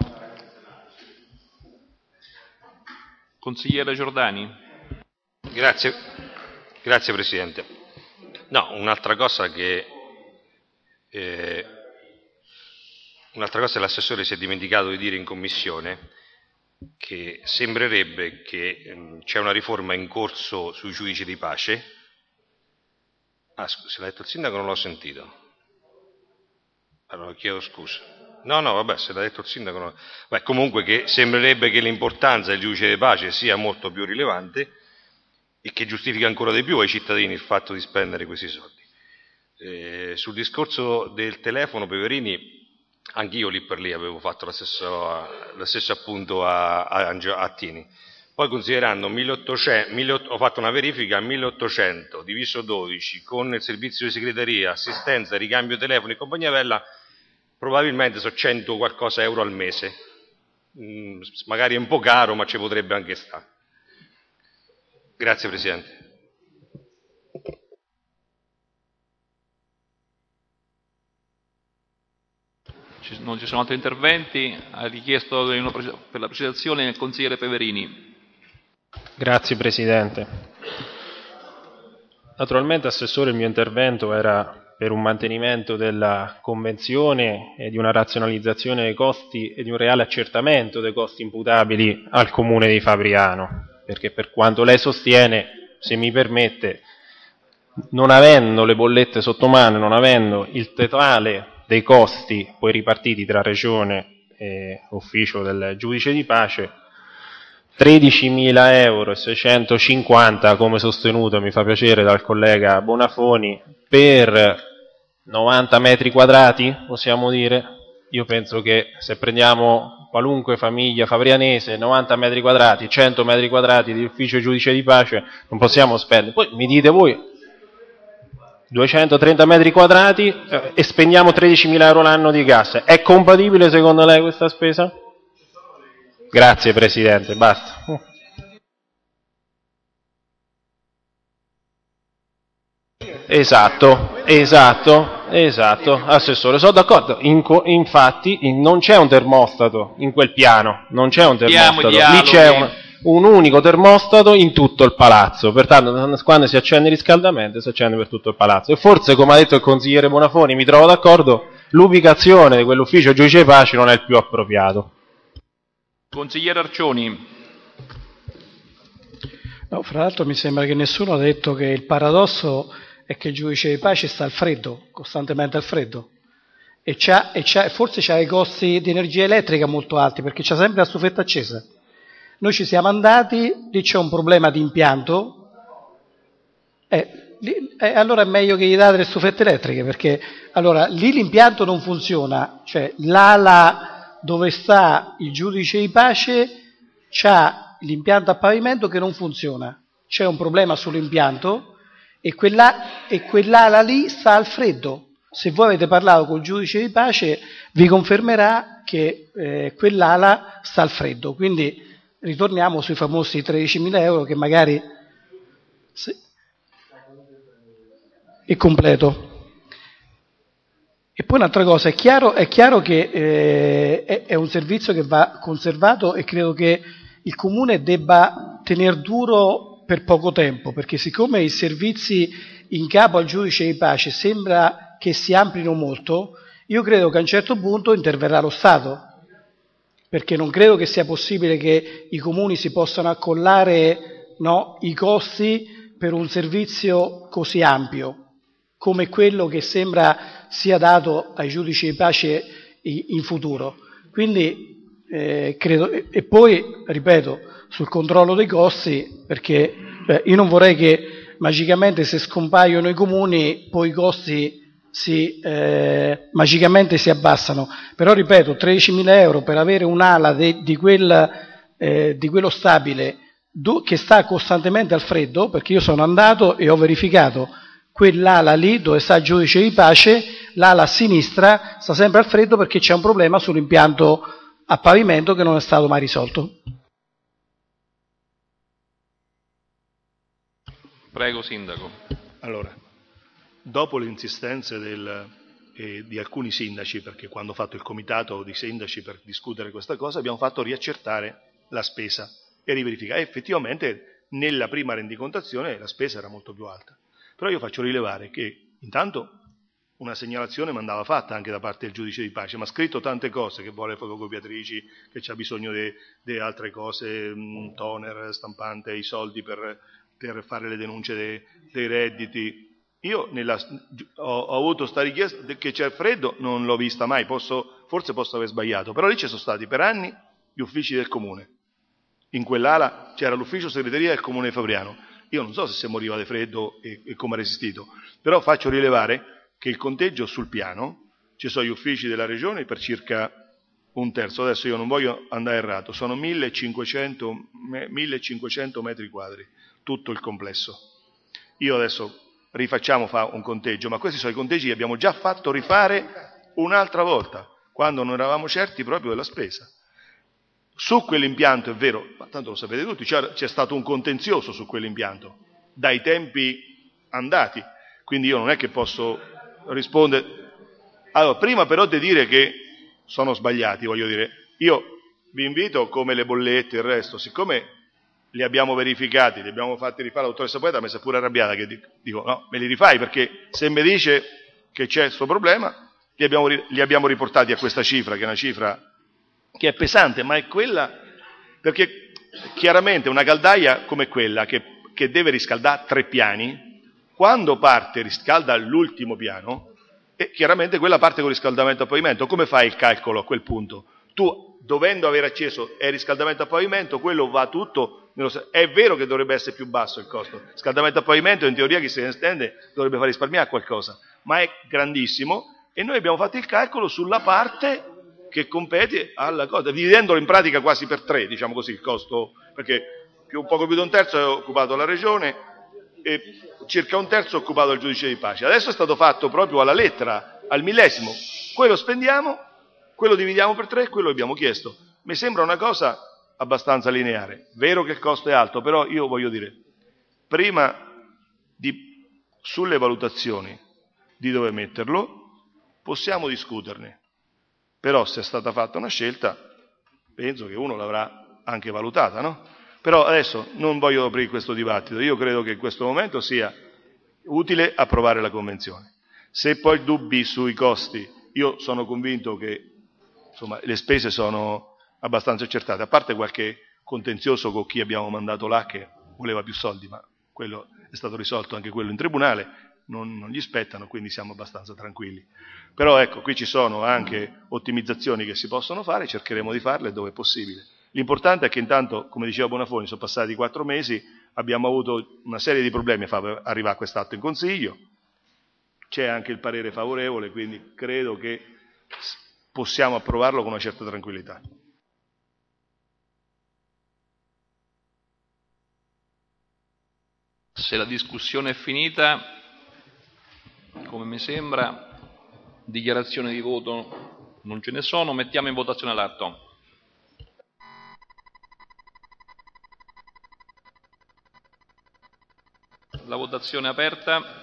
Consigliere Giordani. Grazie, grazie Presidente. No, un'altra cosa che eh, un'altra cosa che l'assessore si è dimenticato di dire in commissione, che sembrerebbe che ehm, c'è una riforma in corso sui giudici di pace. Ah, se l'ha detto il sindaco non l'ho sentito. Allora chiedo scusa. No, no, vabbè, se l'ha detto il sindaco no. Beh, comunque che sembrerebbe che l'importanza del giudice di pace sia molto più rilevante e che giustifica ancora di più ai cittadini il fatto di spendere questi soldi. Eh, sul discorso del telefono, Peverini, anch'io lì per lì avevo fatto lo stesso, lo stesso appunto a, a, a Tini. Poi considerando milleottocento, milleottocento, ho fatto una verifica, milleottocento diviso dodici con il servizio di segreteria, assistenza, ricambio telefono e compagnia bella, probabilmente sono cento qualcosa euro al mese. Mm, magari è un po' caro, ma ci potrebbe anche stare. Grazie Presidente. Non ci sono altri interventi? Ha richiesto per la precisazione il consigliere Peverini. Grazie Presidente. Naturalmente, Assessore, il mio intervento era per un mantenimento della convenzione e di una razionalizzazione dei costi e di un reale accertamento dei costi imputabili al Comune di Fabriano, perché per quanto lei sostiene, se mi permette, non avendo le bollette sotto mano, non avendo il totale dei costi poi ripartiti tra Regione e ufficio del giudice di pace, tredicimila euro e seicentocinquanta, come sostenuto, mi fa piacere, dal collega Bonafoni, per novanta metri quadrati, possiamo dire. Io penso che se prendiamo qualunque famiglia fabrianese, novanta metri quadrati, cento metri quadrati di ufficio giudice di pace, non possiamo spendere. Poi mi dite voi, duecentotrenta metri quadrati eh, e spendiamo tredicimila euro l'anno di gas. È compatibile secondo lei questa spesa? Grazie Presidente, basta. Esatto, esatto, esatto, Assessore, sono d'accordo. In, infatti in, non c'è un termostato in quel piano, non c'è un termostato, lì c'è un, un unico termostato in tutto il palazzo, pertanto quando si accende il riscaldamento si accende per tutto il palazzo. E forse, come ha detto il consigliere Bonafoni, mi trovo d'accordo, l'ubicazione di quell'ufficio giudice di pace non è il più appropriato. Consigliere Arcioni. No, fra l'altro mi sembra che nessuno ha detto che il paradosso è che il giudice di pace sta al freddo, costantemente al freddo, e, c'ha, e c'ha, forse c'ha i costi di energia elettrica molto alti, perché c'ha sempre la stufetta accesa. Noi ci siamo andati, lì c'è un problema di impianto, eh, lì, eh, allora è meglio che gli date le stufette elettriche, perché allora lì l'impianto non funziona, cioè l'ala dove sta il giudice di pace c'ha l'impianto a pavimento che non funziona, c'è un problema sull'impianto e, quella, e quell'ala lì sta al freddo. Se voi avete parlato col giudice di pace vi confermerà che eh, quell'ala sta al freddo, quindi ritorniamo sui famosi tredicimila euro che magari se, è completo. E poi un'altra cosa, è chiaro, è chiaro che eh, è, è un servizio che va conservato e credo che il Comune debba tener duro per poco tempo, perché siccome i servizi in capo al giudice di pace sembra che si amplino molto, io credo che a un certo punto interverrà lo Stato, perché non credo che sia possibile che i comuni si possano accollare, no, i costi per un servizio così ampio come quello che sembra sia dato ai giudici di pace in futuro. Quindi eh, credo, e, e poi, ripeto, sul controllo dei costi, perché beh, io non vorrei che magicamente se scompaiono i comuni poi i costi si, eh, magicamente si abbassano. Però ripeto, tredicimila euro per avere un'ala de, di, quel, eh, di quello stabile che sta costantemente al freddo, perché io sono andato e ho verificato quell'ala lì dove sta il giudice di pace, l'ala a sinistra sta sempre al freddo perché c'è un problema sull'impianto a pavimento che non è stato mai risolto. Prego, Sindaco. Allora, dopo le insistenze del, eh, di alcuni sindaci, perché quando ho fatto il comitato di sindaci per discutere questa cosa, abbiamo fatto riaccertare la spesa e riverificare. Effettivamente nella prima rendicontazione la spesa era molto più alta. Però io faccio rilevare che intanto una segnalazione mi andava fatta anche da parte del giudice di pace, ma ha scritto tante cose, che vuole fotocopiatrici, che c'ha bisogno di altre cose, mh, toner, stampante, i soldi per, per fare le denunce de, dei redditi. Io nella, ho, ho avuto sta richiesta che c'è freddo, non l'ho vista mai, posso, forse posso aver sbagliato, però lì ci sono stati per anni gli uffici del comune. In quell'ala c'era l'ufficio segreteria del comune di Fabriano. Io non so se si moriva di freddo e, e come ha resistito, però faccio rilevare che il conteggio sul piano, ci sono gli uffici della regione per circa un terzo, adesso io non voglio andare errato, sono millecinquecento metri quadri, tutto il complesso. Io adesso rifacciamo fa un conteggio, ma questi sono i conteggi che abbiamo già fatto rifare un'altra volta, quando non eravamo certi proprio della spesa. Su quell'impianto, è vero, ma tanto lo sapete tutti, c'è, c'è stato un contenzioso su quell'impianto, dai tempi andati, quindi io non è che posso rispondere. Allora, prima però di dire che sono sbagliati, voglio dire, io vi invito, come le bollette e il resto, siccome li abbiamo verificati, li abbiamo fatti rifare, la dottoressa Poeta mi si è pure arrabbiata, che dico, no, me li rifai, perché se mi dice che c'è questo problema, li abbiamo, li abbiamo riportati a questa cifra, che è una cifra che è pesante, ma è quella, perché chiaramente una caldaia come quella, che, che deve riscaldare tre piani, quando parte riscalda l'ultimo piano, e chiaramente quella parte con riscaldamento a pavimento. Come fai il calcolo a quel punto? Tu, dovendo aver acceso il riscaldamento a pavimento, quello va tutto, è vero che dovrebbe essere più basso il costo, riscaldamento a pavimento in teoria chi se ne stende dovrebbe far risparmiare qualcosa, ma è grandissimo e noi abbiamo fatto il calcolo sulla parte che compete alla cosa, dividendolo in pratica quasi per tre, diciamo così, il costo, perché più, un poco più di un terzo è occupato la regione e circa un terzo è occupato il giudice di pace. Adesso è stato fatto proprio alla lettera, al millesimo, quello spendiamo, quello dividiamo per tre e quello abbiamo chiesto. Mi sembra una cosa abbastanza lineare, vero che il costo è alto, però io voglio dire, prima di, sulle valutazioni di dove metterlo, possiamo discuterne. Però se è stata fatta una scelta, penso che uno l'avrà anche valutata, no? Però adesso non voglio aprire questo dibattito, io credo che in questo momento sia utile approvare la Convenzione. Se poi dubbi sui costi, io sono convinto che insomma, le spese sono abbastanza accertate, a parte qualche contenzioso con chi abbiamo mandato là che voleva più soldi, ma quello è stato risolto anche quello in tribunale, non, non gli spettano, quindi siamo abbastanza tranquilli. Però ecco, qui ci sono anche ottimizzazioni che si possono fare, cercheremo di farle dove è possibile. L'importante è che intanto, come diceva Bonafoni, sono passati quattro mesi, abbiamo avuto una serie di problemi a far arrivare quest'atto in Consiglio, c'è anche il parere favorevole, quindi credo che possiamo approvarlo con una certa tranquillità. Se la discussione è finita, come mi sembra, dichiarazioni di voto non ce ne sono, mettiamo in votazione l'atto. La votazione è aperta.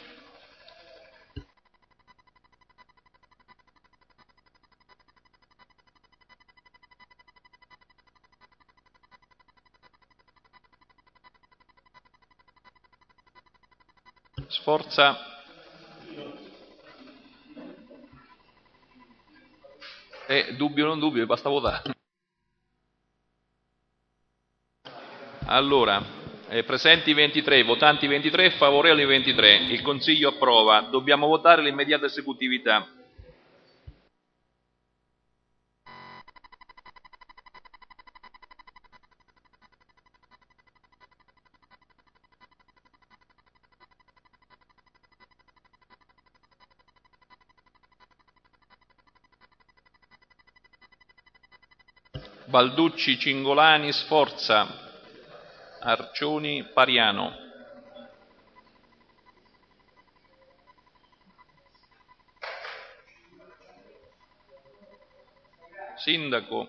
Sforza. Eh, dubbio o non dubbio, basta votare. Allora, eh, presenti ventitré, votanti ventitré, favorevoli ventitré. Il Consiglio approva. Dobbiamo votare l'immediata esecutività. Balducci, Cingolani, Sforza. Arcioni, Pariano. Sindaco.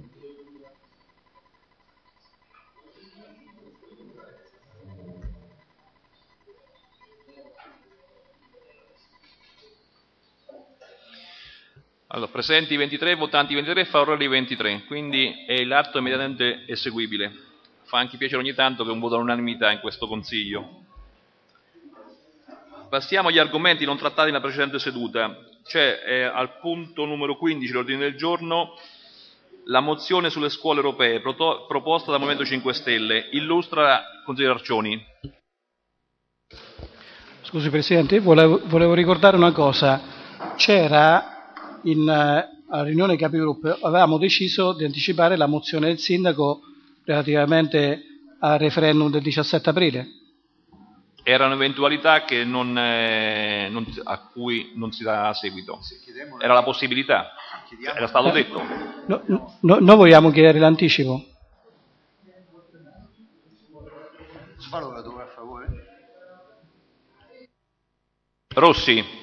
Allora, presenti ventitré, votanti ventitré, favorevoli ventitré, quindi è l'atto immediatamente eseguibile. Fa anche piacere ogni tanto che un voto all'unanimità in questo Consiglio. Passiamo agli argomenti non trattati nella precedente seduta. C'è eh, al punto numero quindici l'ordine del giorno la mozione sulle scuole europee proto- proposta dal Movimento cinque Stelle. Illustra consigliere Arcioni. Scusi Presidente, volevo, volevo ricordare una cosa. C'era in, eh, alla riunione capigruppo, avevamo deciso di anticipare la mozione del Sindaco relativamente al referendum del diciassette aprile. Era un'eventualità che non, eh, non, a cui non si dà seguito. Era la possibilità, era stato detto. No, no, noi vogliamo chiedere l'anticipo. Rossi.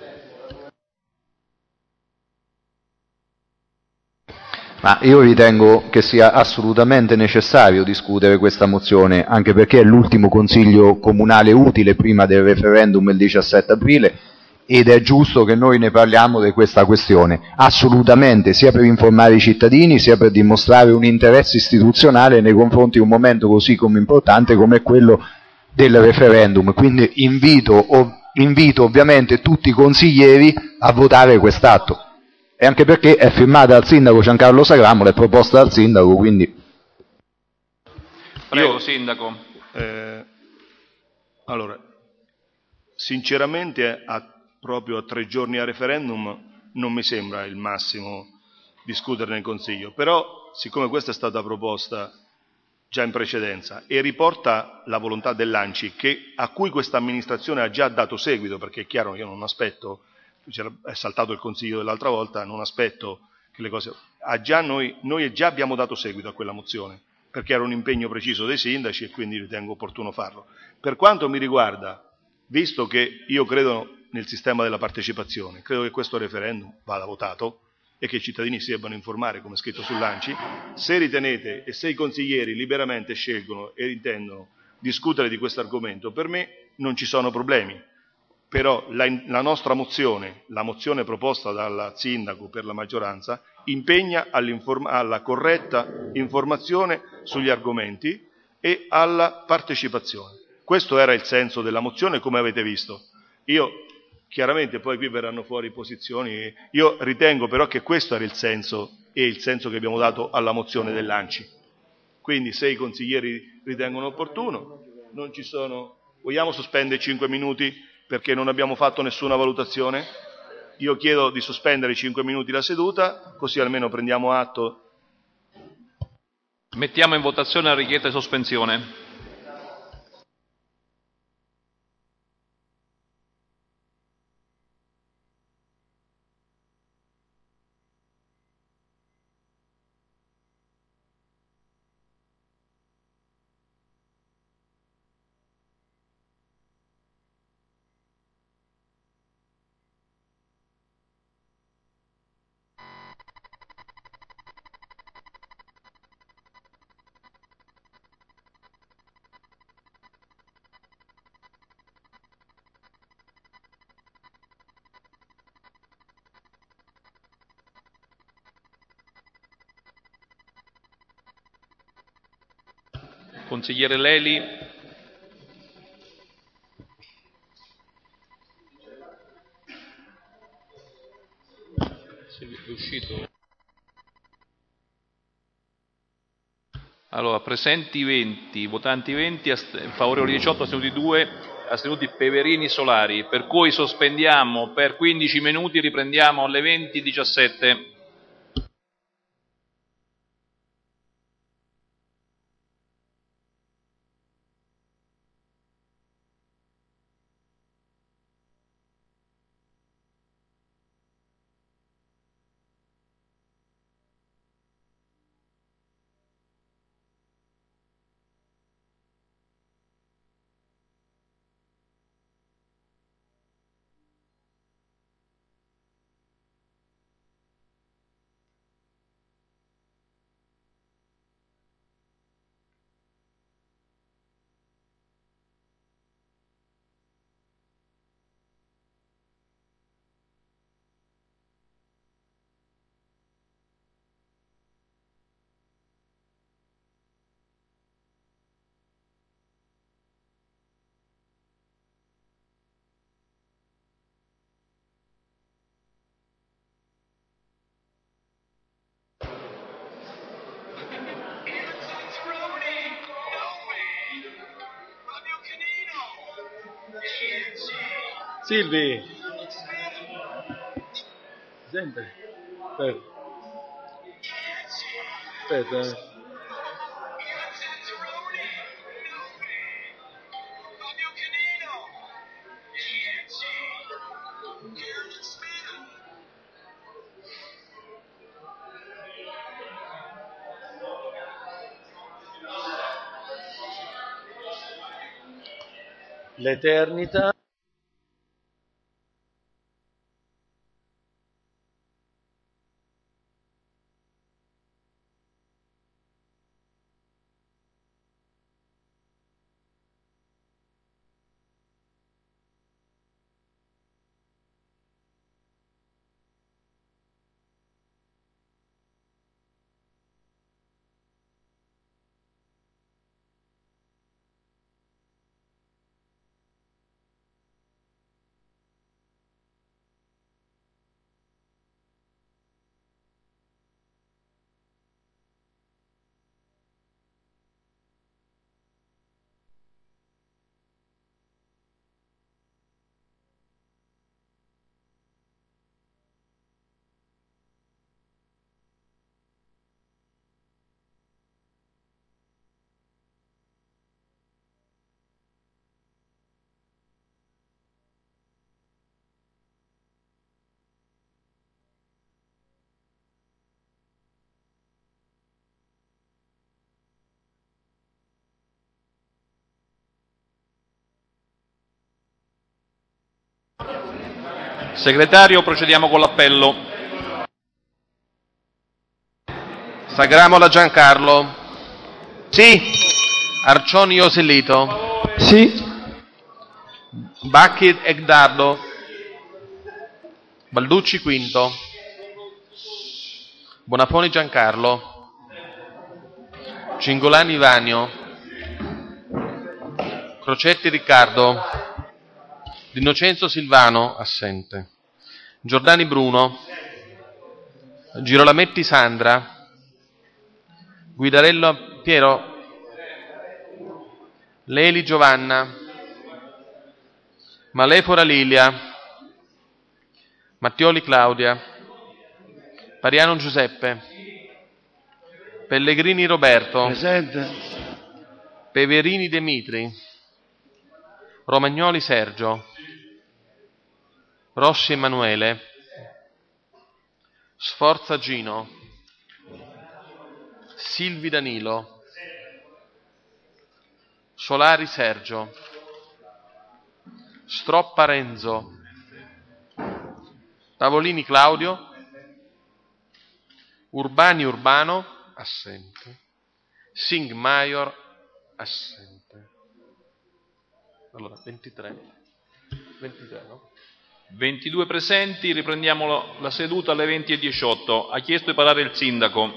Ma io ritengo che sia assolutamente necessario discutere questa mozione, anche perché è l'ultimo consiglio comunale utile prima del referendum il diciassette aprile, ed è giusto che noi ne parliamo di questa questione, assolutamente, sia per informare i cittadini, sia per dimostrare un interesse istituzionale nei confronti di un momento così come importante come quello del referendum. Quindi invito, ov- invito ovviamente tutti i consiglieri a votare quest'atto. E anche perché è firmata dal sindaco Giancarlo Sagramola, è proposta dal sindaco, quindi... Prego, Sindaco. Eh, allora, sinceramente, a, proprio a tre giorni a referendum non mi sembra il massimo discutere nel Consiglio, però siccome questa è stata proposta già in precedenza e riporta la volontà dell'ANCI, che, a cui questa amministrazione ha già dato seguito, perché è chiaro che io non aspetto... è saltato il Consiglio dell'altra volta, non aspetto che le cose... Ah, già noi, noi già abbiamo dato seguito a quella mozione, perché era un impegno preciso dei sindaci e quindi ritengo opportuno farlo. Per quanto mi riguarda, visto che io credo nel sistema della partecipazione, credo che questo referendum vada votato e che i cittadini si debbano informare, come è scritto sull'ANCI, se ritenete e se i consiglieri liberamente scelgono e intendono discutere di questo argomento, per me non ci sono problemi. Però la, la nostra mozione, la mozione proposta dal sindaco per la maggioranza, impegna alla corretta informazione sugli argomenti e alla partecipazione. Questo era il senso della mozione, come avete visto. Io, chiaramente, poi qui verranno fuori posizioni, io ritengo però che questo era il senso e il senso che abbiamo dato alla mozione dell'ANCI. Quindi se i consiglieri ritengono opportuno, non ci sono... Vogliamo sospendere cinque minuti? Perché non abbiamo fatto nessuna valutazione? Io chiedo di sospendere cinque minuti la seduta, così almeno prendiamo atto. Mettiamo in votazione la richiesta di sospensione. Consigliere Leli. È uscito. Allora, presenti venti, votanti venti, favorevoli diciotto, astenuti due, astenuti Peverini Solari, per cui sospendiamo per quindici minuti, riprendiamo alle venti e diciassette. Silvi. Sempre. Aspetta. Aspetta. eh. L'eternità. Segretario, procediamo con l'appello. Sagramola Giancarlo. Sì. Arcioni Osellito. Sì. Bacchi Egdardo. Balducci Quinto. Bonafoni Giancarlo. Cingolani Vanio. Crocetti Riccardo. D'Innocenzo Silvano, assente. Giordani Bruno. Girolametti Sandra. Guidarello Piero. Leli Giovanna. Malefora Lilia. Mattioli Claudia. Pariano Giuseppe. Pellegrini Roberto. Presente. Peverini Demitri. Romagnoli Sergio. Rossi Emanuele. Sforza Gino. Silvi Danilo. Solari Sergio. Stroppa Renzo. Tavolini Claudio. Urbani Urbano, assente. Singh Maior, assente. Allora, ventitré. ventitré, no? ventidue presenti, riprendiamo la seduta alle venti e diciotto. Ha chiesto di parlare il sindaco.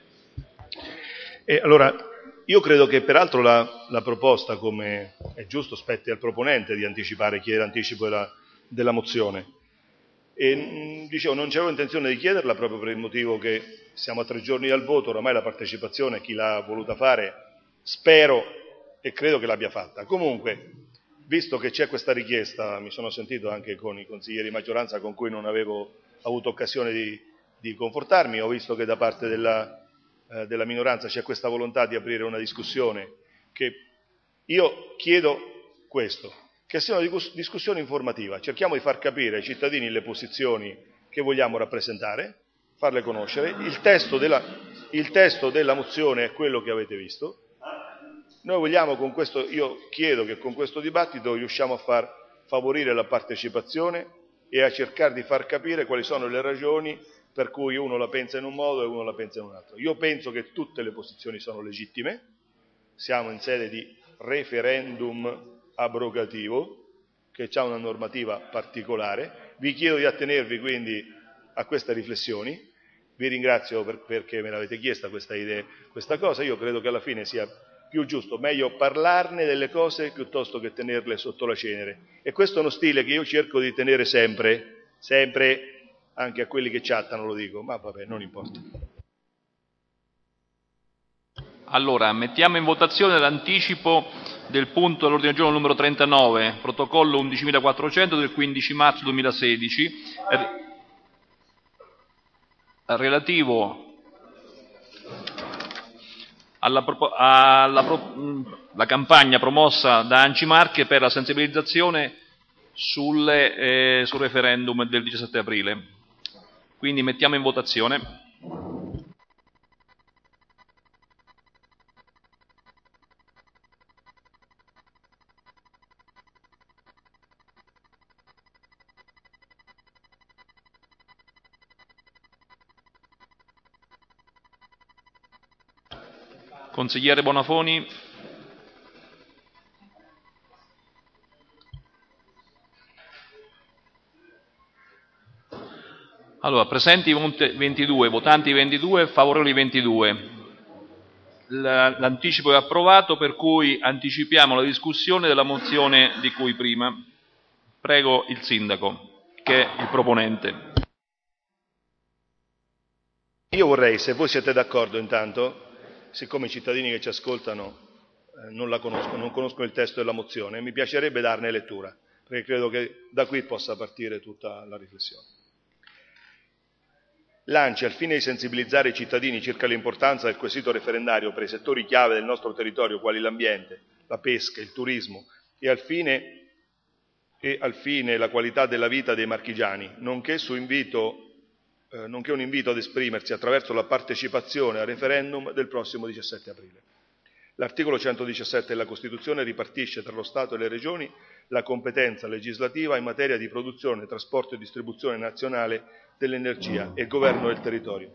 E allora, io credo che peraltro la, la proposta, come è giusto, spetti al proponente di anticipare, chiedere anticipo della, della mozione. E mh, dicevo, non c'avevo intenzione di chiederla proprio per il motivo che siamo a tre giorni dal voto, oramai la partecipazione, chi l'ha voluta fare, spero e credo che l'abbia fatta. Comunque, visto che c'è questa richiesta, mi sono sentito anche con i consiglieri di maggioranza con cui non avevo avuto occasione di, di confortarmi, ho visto che da parte della, eh, della minoranza c'è questa volontà di aprire una discussione, che io chiedo questo, che sia una discussione informativa, cerchiamo di far capire ai cittadini le posizioni che vogliamo rappresentare, farle conoscere, il testo della, il testo della mozione è quello che avete visto. Noi vogliamo con questo, io chiedo che con questo dibattito riusciamo a far favorire la partecipazione e a cercare di far capire quali sono le ragioni per cui uno la pensa in un modo e uno la pensa in un altro. Io penso che tutte le posizioni sono legittime, siamo in sede di referendum abrogativo, che ha una normativa particolare, vi chiedo di attenervi quindi a queste riflessioni, vi ringrazio per, perché me l'avete chiesta questa idea, questa cosa, io credo che alla fine sia più giusto, meglio parlarne delle cose piuttosto che tenerle sotto la cenere. E questo è uno stile che io cerco di tenere sempre, sempre, anche a quelli che chattano lo dico, ma vabbè, non importa. Allora, mettiamo in votazione l'anticipo del punto all'ordine del giorno numero trentanove, protocollo undicimilaquattrocento del quindici marzo duemilasedici, relativo alla, alla pro, la campagna promossa da Anci Marche per la sensibilizzazione sulle, eh, sul referendum del diciassette aprile. Quindi mettiamo in votazione. Consigliere Bonafoni. Allora, presenti ventidue, votanti ventidue, favorevoli ventidue. L'anticipo è approvato, per cui anticipiamo la discussione della mozione di cui prima. Prego il Sindaco, che è il proponente. Io vorrei, se voi siete d'accordo intanto, siccome i cittadini che ci ascoltano eh, non la conoscono, non conoscono il testo della mozione, mi piacerebbe darne lettura, perché credo che da qui possa partire tutta la riflessione. L'Anci, al fine di sensibilizzare i cittadini circa l'importanza del quesito referendario per i settori chiave del nostro territorio, quali l'ambiente, la pesca, il turismo, e al fine, e al fine la qualità della vita dei marchigiani, nonché su invito Eh, nonché un invito ad esprimersi attraverso la partecipazione al referendum del prossimo diciassette aprile. L'articolo centodiciassette della Costituzione ripartisce tra lo Stato e le Regioni la competenza legislativa in materia di produzione, trasporto e distribuzione nazionale dell'energia e governo del territorio.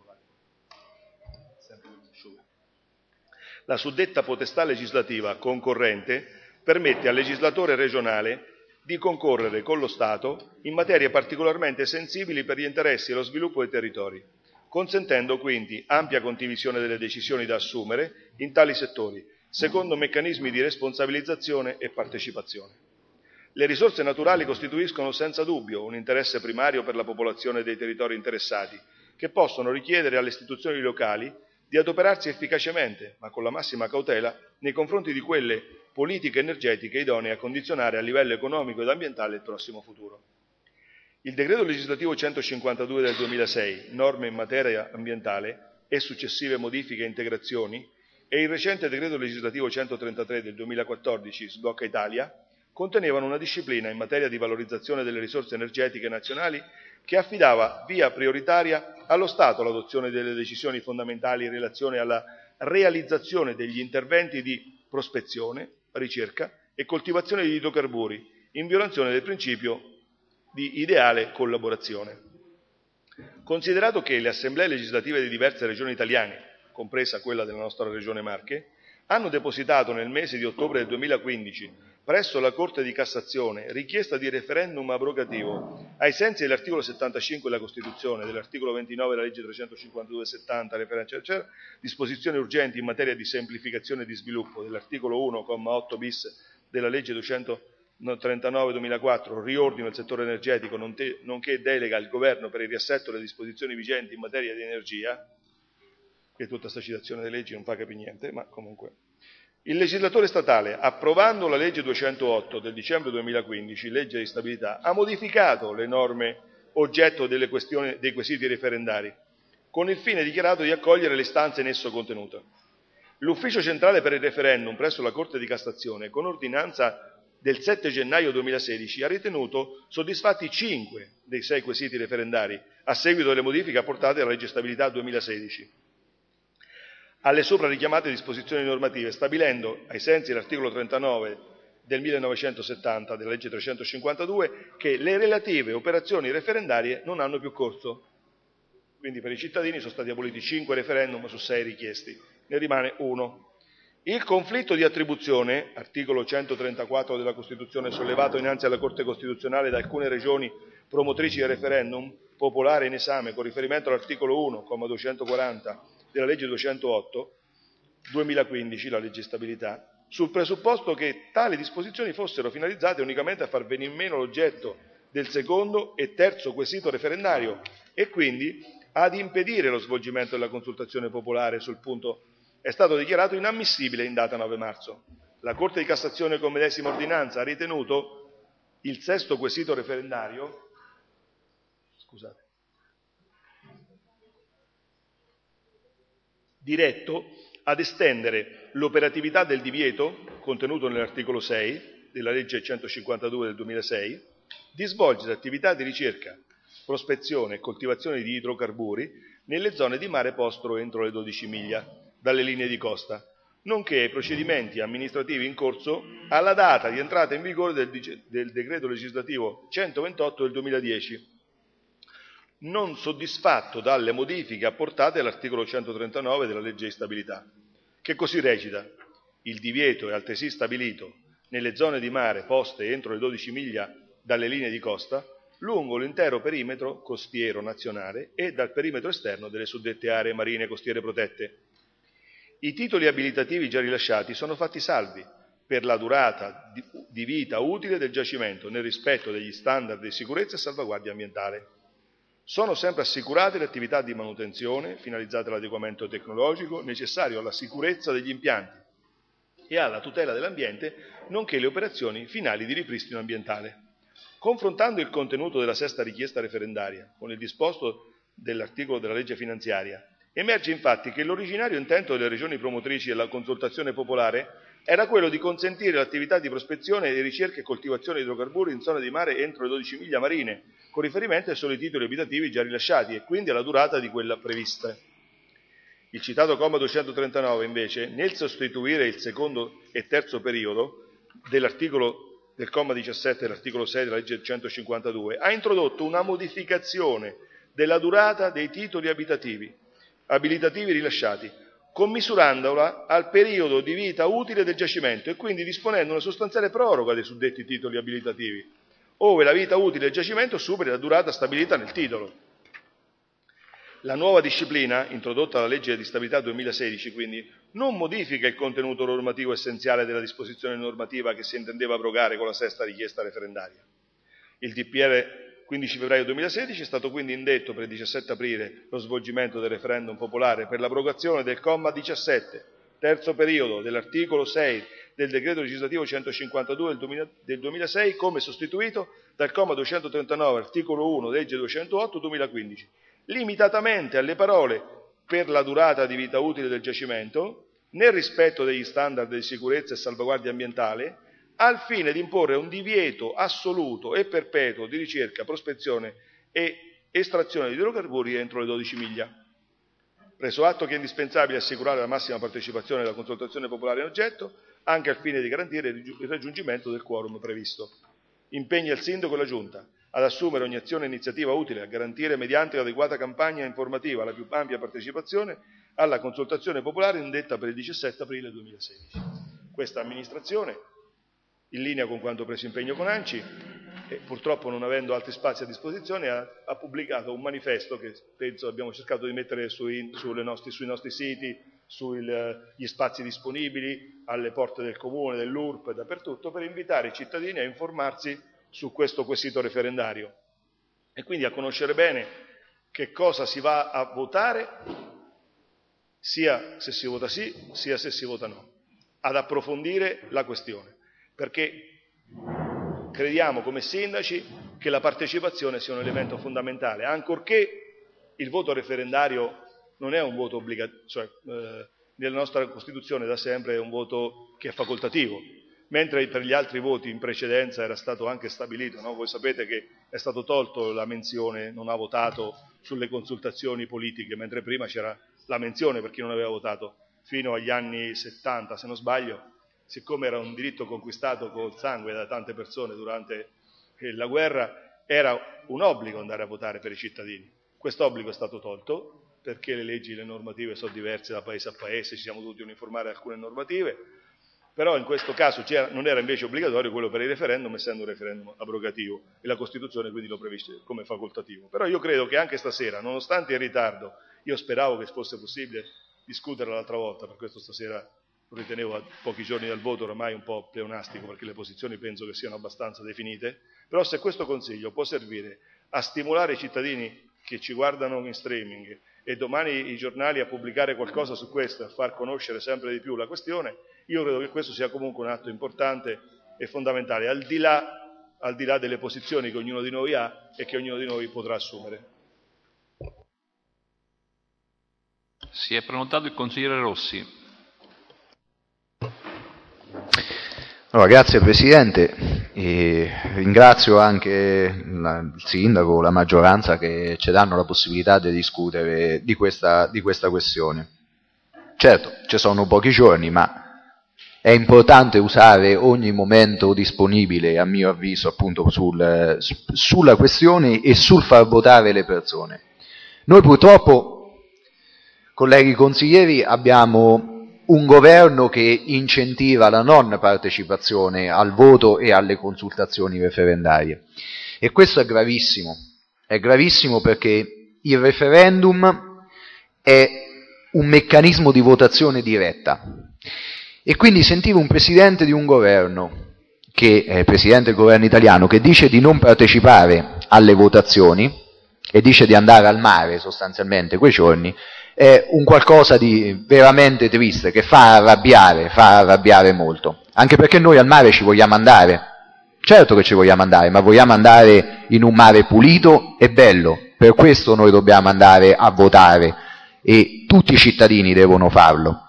La suddetta potestà legislativa concorrente permette al legislatore regionale di concorrere con lo Stato in materie particolarmente sensibili per gli interessi e lo sviluppo dei territori, consentendo quindi ampia condivisione delle decisioni da assumere in tali settori, secondo meccanismi di responsabilizzazione e partecipazione. Le risorse naturali costituiscono senza dubbio un interesse primario per la popolazione dei territori interessati, che possono richiedere alle istituzioni locali di adoperarsi efficacemente, ma con la massima cautela, nei confronti di quelle politiche energetiche idonee a condizionare a livello economico ed ambientale il prossimo futuro. Il decreto legislativo centocinquantadue del duemilasei, norme in materia ambientale e successive modifiche e integrazioni, e il recente decreto legislativo centotrentatré del duemilaquattordici, Sblocca Italia, contenevano una disciplina in materia di valorizzazione delle risorse energetiche nazionali che affidava via prioritaria allo Stato l'adozione delle decisioni fondamentali in relazione alla realizzazione degli interventi di prospezione, ricerca e coltivazione di idrocarburi, in violazione del principio di ideale collaborazione. Considerato che le assemblee legislative di diverse regioni italiane, compresa quella della nostra regione Marche, hanno depositato nel mese di ottobre del duemilaquindici presso la Corte di Cassazione richiesta di referendum abrogativo ai sensi dell'articolo settantacinque della Costituzione, dell'articolo ventinove della legge trecentocinquantadue settanta, referenza, disposizioni urgenti in materia di semplificazione e di sviluppo, dell'articolo uno, comma otto bis della legge duecentotrentanove duemilaquattro, riordino del settore energetico, nonché delega al Governo per il riassetto delle disposizioni vigenti in materia di energia, che tutta questa citazione delle leggi non fa capire niente, ma comunque. Il legislatore statale, approvando la legge duecentootto del dicembre duemilaquindici, legge di stabilità, ha modificato le norme oggetto delle questioni, dei quesiti referendari, con il fine dichiarato di accogliere le istanze in esso contenute. L'Ufficio centrale per il referendum presso la Corte di Cassazione, con ordinanza del sette gennaio duemilasedici, ha ritenuto soddisfatti cinque dei sei quesiti referendari, a seguito delle modifiche apportate alla legge stabilità duemilasedici. Alle sopra richiamate disposizioni normative, stabilendo, ai sensi dell'articolo trentanove del millenovecentosettanta della legge trecentocinquantadue, che le relative operazioni referendarie non hanno più corso. Quindi per i cittadini sono stati aboliti cinque referendum su sei richiesti, ne rimane uno. Il conflitto di attribuzione, articolo centotrentaquattro della Costituzione, sollevato innanzi alla Corte Costituzionale da alcune regioni promotrici del referendum popolare in esame, con riferimento all'articolo uno, comma duecentoquaranta della legge duecentootto duemilaquindici, la legge stabilità, sul presupposto che tali disposizioni fossero finalizzate unicamente a far venir meno l'oggetto del secondo e terzo quesito referendario e quindi ad impedire lo svolgimento della consultazione popolare sul punto, è stato dichiarato inammissibile in data nove marzo. La Corte di Cassazione con medesima ordinanza ha ritenuto il sesto quesito referendario, scusate, diretto ad estendere l'operatività del divieto, contenuto nell'articolo sei della legge centocinquantadue del duemilasei, di svolgere attività di ricerca, prospezione e coltivazione di idrocarburi nelle zone di mare posto entro le dodici miglia dalle linee di costa, nonché ai procedimenti amministrativi in corso alla data di entrata in vigore del, del decreto legislativo centoventotto del duemiladieci, non soddisfatto dalle modifiche apportate all'articolo centotrentanove della legge di stabilità, che così recita: il divieto è altresì stabilito nelle zone di mare poste entro le dodici miglia dalle linee di costa, lungo l'intero perimetro costiero nazionale e dal perimetro esterno delle suddette aree marine costiere protette. I titoli abilitativi già rilasciati sono fatti salvi per la durata di vita utile del giacimento nel rispetto degli standard di sicurezza e salvaguardia ambientale. Sono sempre assicurate le attività di manutenzione finalizzate all'adeguamento tecnologico necessario alla sicurezza degli impianti e alla tutela dell'ambiente, nonché le operazioni finali di ripristino ambientale. Confrontando il contenuto della sesta richiesta referendaria con il disposto dell'articolo della legge finanziaria, emerge infatti che l'originario intento delle regioni promotrici della consultazione popolare era quello di consentire l'attività di prospezione, di ricerca e coltivazione di idrocarburi in zone di mare entro le dodici miglia marine, con riferimento ai soli titoli abitativi già rilasciati e quindi alla durata di quella prevista. Il citato comma duecentotrentanove, invece, nel sostituire il secondo e terzo periodo dell'articolo del comma diciassette dell'articolo sei della legge centocinquantadue, ha introdotto una modificazione della durata dei titoli abitativi abilitativi rilasciati, commisurandola al periodo di vita utile del giacimento e quindi disponendo una sostanziale proroga dei suddetti titoli abilitativi, ove la vita utile del giacimento superi la durata stabilita nel titolo. La nuova disciplina, introdotta dalla legge di stabilità duemilasedici, quindi, non modifica il contenuto normativo essenziale della disposizione normativa che si intendeva abrogare con la sesta richiesta referendaria. Il D P R quindici febbraio duemilasedici è stato quindi indetto per il diciassette aprile lo svolgimento del referendum popolare per l'abrogazione del comma diciassette, terzo periodo dell'articolo sei del decreto legislativo centocinquantadue del duemilasei, come sostituito dal comma duecentotrentanove, articolo uno, legge duecentootto duemilaquindici, limitatamente alle parole per la durata di vita utile del giacimento, nel rispetto degli standard di sicurezza e salvaguardia ambientale, al fine di imporre un divieto assoluto e perpetuo di ricerca, prospezione e estrazione di idrocarburi entro le dodici miglia. Preso atto che è indispensabile assicurare la massima partecipazione alla consultazione popolare in oggetto, anche al fine di garantire il raggiungimento del quorum previsto. Impegna il Sindaco e la Giunta ad assumere ogni azione e iniziativa utile a garantire mediante l'adeguata campagna informativa la più ampia partecipazione alla consultazione popolare indetta per il diciassette aprile duemilasedici. Questa amministrazione, in linea con quanto preso impegno con ANCI, e purtroppo non avendo altri spazi a disposizione, ha, ha pubblicato un manifesto che penso abbiamo cercato di mettere sui, sulle nostri, sui nostri siti, sugli spazi disponibili, alle porte del Comune, dell'U R P, dappertutto, per invitare i cittadini a informarsi su questo quesito referendario e quindi a conoscere bene che cosa si va a votare, sia se si vota sì, sia se si vota no, ad approfondire la questione, perché crediamo come sindaci che la partecipazione sia un elemento fondamentale, ancorché il voto referendario non è un voto obbligatorio, cioè eh, nella nostra Costituzione da sempre è un voto che è facoltativo, mentre per gli altri voti in precedenza era stato anche stabilito, no? Voi sapete che è stato tolto la menzione non ha votato sulle consultazioni politiche, mentre prima c'era la menzione per chi non aveva votato fino agli anni settanta, se non sbaglio, siccome era un diritto conquistato col sangue da tante persone durante la guerra, era un obbligo andare a votare per i cittadini. Questo obbligo è stato tolto perché le leggi e le normative sono diverse da paese a paese, ci siamo dovuti uniformare alcune normative, però in questo caso non era invece obbligatorio quello per il referendum, essendo un referendum abrogativo, e la Costituzione quindi lo prevede come facoltativo. Però io credo che anche stasera, nonostante il ritardo, io speravo che fosse possibile discutere l'altra volta, per questo stasera lo ritenevo a pochi giorni dal voto ormai un po' pleonastico, perché le posizioni penso che siano abbastanza definite, però se questo Consiglio può servire a stimolare i cittadini che ci guardano in streaming e domani i giornali a pubblicare qualcosa su questo e a far conoscere sempre di più la questione, Io credo che questo sia comunque un atto importante e fondamentale, al di là, al di là delle posizioni che ognuno di noi ha e che ognuno di noi potrà assumere. Si è prenotato il consigliere Rossi. Allora, grazie Presidente, e ringrazio anche la, il Sindaco, la maggioranza che ci danno la possibilità di discutere di questa, di questa questione. Certo, ci sono pochi giorni, ma è importante usare ogni momento disponibile, a mio avviso, appunto sul, sulla questione e sul far votare le persone. Noi purtroppo, colleghi consiglieri, abbiamo un governo che incentiva la non partecipazione al voto e alle consultazioni referendarie. E questo è gravissimo. È gravissimo perché il referendum è un meccanismo di votazione diretta. E quindi sentire un presidente di un governo, che è presidente del governo italiano, che dice di non partecipare alle votazioni e dice di andare al mare sostanzialmente quei giorni, è un qualcosa di veramente triste, che fa arrabbiare, fa arrabbiare molto. Anche perché noi al mare ci vogliamo andare. Certo che ci vogliamo andare, ma vogliamo andare in un mare pulito e bello. Per questo noi dobbiamo andare a votare e tutti i cittadini devono farlo.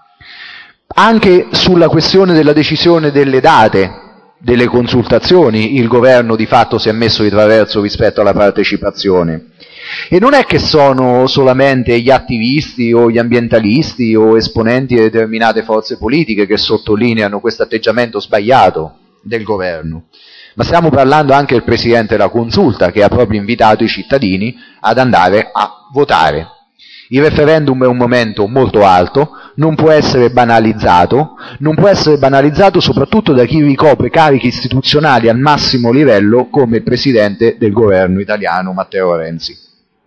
Anche sulla questione della decisione delle date, delle consultazioni, il governo di fatto si è messo di traverso rispetto alla partecipazione. E non è che sono solamente gli attivisti o gli ambientalisti o esponenti di determinate forze politiche che sottolineano questo atteggiamento sbagliato del governo, ma stiamo parlando anche del Presidente della Consulta, che ha proprio invitato i cittadini ad andare a votare. Il referendum è un momento molto alto, non può essere banalizzato, non può essere banalizzato soprattutto da chi ricopre cariche istituzionali al massimo livello come il Presidente del governo italiano Matteo Renzi.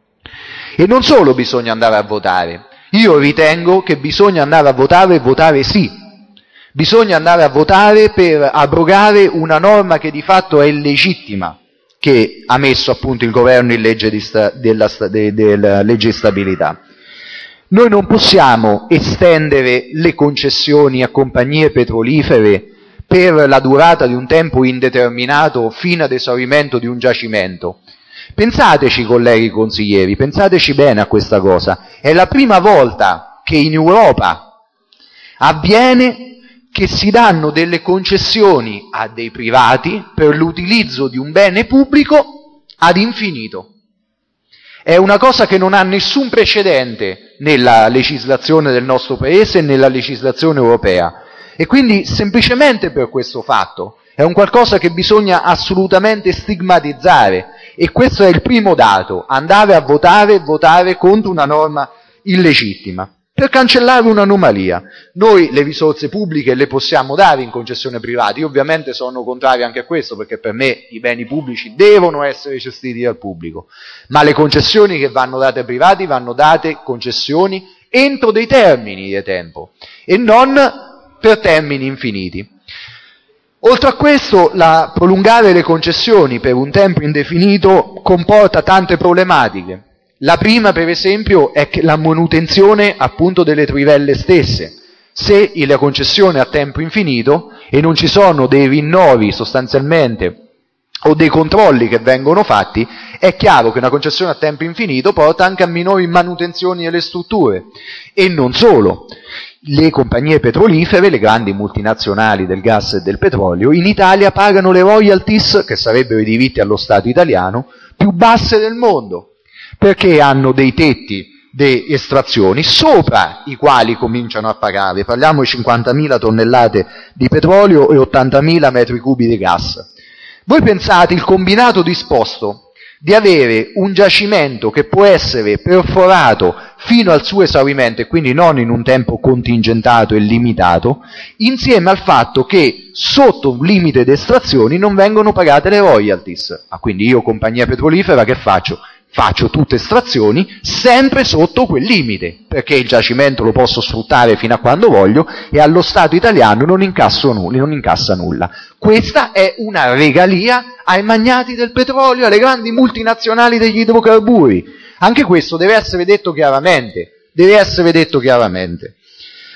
E non solo bisogna andare a votare, io ritengo che bisogna andare a votare e votare sì. Bisogna andare a votare per abrogare una norma che di fatto è illegittima, che ha messo appunto il governo in legge di, sta, della, de, della legge di stabilità. Noi non possiamo estendere le concessioni a compagnie petrolifere per la durata di un tempo indeterminato fino ad esaurimento di un giacimento. Pensateci, colleghi consiglieri, pensateci bene a questa cosa. È la prima volta che in Europa avviene che si danno delle concessioni a dei privati per l'utilizzo di un bene pubblico ad infinito. È una cosa che non ha nessun precedente nella legislazione del nostro Paese e nella legislazione europea. E quindi semplicemente per questo fatto è un qualcosa che bisogna assolutamente stigmatizzare. E questo è il primo dato, andare a votare e votare contro una norma illegittima, per cancellare un'anomalia. Noi le risorse pubbliche le possiamo dare in concessione privata, io ovviamente sono contrario anche a questo, perché per me i beni pubblici devono essere gestiti dal pubblico, ma le concessioni che vanno date ai privati vanno date concessioni entro dei termini di tempo, e non per termini infiniti. Oltre a questo, la prolungare le concessioni per un tempo indefinito comporta tante problematiche. La prima, per esempio, è che la manutenzione appunto delle trivelle stesse. Se la concessione è a tempo infinito e non ci sono dei rinnovi sostanzialmente o dei controlli che vengono fatti, è chiaro che una concessione a tempo infinito porta anche a minori manutenzioni delle strutture. E non solo. Le compagnie petrolifere, le grandi multinazionali del gas e del petrolio, in Italia pagano le royalties, che sarebbero i diritti allo Stato italiano, più basse del mondo, perché hanno dei tetti di estrazioni sopra i quali cominciano a pagare. Parliamo di cinquantamila tonnellate di petrolio e ottantamila metri cubi di gas. Voi pensate il combinato disposto di avere un giacimento che può essere perforato fino al suo esaurimento, e quindi non in un tempo contingentato e limitato, insieme al fatto che sotto un limite di estrazioni non vengono pagate le royalties. Ah, quindi io, compagnia petrolifera, che faccio? Faccio tutte estrazioni sempre sotto quel limite, perché il giacimento lo posso sfruttare fino a quando voglio e allo Stato italiano non, incasso nulla, non incassa nulla. Questa è una regalia ai magnati del petrolio, alle grandi multinazionali degli idrocarburi. Anche questo deve essere detto chiaramente, deve essere detto chiaramente.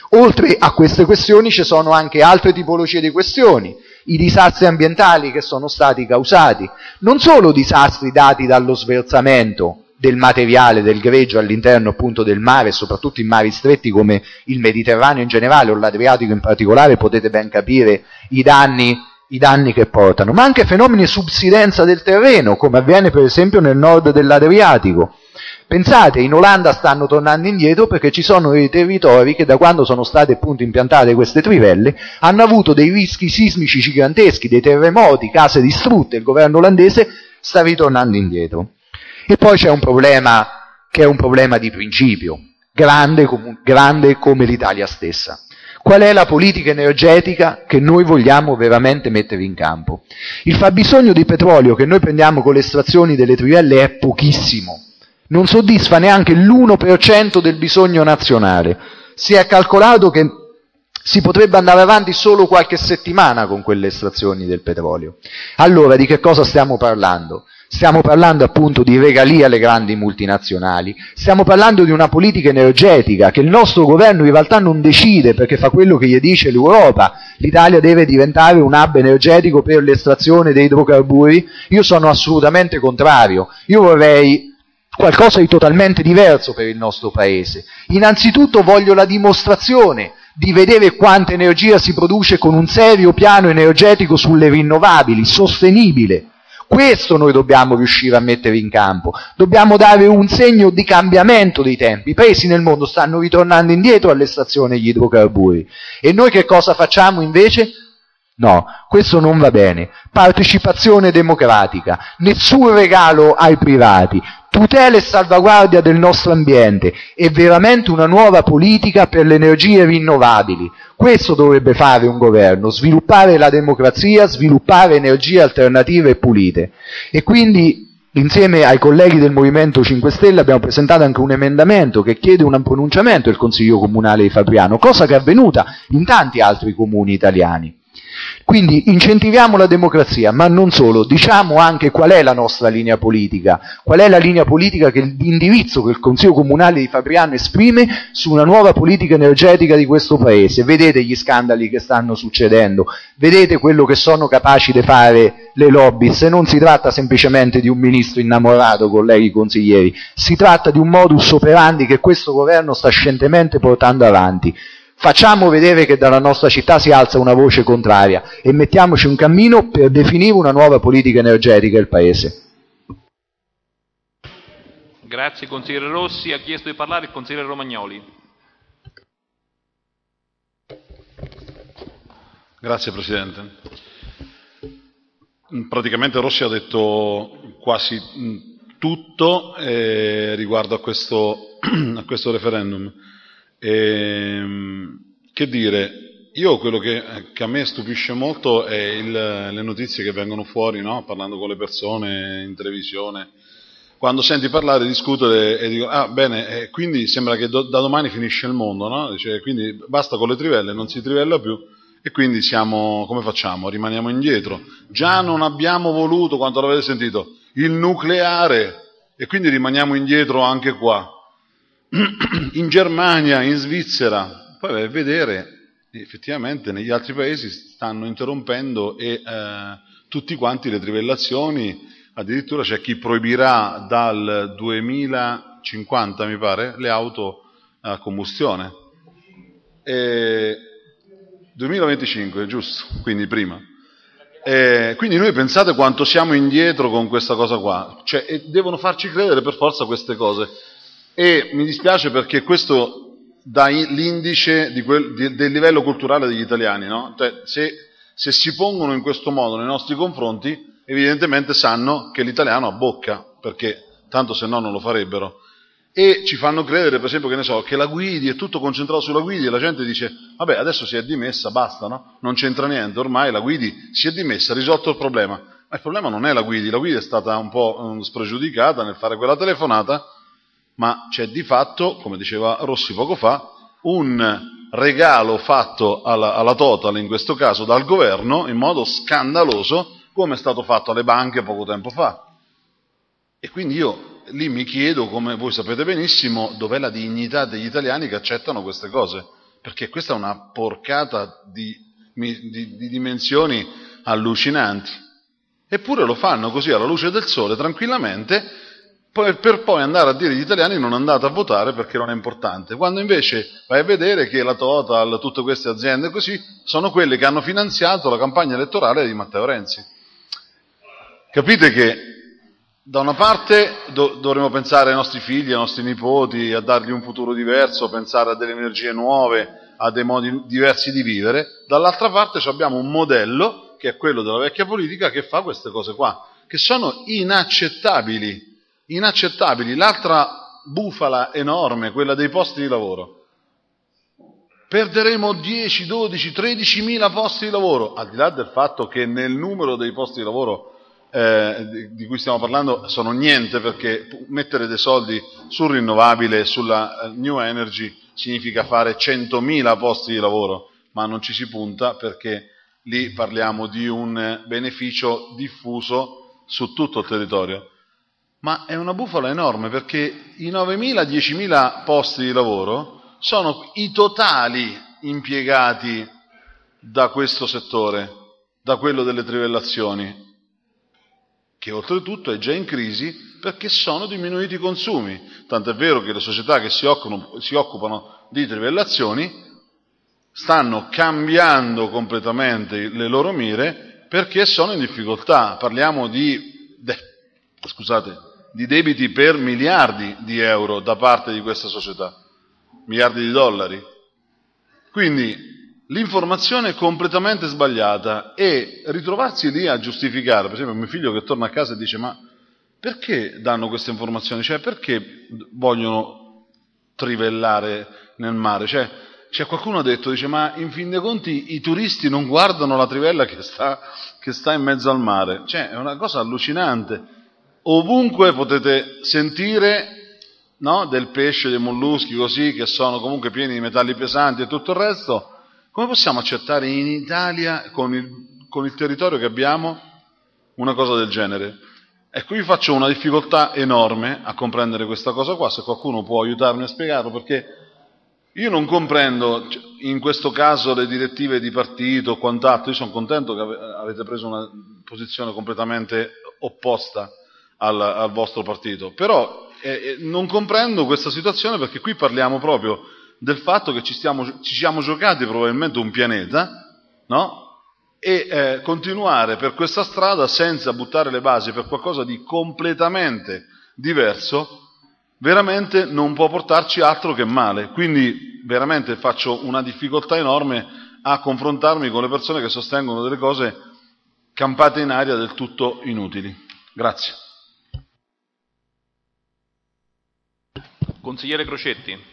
Oltre a queste questioni ci sono anche altre tipologie di questioni, i disastri ambientali che sono stati causati, non solo disastri dati dallo sversamento del materiale del greggio all'interno appunto del mare, soprattutto in mari stretti come il Mediterraneo in generale o l'Adriatico in particolare, potete ben capire i danni, i danni che portano, ma anche fenomeni di subsidenza del terreno, come avviene per esempio nel nord dell'Adriatico. Pensate, in Olanda stanno tornando indietro perché ci sono dei territori che da quando sono state appunto impiantate queste trivelle hanno avuto dei rischi sismici giganteschi, dei terremoti, case distrutte, il governo olandese sta ritornando indietro. E poi c'è un problema che è un problema di principio, grande, com- grande come l'Italia stessa. Qual è la politica energetica che noi vogliamo veramente mettere in campo? Il fabbisogno di petrolio che noi prendiamo con le estrazioni delle trivelle è pochissimo. Non soddisfa neanche l'uno per cento del bisogno nazionale. Si è calcolato che si potrebbe andare avanti solo qualche settimana con quelle estrazioni del petrolio. Allora, di che cosa stiamo parlando? Stiamo parlando appunto di regalie alle grandi multinazionali, stiamo parlando di una politica energetica che il nostro governo in realtà non decide perché fa quello che gli dice l'Europa. L'Italia deve diventare un hub energetico per l'estrazione dei idrocarburi. Io sono assolutamente contrario. Io vorrei qualcosa di totalmente diverso per il nostro Paese. Innanzitutto voglio la dimostrazione di vedere quanta energia si produce con un serio piano energetico sulle rinnovabili, sostenibile. Questo noi dobbiamo riuscire a mettere in campo. Dobbiamo dare un segno di cambiamento dei tempi. I paesi nel mondo stanno ritornando indietro all'estrazione degli idrocarburi. E noi che cosa facciamo invece? No, questo non va bene. Partecipazione democratica, nessun regalo ai privati, tutela e salvaguardia del nostro ambiente e veramente una nuova politica per le energie rinnovabili. Questo dovrebbe fare un governo, sviluppare la democrazia, sviluppare energie alternative e pulite. E quindi insieme ai colleghi del Movimento cinque Stelle abbiamo presentato anche un emendamento che chiede un pronunciamento del Consiglio Comunale di Fabriano, cosa che è avvenuta in tanti altri comuni italiani. Quindi incentiviamo la democrazia, ma non solo, diciamo anche qual è la nostra linea politica, qual è la linea politica, che l'indirizzo che il Consiglio Comunale di Fabriano esprime su una nuova politica energetica di questo Paese. Vedete gli scandali che stanno succedendo, vedete quello che sono capaci di fare le lobby, se non si tratta semplicemente di un ministro innamorato, colleghi consiglieri, si tratta di un modus operandi che questo governo sta scientemente portando avanti. Facciamo vedere che dalla nostra città si alza una voce contraria e mettiamoci un cammino per definire una nuova politica energetica del Paese. Grazie consigliere Rossi. Ha chiesto di parlare il consigliere Romagnoli. Grazie Presidente. Praticamente Rossi ha detto quasi tutto eh, riguardo a questo, a questo referendum. E, che dire, io quello che, che a me stupisce molto è il, le notizie che vengono fuori, no? Parlando con le persone in televisione, quando senti parlare, discutere e dico, ah bene, eh, quindi sembra che do, da domani finisce il mondo, no? Dice, quindi basta con le trivelle, non si trivella più e quindi siamo, come facciamo? Rimaniamo indietro. Già non abbiamo voluto, quanto l'avete sentito, il nucleare e quindi rimaniamo indietro anche qua. In Germania, in Svizzera, poi vai a vedere, effettivamente negli altri paesi stanno interrompendo e eh, tutti quanti le trivellazioni, addirittura c'è chi proibirà dal duemilacinquanta, mi pare, le auto a combustione. E duemilaventicinque, giusto? Quindi prima. E quindi noi pensate quanto siamo indietro con questa cosa qua, cioè, e devono farci credere per forza queste cose. E mi dispiace perché questo dà l'indice di quel, di, del livello culturale degli italiani, no? Cioè, se, se si pongono in questo modo nei nostri confronti, evidentemente sanno che l'italiano ha bocca, perché tanto se no non lo farebbero. E ci fanno credere, per esempio, che ne so, che la Guidi è tutto concentrato sulla Guidi e la gente dice, vabbè, adesso si è dimessa, basta, no? Non c'entra niente, ormai la Guidi si è dimessa, ha risolto il problema. Ma il problema non è la Guidi, la Guidi è stata un po' um, spregiudicata nel fare quella telefonata, ma c'è di fatto, come diceva Rossi poco fa, un regalo fatto alla, alla Total, in questo caso dal governo, in modo scandaloso, come è stato fatto alle banche poco tempo fa. E quindi io lì mi chiedo, come voi sapete benissimo, dov'è la dignità degli italiani che accettano queste cose, perché questa è una porcata di, di, di dimensioni allucinanti. Eppure lo fanno così alla luce del sole, tranquillamente, per, per poi andare a dire agli italiani non andate a votare perché non è importante, quando invece vai a vedere che la Total, tutte queste aziende così, sono quelle che hanno finanziato la campagna elettorale di Matteo Renzi. Capite che da una parte do, dovremmo pensare ai nostri figli, ai nostri nipoti, a dargli un futuro diverso, pensare a delle energie nuove, a dei modi diversi di vivere, dall'altra parte abbiamo un modello, che è quello della vecchia politica, che fa queste cose qua, che sono inaccettabili, inaccettabili. L'altra bufala enorme, quella dei posti di lavoro. Perderemo dieci, dodici, tredici mila posti di lavoro, al di là del fatto che nel numero dei posti di lavoro eh, di cui stiamo parlando sono niente, perché mettere dei soldi sul rinnovabile, sulla new energy, significa fare centomila posti di lavoro, ma non ci si punta perché lì parliamo di un beneficio diffuso su tutto il territorio. Ma è una bufala enorme, perché i novemila, diecimila posti di lavoro sono i totali impiegati da questo settore, da quello delle trivellazioni, che oltretutto è già in crisi perché sono diminuiti i consumi. Tant'è vero che le società che si occupano, si occupano di trivellazioni stanno cambiando completamente le loro mire perché sono in difficoltà. Parliamo di, de, scusate, di debiti per miliardi di euro da parte di questa società, miliardi di dollari. Quindi l'informazione è completamente sbagliata, e ritrovarsi lì a giustificare, per esempio mio figlio che torna a casa e dice: ma perché danno queste informazioni? Cioè, perché vogliono trivellare nel mare? Cioè, c'è qualcuno ha detto, dice: ma in fin dei conti i turisti non guardano la trivella che sta, che sta in mezzo al mare. Cioè, è una cosa allucinante. Ovunque potete sentire, no, del pesce, dei molluschi così, che sono comunque pieni di metalli pesanti e tutto il resto. Come possiamo accettare in Italia, con il, con il territorio che abbiamo, una cosa del genere? Ecco, io faccio una difficoltà enorme a comprendere questa cosa qua, se qualcuno può aiutarmi a spiegarlo, perché io non comprendo in questo caso le direttive di partito o quant'altro. Io sono contento che avete preso una posizione completamente opposta al, al vostro partito, però eh, non comprendo questa situazione, perché qui parliamo proprio del fatto che ci, stiamo, ci siamo giocati probabilmente un pianeta, no? E eh, continuare per questa strada senza buttare le basi per qualcosa di completamente diverso, veramente non può portarci altro che male. Quindi veramente faccio una difficoltà enorme a confrontarmi con le persone che sostengono delle cose campate in aria del tutto inutili. Grazie. Consigliere Crocetti.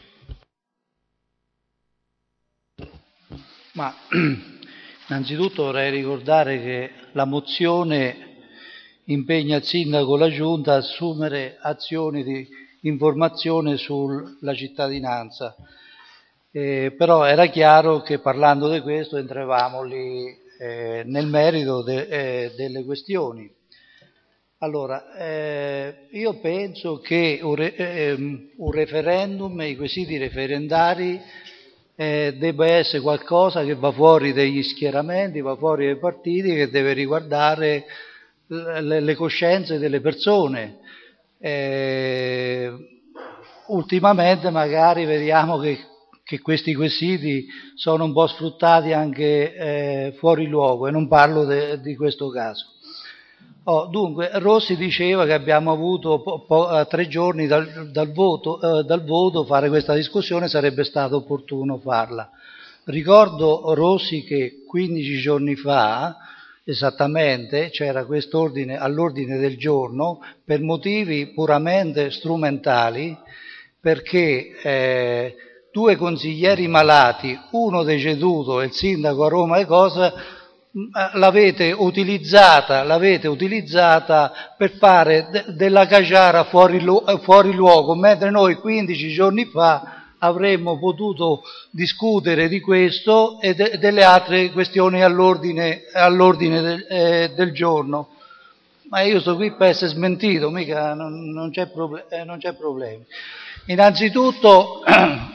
Ma innanzitutto vorrei ricordare che la mozione impegna il sindaco e la giunta a assumere azioni di informazione sulla cittadinanza, eh, però era chiaro che parlando di questo entravamo lì eh, nel merito de, eh, delle questioni. Allora, eh, io penso che un, re, eh, un referendum e i quesiti referendari Eh, debba essere qualcosa che va fuori degli schieramenti, va fuori dai partiti, che deve riguardare le, le coscienze delle persone. Eh, ultimamente magari vediamo che, che questi quesiti sono un po' sfruttati anche eh, fuori luogo, e non parlo de, di questo caso. Oh, dunque, Rossi diceva che abbiamo avuto po- po- tre giorni dal, dal, voto, eh, dal voto, fare questa discussione sarebbe stato opportuno farla. Ricordo, Rossi, che quindici giorni fa, esattamente, c'era quest'ordine all'ordine del giorno per motivi puramente strumentali, perché eh, due consiglieri malati, uno deceduto e il sindaco a Roma e cosa, l'avete utilizzata, l'avete utilizzata per fare de- della caciara fuori, lu- fuori luogo, mentre noi quindici giorni fa avremmo potuto discutere di questo e de- delle altre questioni all'ordine, all'ordine del, eh, del giorno. Ma io sto qui per essere smentito, mica non, non, c'è, proble- eh, non c'è problema. Innanzitutto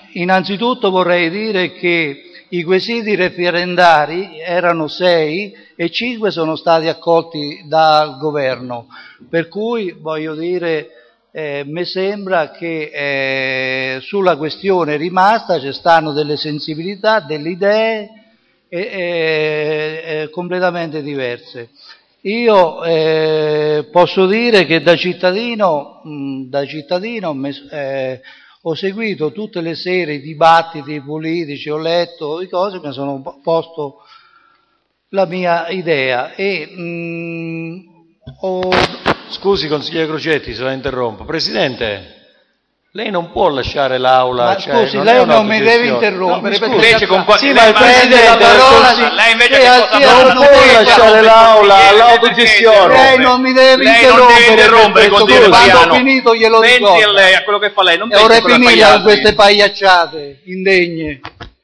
innanzitutto vorrei dire che i quesiti referendari erano sei e cinque sono stati accolti dal governo, per cui voglio dire, eh, mi sembra che eh, sulla questione rimasta ci stanno delle sensibilità, delle idee eh, eh, completamente diverse. Io eh, posso dire che da cittadino, mh, da cittadino eh, ho seguito tutte le sere i dibattiti politici, ho letto le cose, mi sono posto la mia idea e mh, ho... Scusi consigliere Crocetti se la interrompo. Presidente, lei non può lasciare l'aula. Ma cioè, scusi, non lei non mi deve interrompere. No, perché invece con sì, ma il Presidente la parola, sì, lei invece sì, che sì, cosa non non può lasciare l'aula all'autogestione. Lei non mi deve Lei non deve interrompere, questo, consigliere quando Mariano. ho finito glielo Pensi ricordo. a lei, a quello che fa lei, non E ora pensi a quella finita con pagliaccia. queste pagliacciate indegne.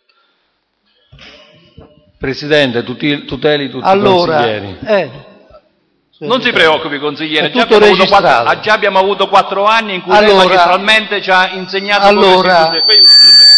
Presidente, tutti, tuteli tutti Allora, i consiglieri. eh, Non si preoccupi, consigliere, È già tutto abbiamo, avuto quattro, registrato. ah, già abbiamo avuto quattro anni in cui lei Allora- magistralmente ci ha insegnato allora- come si quindi...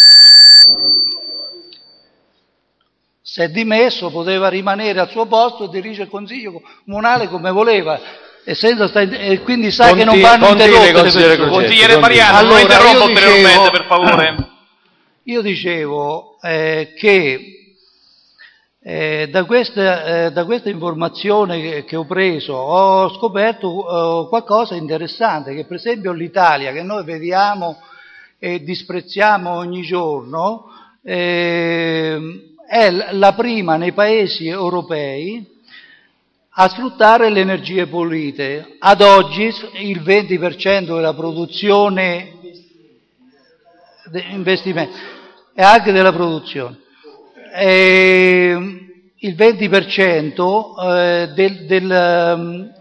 si è dimesso, poteva rimanere al suo posto e dirige il consiglio comunale come voleva. E, senza sta- e quindi sa che non Conti- vanno continui, interrotte le consigliere persone. Crocetti, Consigliere Mariano, non Allora, interrompa io ulteriormente, dicevo- per favore. Io dicevo eh, che eh, da, questa, eh, da questa informazione che, che ho preso ho scoperto eh, qualcosa di interessante, che per esempio l'Italia, che noi vediamo e disprezziamo ogni giorno, eh, è la prima nei paesi europei a sfruttare le energie pulite. Ad oggi il venti per cento della produzione investimento e anche della produzione e il venti per cento eh, del, del um,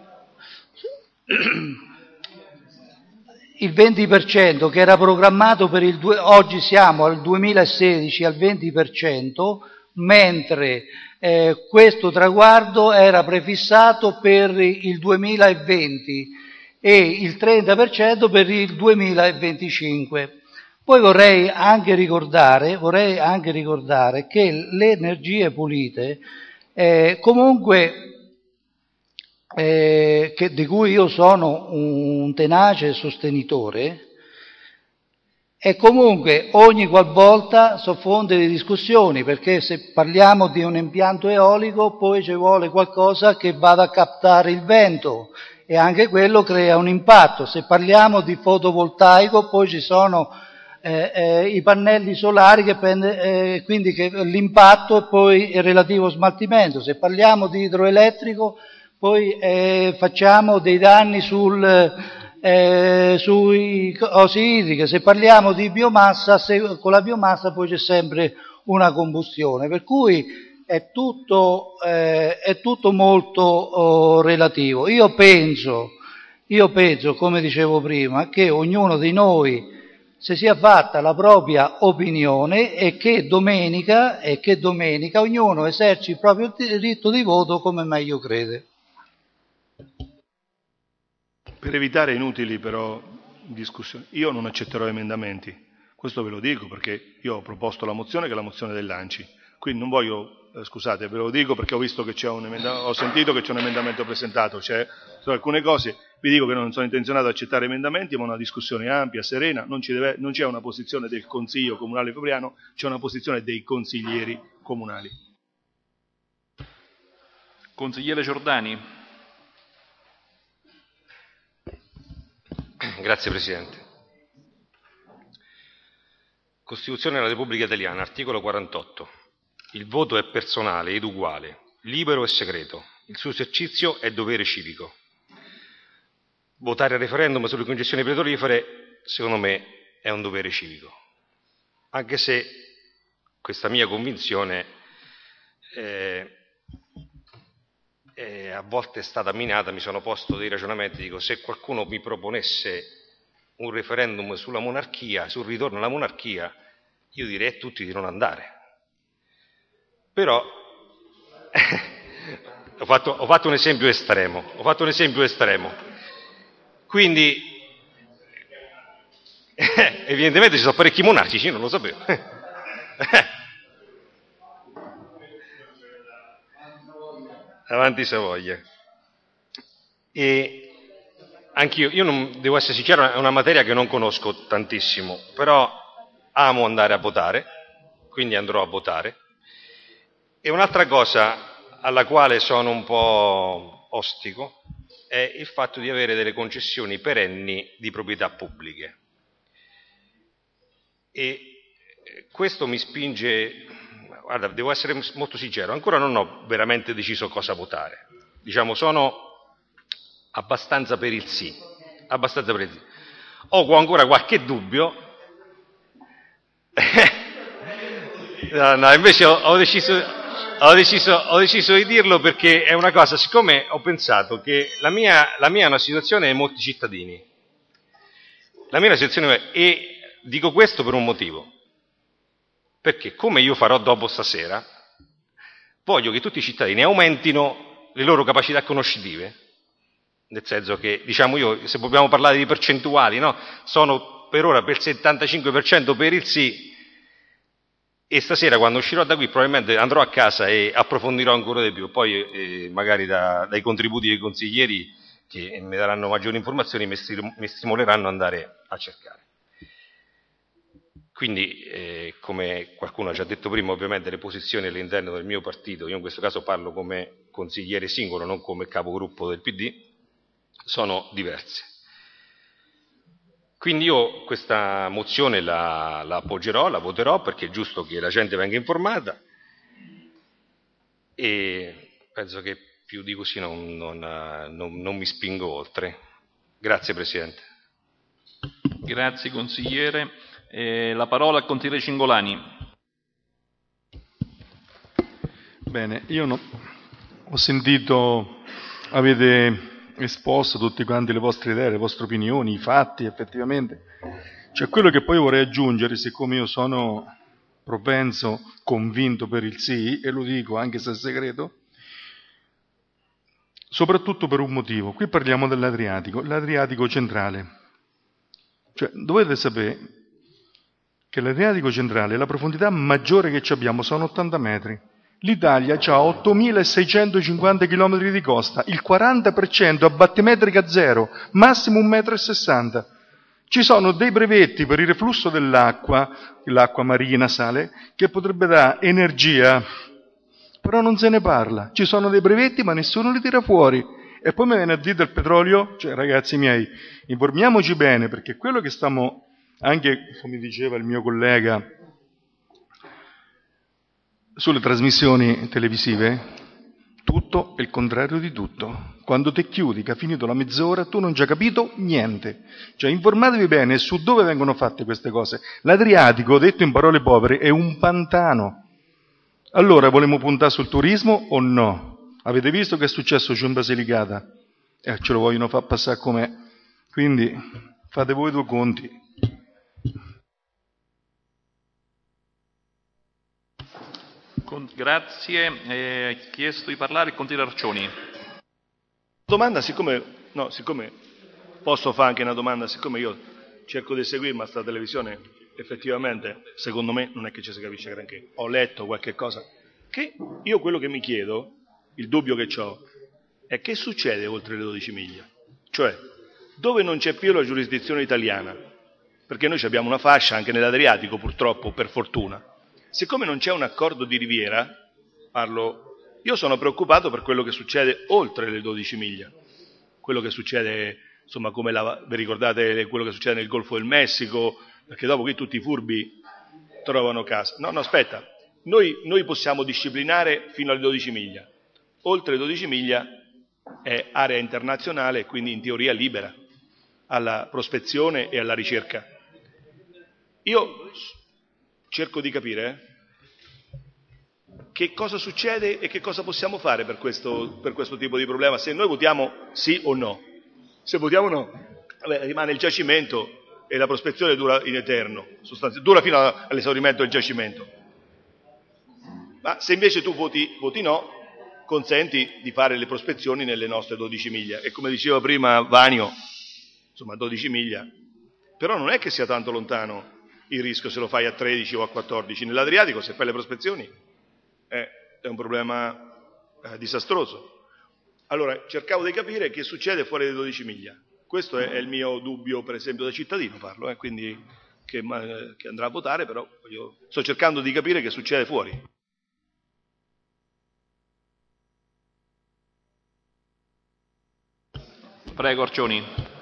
il venti per cento che era programmato per il due, oggi siamo al duemilasedici al venti per cento, mentre eh, questo traguardo era prefissato per il duemilaventi e il trenta per cento per il duemilaventicinque. Poi vorrei anche ricordare, vorrei anche ricordare che le energie pulite, eh, comunque, eh, che, di cui io sono un tenace sostenitore, e comunque ogni qualvolta sono fonte di discussioni, perché se parliamo di un impianto eolico poi ci vuole qualcosa che vada a captare il vento e anche quello crea un impatto. Se parliamo di fotovoltaico poi ci sono Eh, eh, i pannelli solari che prende, eh, quindi che l'impatto e poi il relativo smaltimento. Se parliamo di idroelettrico poi eh, facciamo dei danni sul, eh, sui cose idriche. Se parliamo di biomassa, se, con la biomassa poi c'è sempre una combustione, per cui è tutto, eh, è tutto molto oh, relativo. Io penso, io penso, come dicevo prima, che ognuno di noi si sia fatta la propria opinione e che domenica, e che domenica ognuno eserciti il proprio diritto di voto come meglio crede. Per evitare inutili però discussioni, io non accetterò emendamenti, questo ve lo dico perché io ho proposto la mozione che è la mozione dell'Anci, quindi non voglio, eh, scusate, ve lo dico perché ho visto che c'è un emendamento, ho sentito che c'è un emendamento presentato, c'è su alcune cose. Vi dico che non sono intenzionato ad accettare emendamenti, ma una discussione ampia, serena, non, ci deve, non c'è una posizione del Consiglio Comunale Fabriano, c'è una posizione dei consiglieri comunali. Consigliere Giordani. Grazie Presidente. Costituzione della Repubblica Italiana, articolo quarantotto. Il voto è personale ed uguale, libero e segreto. Il suo esercizio è dovere civico. Votare al referendum sulle concessioni petrolifere, secondo me, è un dovere civico. Anche se questa mia convinzione eh, è, a volte è stata minata, mi sono posto dei ragionamenti, dico, se qualcuno mi proponesse un referendum sulla monarchia, sul ritorno alla monarchia, io direi a tutti di non andare. Però ho, fatto, ho fatto un esempio estremo, ho fatto un esempio estremo. Quindi Eh, evidentemente ci sono parecchi monarchici, non lo sapevo. Avanti Savoia. E anch'io, io non, devo essere sincero, è una materia che non conosco tantissimo, però amo andare a votare, quindi andrò a votare. E un'altra cosa alla quale sono un po' ostico è il fatto di avere delle concessioni perenni di proprietà pubbliche. E questo mi spinge, guarda, devo essere molto sincero, ancora non ho veramente deciso cosa votare. Diciamo, sono abbastanza per il sì, abbastanza per il sì. Ho ancora qualche dubbio, no, no, invece ho, ho, deciso, ho, deciso, ho deciso di dirlo perché è una cosa, siccome ho pensato che la mia, la mia è una situazione di molti cittadini, la mia è una situazione, e dico questo per un motivo, perché come io farò dopo stasera, voglio che tutti i cittadini aumentino le loro capacità conoscitive, nel senso che, diciamo io, se vogliamo parlare di percentuali, no? Sono per ora per il settantacinque per cento per il sì, e stasera quando uscirò da qui probabilmente andrò a casa e approfondirò ancora di più, poi eh, magari da, dai contributi dei consiglieri che mi daranno maggiori informazioni mi, stim- mi stimoleranno ad andare a cercare. Quindi, eh, come qualcuno ha già detto prima, ovviamente le posizioni all'interno del mio partito, io in questo caso parlo come consigliere singolo, non come capogruppo del P D, sono diverse. Quindi io questa mozione la, la appoggerò, la voterò, perché è giusto che la gente venga informata, e penso che più di così non, non, non, non mi spingo oltre. Grazie Presidente. Grazie consigliere. Eh, la parola al consigliere Cingolani. Bene, io no, ho sentito, avete esposto tutti quanti le vostre idee, le vostre opinioni, i fatti effettivamente. Cioè quello che poi vorrei aggiungere, siccome io sono propenso, convinto per il sì, e lo dico anche se è segreto, soprattutto per un motivo. Qui parliamo dell'Adriatico, l'Adriatico centrale. Cioè dovete sapere che l'Adriatico centrale, la profondità maggiore che abbiamo sono ottanta metri. L'Italia ha ottomilaseicentocinquanta chilometri di costa, il quaranta per cento a battimetrica zero, massimo un metro e sessanta. Ci sono dei brevetti per il reflusso dell'acqua, l'acqua marina, sale, che potrebbe dare energia, però non se ne parla. Ci sono dei brevetti ma nessuno li tira fuori. E poi mi viene a dire del petrolio, cioè ragazzi miei, informiamoci bene, perché quello che stiamo, anche come diceva il mio collega, sulle trasmissioni televisive, tutto è il contrario di tutto. Quando te chiudi, che ha finito la mezz'ora, tu non ci hai capito niente. Cioè informatevi bene su dove vengono fatte queste cose. L'Adriatico, detto in parole povere, è un pantano. Allora, vogliamo puntare sul turismo o no? Avete visto che è successo giù in Basilicata? Eh, ce lo vogliono far passare com'è. Quindi fate voi due conti. Grazie. Eh, chiesto di parlare il consigliere Arcioni. Domanda, siccome, no, siccome posso fare anche una domanda, siccome io cerco di seguire, ma sta televisione effettivamente, secondo me, non è che ci si capisce granché. Ho letto qualche cosa. Che io quello che mi chiedo, il dubbio che ho, è che succede oltre le dodici miglia? Cioè, dove non c'è più la giurisdizione italiana? Perché noi abbiamo una fascia anche nell'Adriatico, purtroppo, per fortuna. Siccome non c'è un accordo di riviera, parlo, io sono preoccupato per quello che succede oltre le dodici miglia, quello che succede, insomma, come la, vi ricordate quello che succede nel Golfo del Messico, perché dopo qui tutti i furbi trovano casa. No, no, aspetta, noi, noi possiamo disciplinare fino alle dodici miglia, oltre le dodici miglia è area internazionale, quindi in teoria libera alla prospezione e alla ricerca. Io cerco di capire che cosa succede e che cosa possiamo fare per questo, per questo tipo di problema, se noi votiamo sì o no. Se votiamo no, vabbè, rimane il giacimento e la prospezione dura in eterno, sostanzialmente, dura fino all'esaurimento del giacimento. Ma se invece tu voti, voti no, consenti di fare le prospezioni nelle nostre dodici miglia. E come diceva prima Vanio, insomma dodici miglia però non è che sia tanto lontano il rischio se lo fai a tredici o a quattordici. Nell'Adriatico, se fai le prospezioni, è, è un problema eh, disastroso. Allora, cercavo di capire che succede fuori dai dodici miglia. Questo è, è il mio dubbio, per esempio, da cittadino parlo, eh, quindi che, ma, che andrà a votare, però io sto cercando di capire che succede fuori. Prego, Orcioni.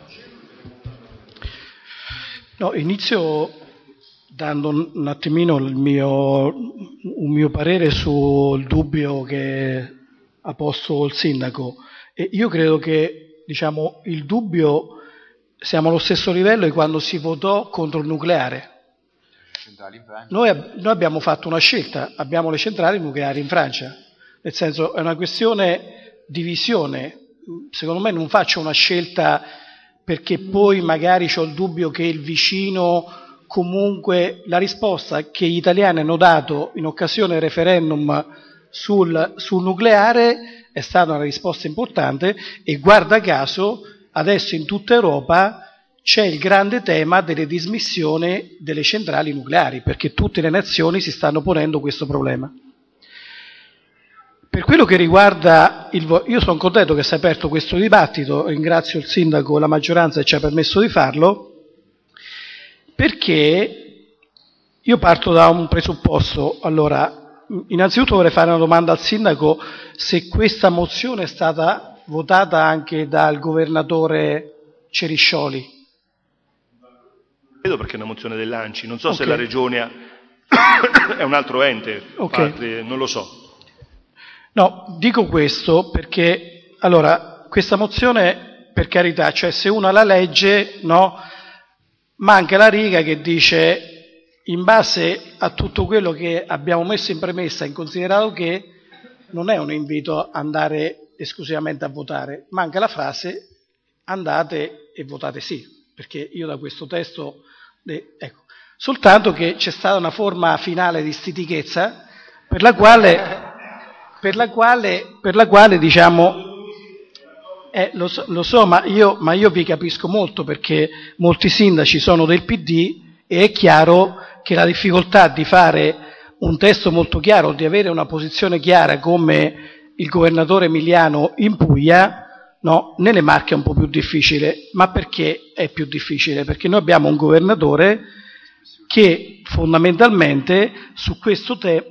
No, inizio dando un attimino il mio, un mio parere sul dubbio che ha posto il sindaco. E io credo che, diciamo, il dubbio siamo allo stesso livello di quando si votò contro il nucleare. Noi, noi abbiamo fatto una scelta, abbiamo le centrali nucleari in Francia, nel senso è una questione di visione. Secondo me non faccio una scelta perché poi magari ho il dubbio che il vicino, comunque la risposta che gli italiani hanno dato in occasione del referendum sul, sul nucleare è stata una risposta importante e guarda caso adesso in tutta Europa c'è il grande tema delle dismissioni delle centrali nucleari, perché tutte le nazioni si stanno ponendo questo problema. Per quello che riguarda il vo- io sono contento che si è aperto questo dibattito, ringrazio il sindaco e la maggioranza che ci ha permesso di farlo, perché io parto da un presupposto. Allora, innanzitutto vorrei fare una domanda al sindaco se questa mozione è stata votata anche dal governatore Ceriscioli. Credo perché è una mozione dell'Anci, non so Okay. se la regione ha- è un altro ente, Okay. altri- non lo so. No, dico questo perché, allora, questa mozione, per carità, cioè se uno la legge, no, manca la riga che dice, in base a tutto quello che abbiamo messo in premessa, in considerato che non è un invito ad andare esclusivamente a votare, manca la frase, andate e votate sì, perché io da questo testo, eh, ecco, soltanto che c'è stata una forma finale di stitichezza per la quale... Per la quale, per la quale diciamo, eh, lo, so, lo so, ma io, ma io vi capisco molto perché molti sindaci sono del P D e è chiaro che la difficoltà di fare un testo molto chiaro, di avere una posizione chiara come il governatore Emiliano in Puglia, no, nelle Marche è un po' più difficile. Ma perché è più difficile? Perché noi abbiamo un governatore che fondamentalmente su questo tema.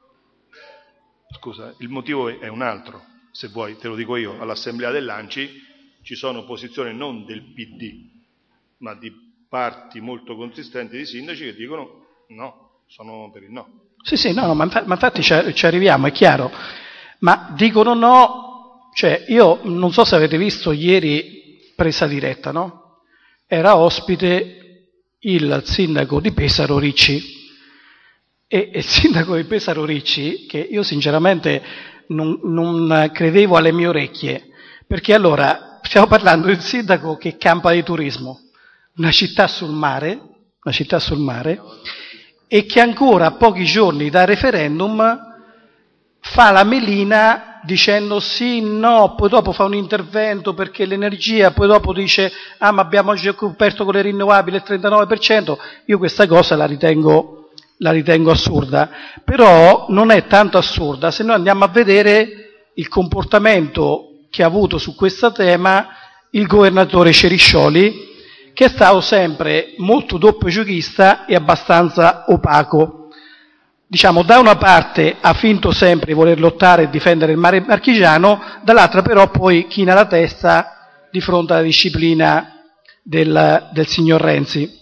Scusa, il motivo è un altro, se vuoi te lo dico io, all'assemblea dell'Anci ci sono posizioni non del P D, ma di parti molto consistenti di sindaci che dicono no, sono per il no. Sì, sì, no, no ma, infa- ma infatti ci, ci arriviamo, è chiaro, ma dicono no, cioè io non so se avete visto ieri Presa Diretta, no? Era ospite il sindaco di Pesaro Ricci. E il sindaco di Pesaro Ricci, che io sinceramente non, non credevo alle mie orecchie, perché allora stiamo parlando di un sindaco che campa di turismo, una città sul mare, una città sul mare, e che ancora a pochi giorni dal referendum fa la melina dicendo sì, no, poi dopo fa un intervento perché l'energia, poi dopo dice ah ma abbiamo già coperto con le rinnovabili il trentanove per cento, io questa cosa la ritengo... la ritengo assurda, però non è tanto assurda se noi andiamo a vedere il comportamento che ha avuto su questo tema il governatore Ceriscioli, che è stato sempre molto doppio giochista e abbastanza opaco. Diciamo, da una parte ha finto sempre di voler lottare e difendere il mare marchigiano, dall'altra però poi china la testa di fronte alla disciplina del, del signor Renzi.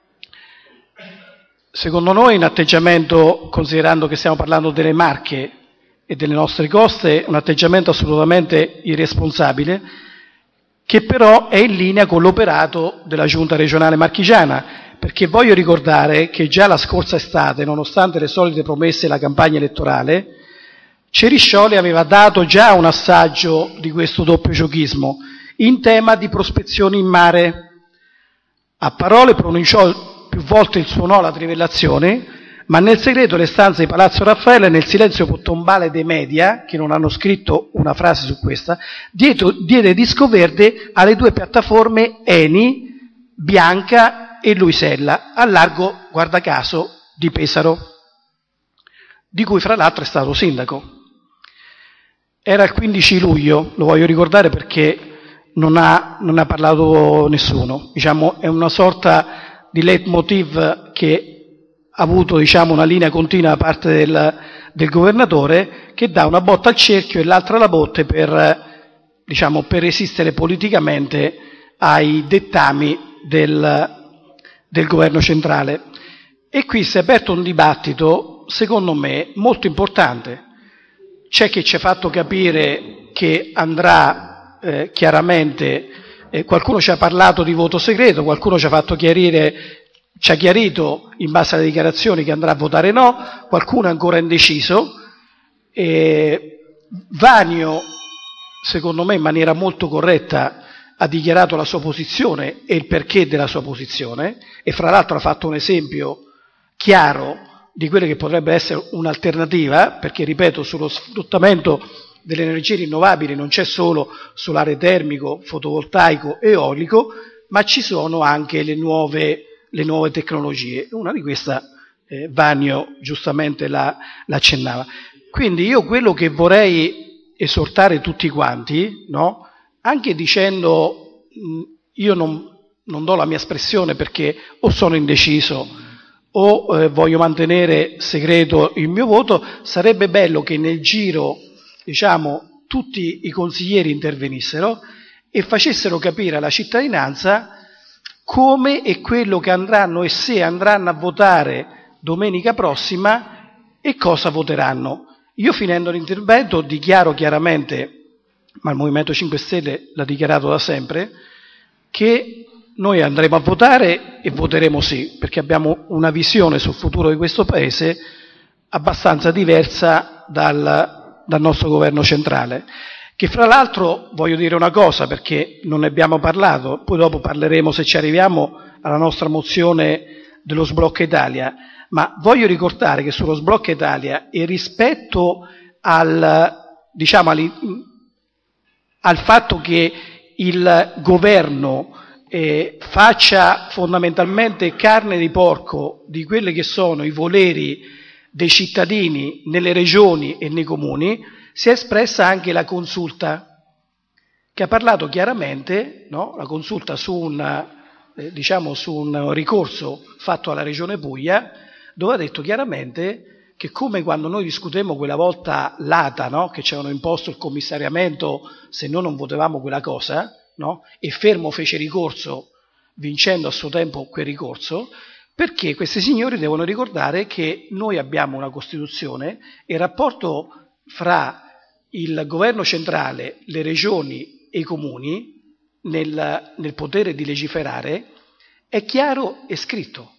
Secondo noi un atteggiamento, considerando che stiamo parlando delle Marche e delle nostre coste, un atteggiamento assolutamente irresponsabile, che però è in linea con l'operato della Giunta regionale marchigiana, perché voglio ricordare che già la scorsa estate, nonostante le solite promesse e la campagna elettorale, Ceriscioli aveva dato già un assaggio di questo doppio giochismo in tema di prospezioni in mare. A parole pronunciò più volte il suo no alla trivellazione, ma nel segreto delle stanze di Palazzo Raffaele e nel silenzio tombale dei media, che non hanno scritto una frase su questa, dietro, diede disco verde alle due piattaforme Eni, Bianca Messina e Luisella, a largo, guarda caso, di Pesaro, di cui fra l'altro è stato sindaco. Era il quindici luglio, lo voglio ricordare perché non ha, non ha parlato nessuno, diciamo, è una sorta di leitmotiv che ha avuto, diciamo, una linea continua da parte del, del governatore, che dà una botta al cerchio e l'altra alla botte per, diciamo, per resistere politicamente ai dettami del, del governo centrale. E qui si è aperto un dibattito, secondo me, molto importante. C'è chi ci ha fatto capire che andrà eh, chiaramente, eh, qualcuno ci ha parlato di voto segreto, qualcuno ci ha fatto chiarire, ci ha chiarito in base alle dichiarazioni che andrà a votare no, qualcuno è ancora indeciso. Eh, Vanio, secondo me in maniera molto corretta, ha dichiarato la sua posizione e il perché della sua posizione, e fra l'altro ha fatto un esempio chiaro di quella che potrebbe essere un'alternativa, perché, ripeto, sullo sfruttamento delle energie rinnovabili non c'è solo solare termico, fotovoltaico e eolico, ma ci sono anche le nuove, le nuove tecnologie. Una di queste eh, Vanio giustamente la, la accennava. Quindi io quello che vorrei esortare tutti quanti, no? Anche dicendo mh, io non, non do la mia espressione perché o sono indeciso o eh, voglio mantenere segreto il mio voto, sarebbe bello che nel giro, diciamo, tutti i consiglieri intervenissero e facessero capire alla cittadinanza come e quello che andranno e se andranno a votare domenica prossima e cosa voteranno. Io, finendo l'intervento, dichiaro chiaramente, ma il Movimento cinque Stelle l'ha dichiarato da sempre, che noi andremo a votare e voteremo sì, perché abbiamo una visione sul futuro di questo Paese abbastanza diversa dal, dal nostro governo centrale, che fra l'altro, voglio dire una cosa perché non ne abbiamo parlato, poi dopo parleremo, se ci arriviamo, alla nostra mozione dello sblocca Italia, ma voglio ricordare che sullo sblocca Italia e rispetto al, diciamo, al, al fatto che il governo eh, faccia fondamentalmente carne di porco di quelli che sono i voleri dei cittadini nelle regioni e nei comuni, si è espressa anche la consulta, che ha parlato chiaramente, no? La consulta su un, eh, diciamo, su un ricorso fatto alla Regione Puglia, dove ha detto chiaramente che, come quando noi discutemmo quella volta l'A T A, no? Che ci avevano imposto il commissariamento se noi non votavamo quella cosa, no? E Fermo fece ricorso vincendo a suo tempo quel ricorso, perché questi signori devono ricordare che noi abbiamo una Costituzione e il rapporto fra il governo centrale, le regioni e i comuni nel, nel potere di legiferare è chiaro e scritto.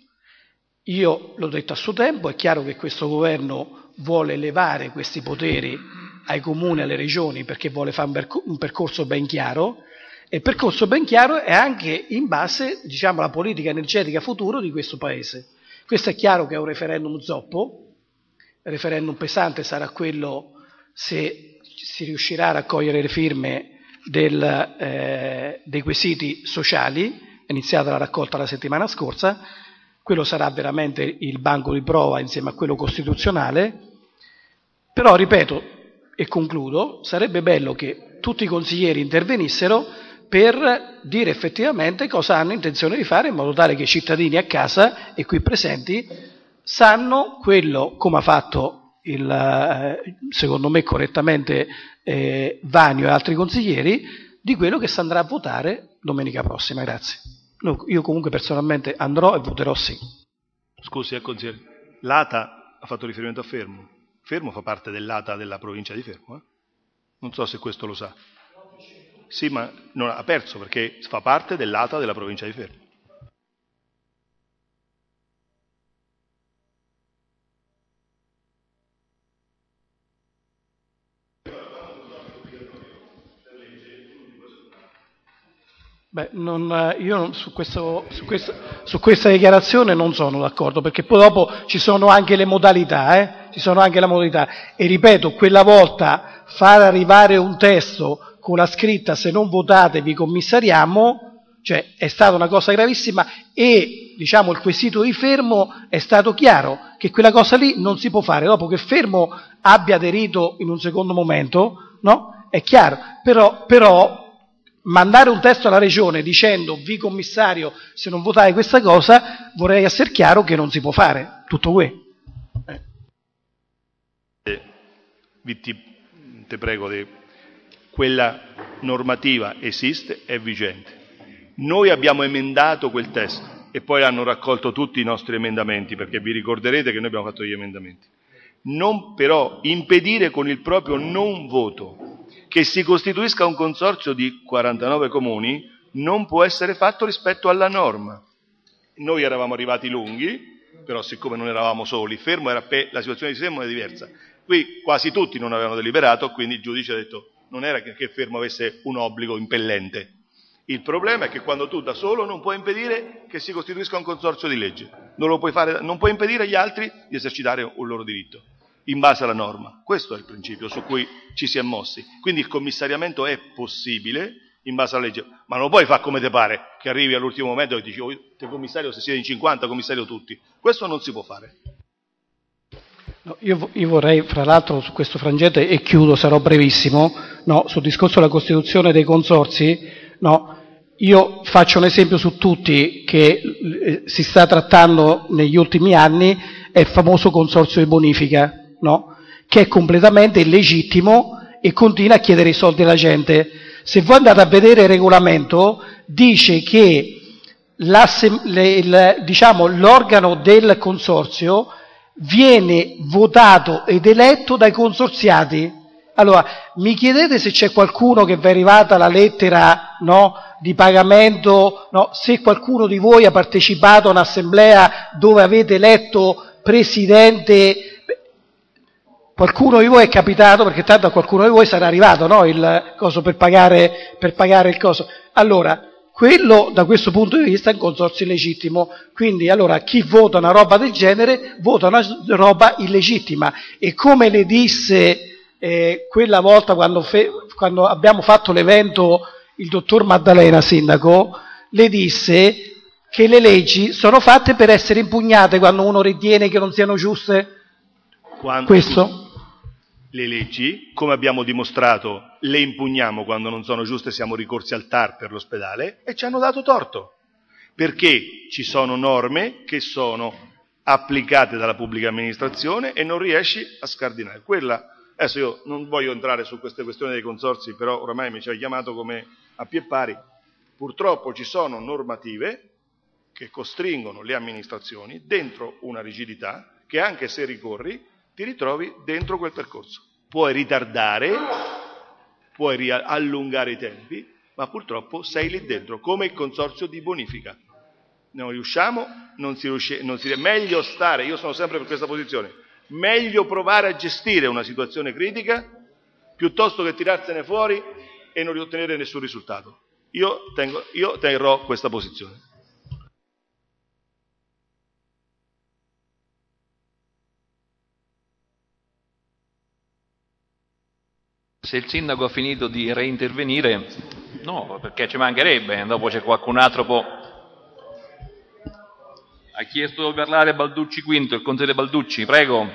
Io l'ho detto a suo tempo, è chiaro che questo governo vuole elevare questi poteri ai comuni e alle regioni perché vuole fare un, percor- un percorso ben chiaro, e il percorso ben chiaro è anche in base, diciamo, alla politica energetica futuro di questo Paese. Questo è chiaro che è un referendum zoppo, il referendum pesante sarà quello se si riuscirà a raccogliere le firme del, eh, dei quesiti sociali, è iniziata la raccolta la settimana scorsa, quello sarà veramente il banco di prova insieme a quello costituzionale, però ripeto e concludo, sarebbe bello che tutti i consiglieri intervenissero per dire effettivamente cosa hanno intenzione di fare, in modo tale che i cittadini a casa e qui presenti sanno quello, come ha fatto il, secondo me correttamente eh, Vanio e altri consiglieri, di quello che si andrà a votare domenica prossima. Grazie. Io comunque personalmente andrò e voterò sì. Scusi, eh, consigliere, l'A T A ha fatto riferimento a Fermo. Fermo fa parte dell'A T A della provincia di Fermo, eh? Non so se questo lo sa. Sì, ma non ha perso perché fa parte dell'A T A della provincia di Fermo. Beh, non, io non, su, questo, su, questo, su questa dichiarazione non sono d'accordo, perché poi dopo ci sono anche le modalità, eh? Ci sono anche le modalità. E ripeto, quella volta far arrivare un testo con la scritta "se non votate vi commissariamo", Cioè è stata una cosa gravissima e, diciamo, il quesito di Fermo è stato chiaro che quella cosa lì non si può fare. Dopo che Fermo abbia aderito in un secondo momento, no? È chiaro, però, però mandare un testo alla Regione dicendo vi commissario se non votate questa cosa, vorrei essere chiaro che non si può fare, tutto qui. Eh. Vi ti, te prego, de, quella normativa esiste, è vigente. Noi abbiamo emendato quel testo e poi hanno raccolto tutti i nostri emendamenti, perché vi ricorderete che noi abbiamo fatto gli emendamenti. Non però impedire con il proprio non voto che si costituisca un consorzio di quarantanove comuni non può essere fatto rispetto alla norma. Noi eravamo arrivati lunghi, però siccome non eravamo soli, Fermo era pe- la situazione di Fermo è diversa. Qui quasi tutti non avevano deliberato, quindi il giudice ha detto non era che, che Fermo avesse un obbligo impellente. Il problema è che quando tu da solo non puoi impedire che si costituisca un consorzio di legge, non, lo puoi fare, non puoi impedire agli altri di esercitare un loro diritto, in base alla norma. Questo è il principio su cui ci si è mossi. Quindi il commissariamento è possibile in base alla legge, ma non lo puoi fare come te pare, che arrivi all'ultimo momento e dici oh, te commissario se siete in cinquanta, commissario tutti. Questo non si può fare. No, io, io vorrei, fra l'altro, su questo frangente, e chiudo, sarò brevissimo, no, sul discorso della costituzione dei consorzi, no, io faccio un esempio su tutti che eh, si sta trattando negli ultimi anni, è il famoso consorzio di bonifica, no, che è completamente illegittimo e continua a chiedere i soldi alla gente. Se voi andate a vedere il regolamento, dice che le, il, diciamo, l'organo del consorzio viene votato ed eletto dai consorziati. Allora, mi chiedete se c'è qualcuno che vi è arrivata la lettera, no, di pagamento, no, se qualcuno di voi ha partecipato a un'assemblea dove avete eletto presidente, qualcuno di voi è capitato, perché tanto a qualcuno di voi sarà arrivato, no, il coso per pagare, per pagare il coso. Allora, quello da questo punto di vista è un consorzio illegittimo, quindi allora chi vota una roba del genere vota una roba illegittima e come le disse eh, quella volta quando, fe- quando abbiamo fatto l'evento il dottor Maddalena, sindaco, le disse che le leggi sono fatte per essere impugnate quando uno ritiene che non siano giuste. Quando questo? Le leggi, come abbiamo dimostrato, le impugniamo quando non sono giuste, siamo ricorsi al T A R per l'ospedale e ci hanno dato torto, perché ci sono norme che sono applicate dalla pubblica amministrazione e non riesci a scardinare. Quella, adesso io non voglio entrare su queste questioni dei consorzi, però oramai mi ci hai chiamato come a pie pari. Purtroppo ci sono normative che costringono le amministrazioni dentro una rigidità che anche se ricorri ti ritrovi dentro quel percorso. Puoi ritardare, puoi ri- allungare i tempi, ma purtroppo sei lì dentro, come il consorzio di bonifica. Non riusciamo, non si riesce, non si, è meglio stare, io sono sempre per questa posizione, meglio provare a gestire una situazione critica piuttosto che tirarsene fuori e non ottenere nessun risultato. Io, tengo, io terrò questa posizione. Se il sindaco ha finito di reintervenire, no, perché ci mancherebbe, dopo c'è qualcun altro può... Ha chiesto di parlare Balducci Quinto, il consigliere Balducci, prego.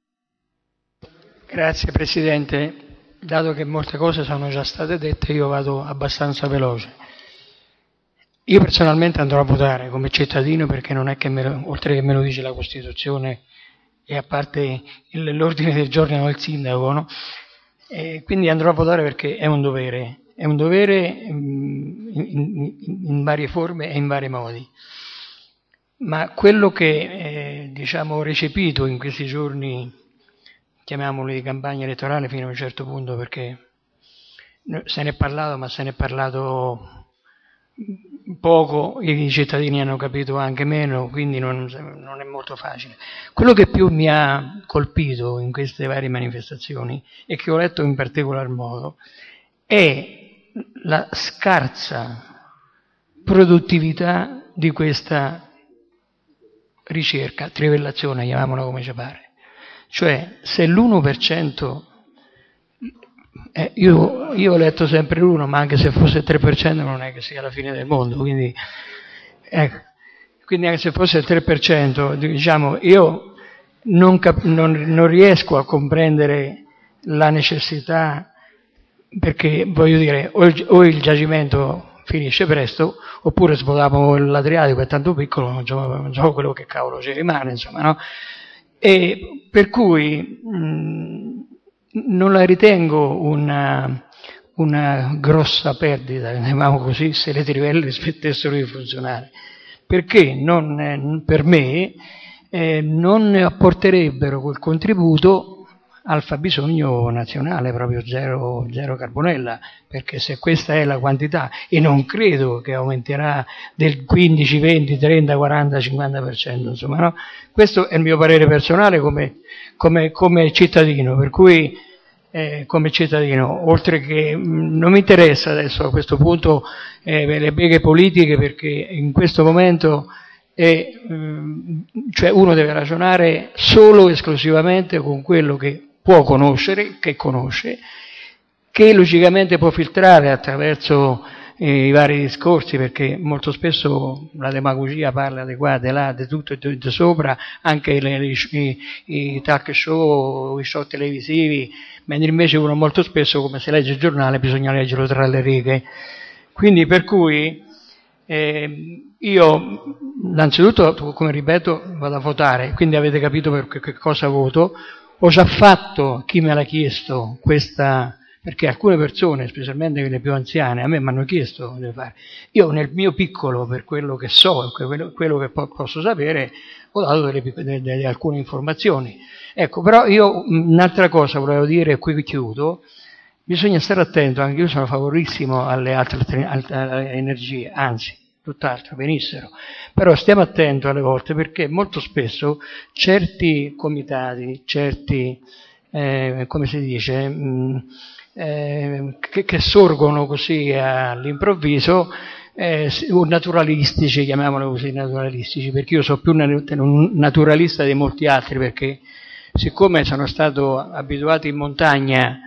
Grazie Presidente, dato che molte cose sono già state dette io vado abbastanza veloce. Io personalmente andrò a votare come cittadino perché non è che, me lo, oltre che me lo dice la Costituzione e a parte il, l'ordine del giorno del sindaco, no? E quindi andrò a votare perché è un dovere, è un dovere in, in, in varie forme e in vari modi. Ma quello che eh, diciamo ho recepito in questi giorni, chiamiamoli di campagna elettorale fino a un certo punto, perché se ne è parlato, ma se ne è parlato poco, i cittadini hanno capito anche meno, quindi non, non è molto facile. Quello che più mi ha colpito in queste varie manifestazioni e che ho letto in particolar modo è la scarsa produttività di questa ricerca, trivellazione, chiamiamola come ci pare. Cioè, se l'uno per cento Eh, io, io ho letto sempre l'uno, ma anche se fosse il tre per cento non è che sia la fine del mondo, quindi, ecco, quindi anche se fosse il tre per cento, diciamo, io non, cap- non, non riesco a comprendere la necessità, perché voglio dire, o il, o il giacimento finisce presto, oppure svuotiamo l'Adriatico, è tanto piccolo, non so, non so quello che cavolo ci rimane, insomma, no? E per cui mh, non la ritengo una, una grossa perdita, diciamo così, se le trivelle smettessero di funzionare, perché non, per me eh, non apporterebbero quel contributo al fabbisogno nazionale, proprio zero, zero carbonella, perché se questa è la quantità, e non credo che aumenterà del quindici, venti, trenta, quaranta, cinquanta per cento, insomma, no? Questo è il mio parere personale come, come, come cittadino, per cui eh, come cittadino, oltre che mh, non mi interessa adesso a questo punto eh, le beghe politiche, perché in questo momento è, mh, cioè uno deve ragionare solo e esclusivamente con quello che può conoscere, che conosce, che logicamente può filtrare attraverso eh, i vari discorsi, perché molto spesso la demagogia parla di qua, di là, di tutto e di, di sopra, anche le, le, i, i talk show, i show televisivi, mentre invece uno molto spesso, come se legge il giornale, bisogna leggerlo tra le righe. Quindi per cui eh, io innanzitutto, come ripeto, vado a votare, quindi avete capito per che, che cosa voto. Ho già fatto, chi me l'ha chiesto, questa, perché alcune persone, specialmente quelle più anziane, a me mi hanno chiesto di fare. Io nel mio piccolo, per quello che so, quello, quello che po- posso sapere, ho dato delle, delle, delle, alcune informazioni. Ecco, però io un'altra cosa volevo dire, e qui chiudo, bisogna stare attento, anche io sono favorissimo alle altre, altre energie, anzi, tutt'altro, venissero. Però stiamo attenti alle volte, perché molto spesso certi comitati, certi, eh, come si dice, mh, eh, che, che sorgono così all'improvviso, eh, naturalistici, chiamiamolo così, naturalistici, perché io sono più un naturalista di molti altri, perché siccome sono stato abituato in montagna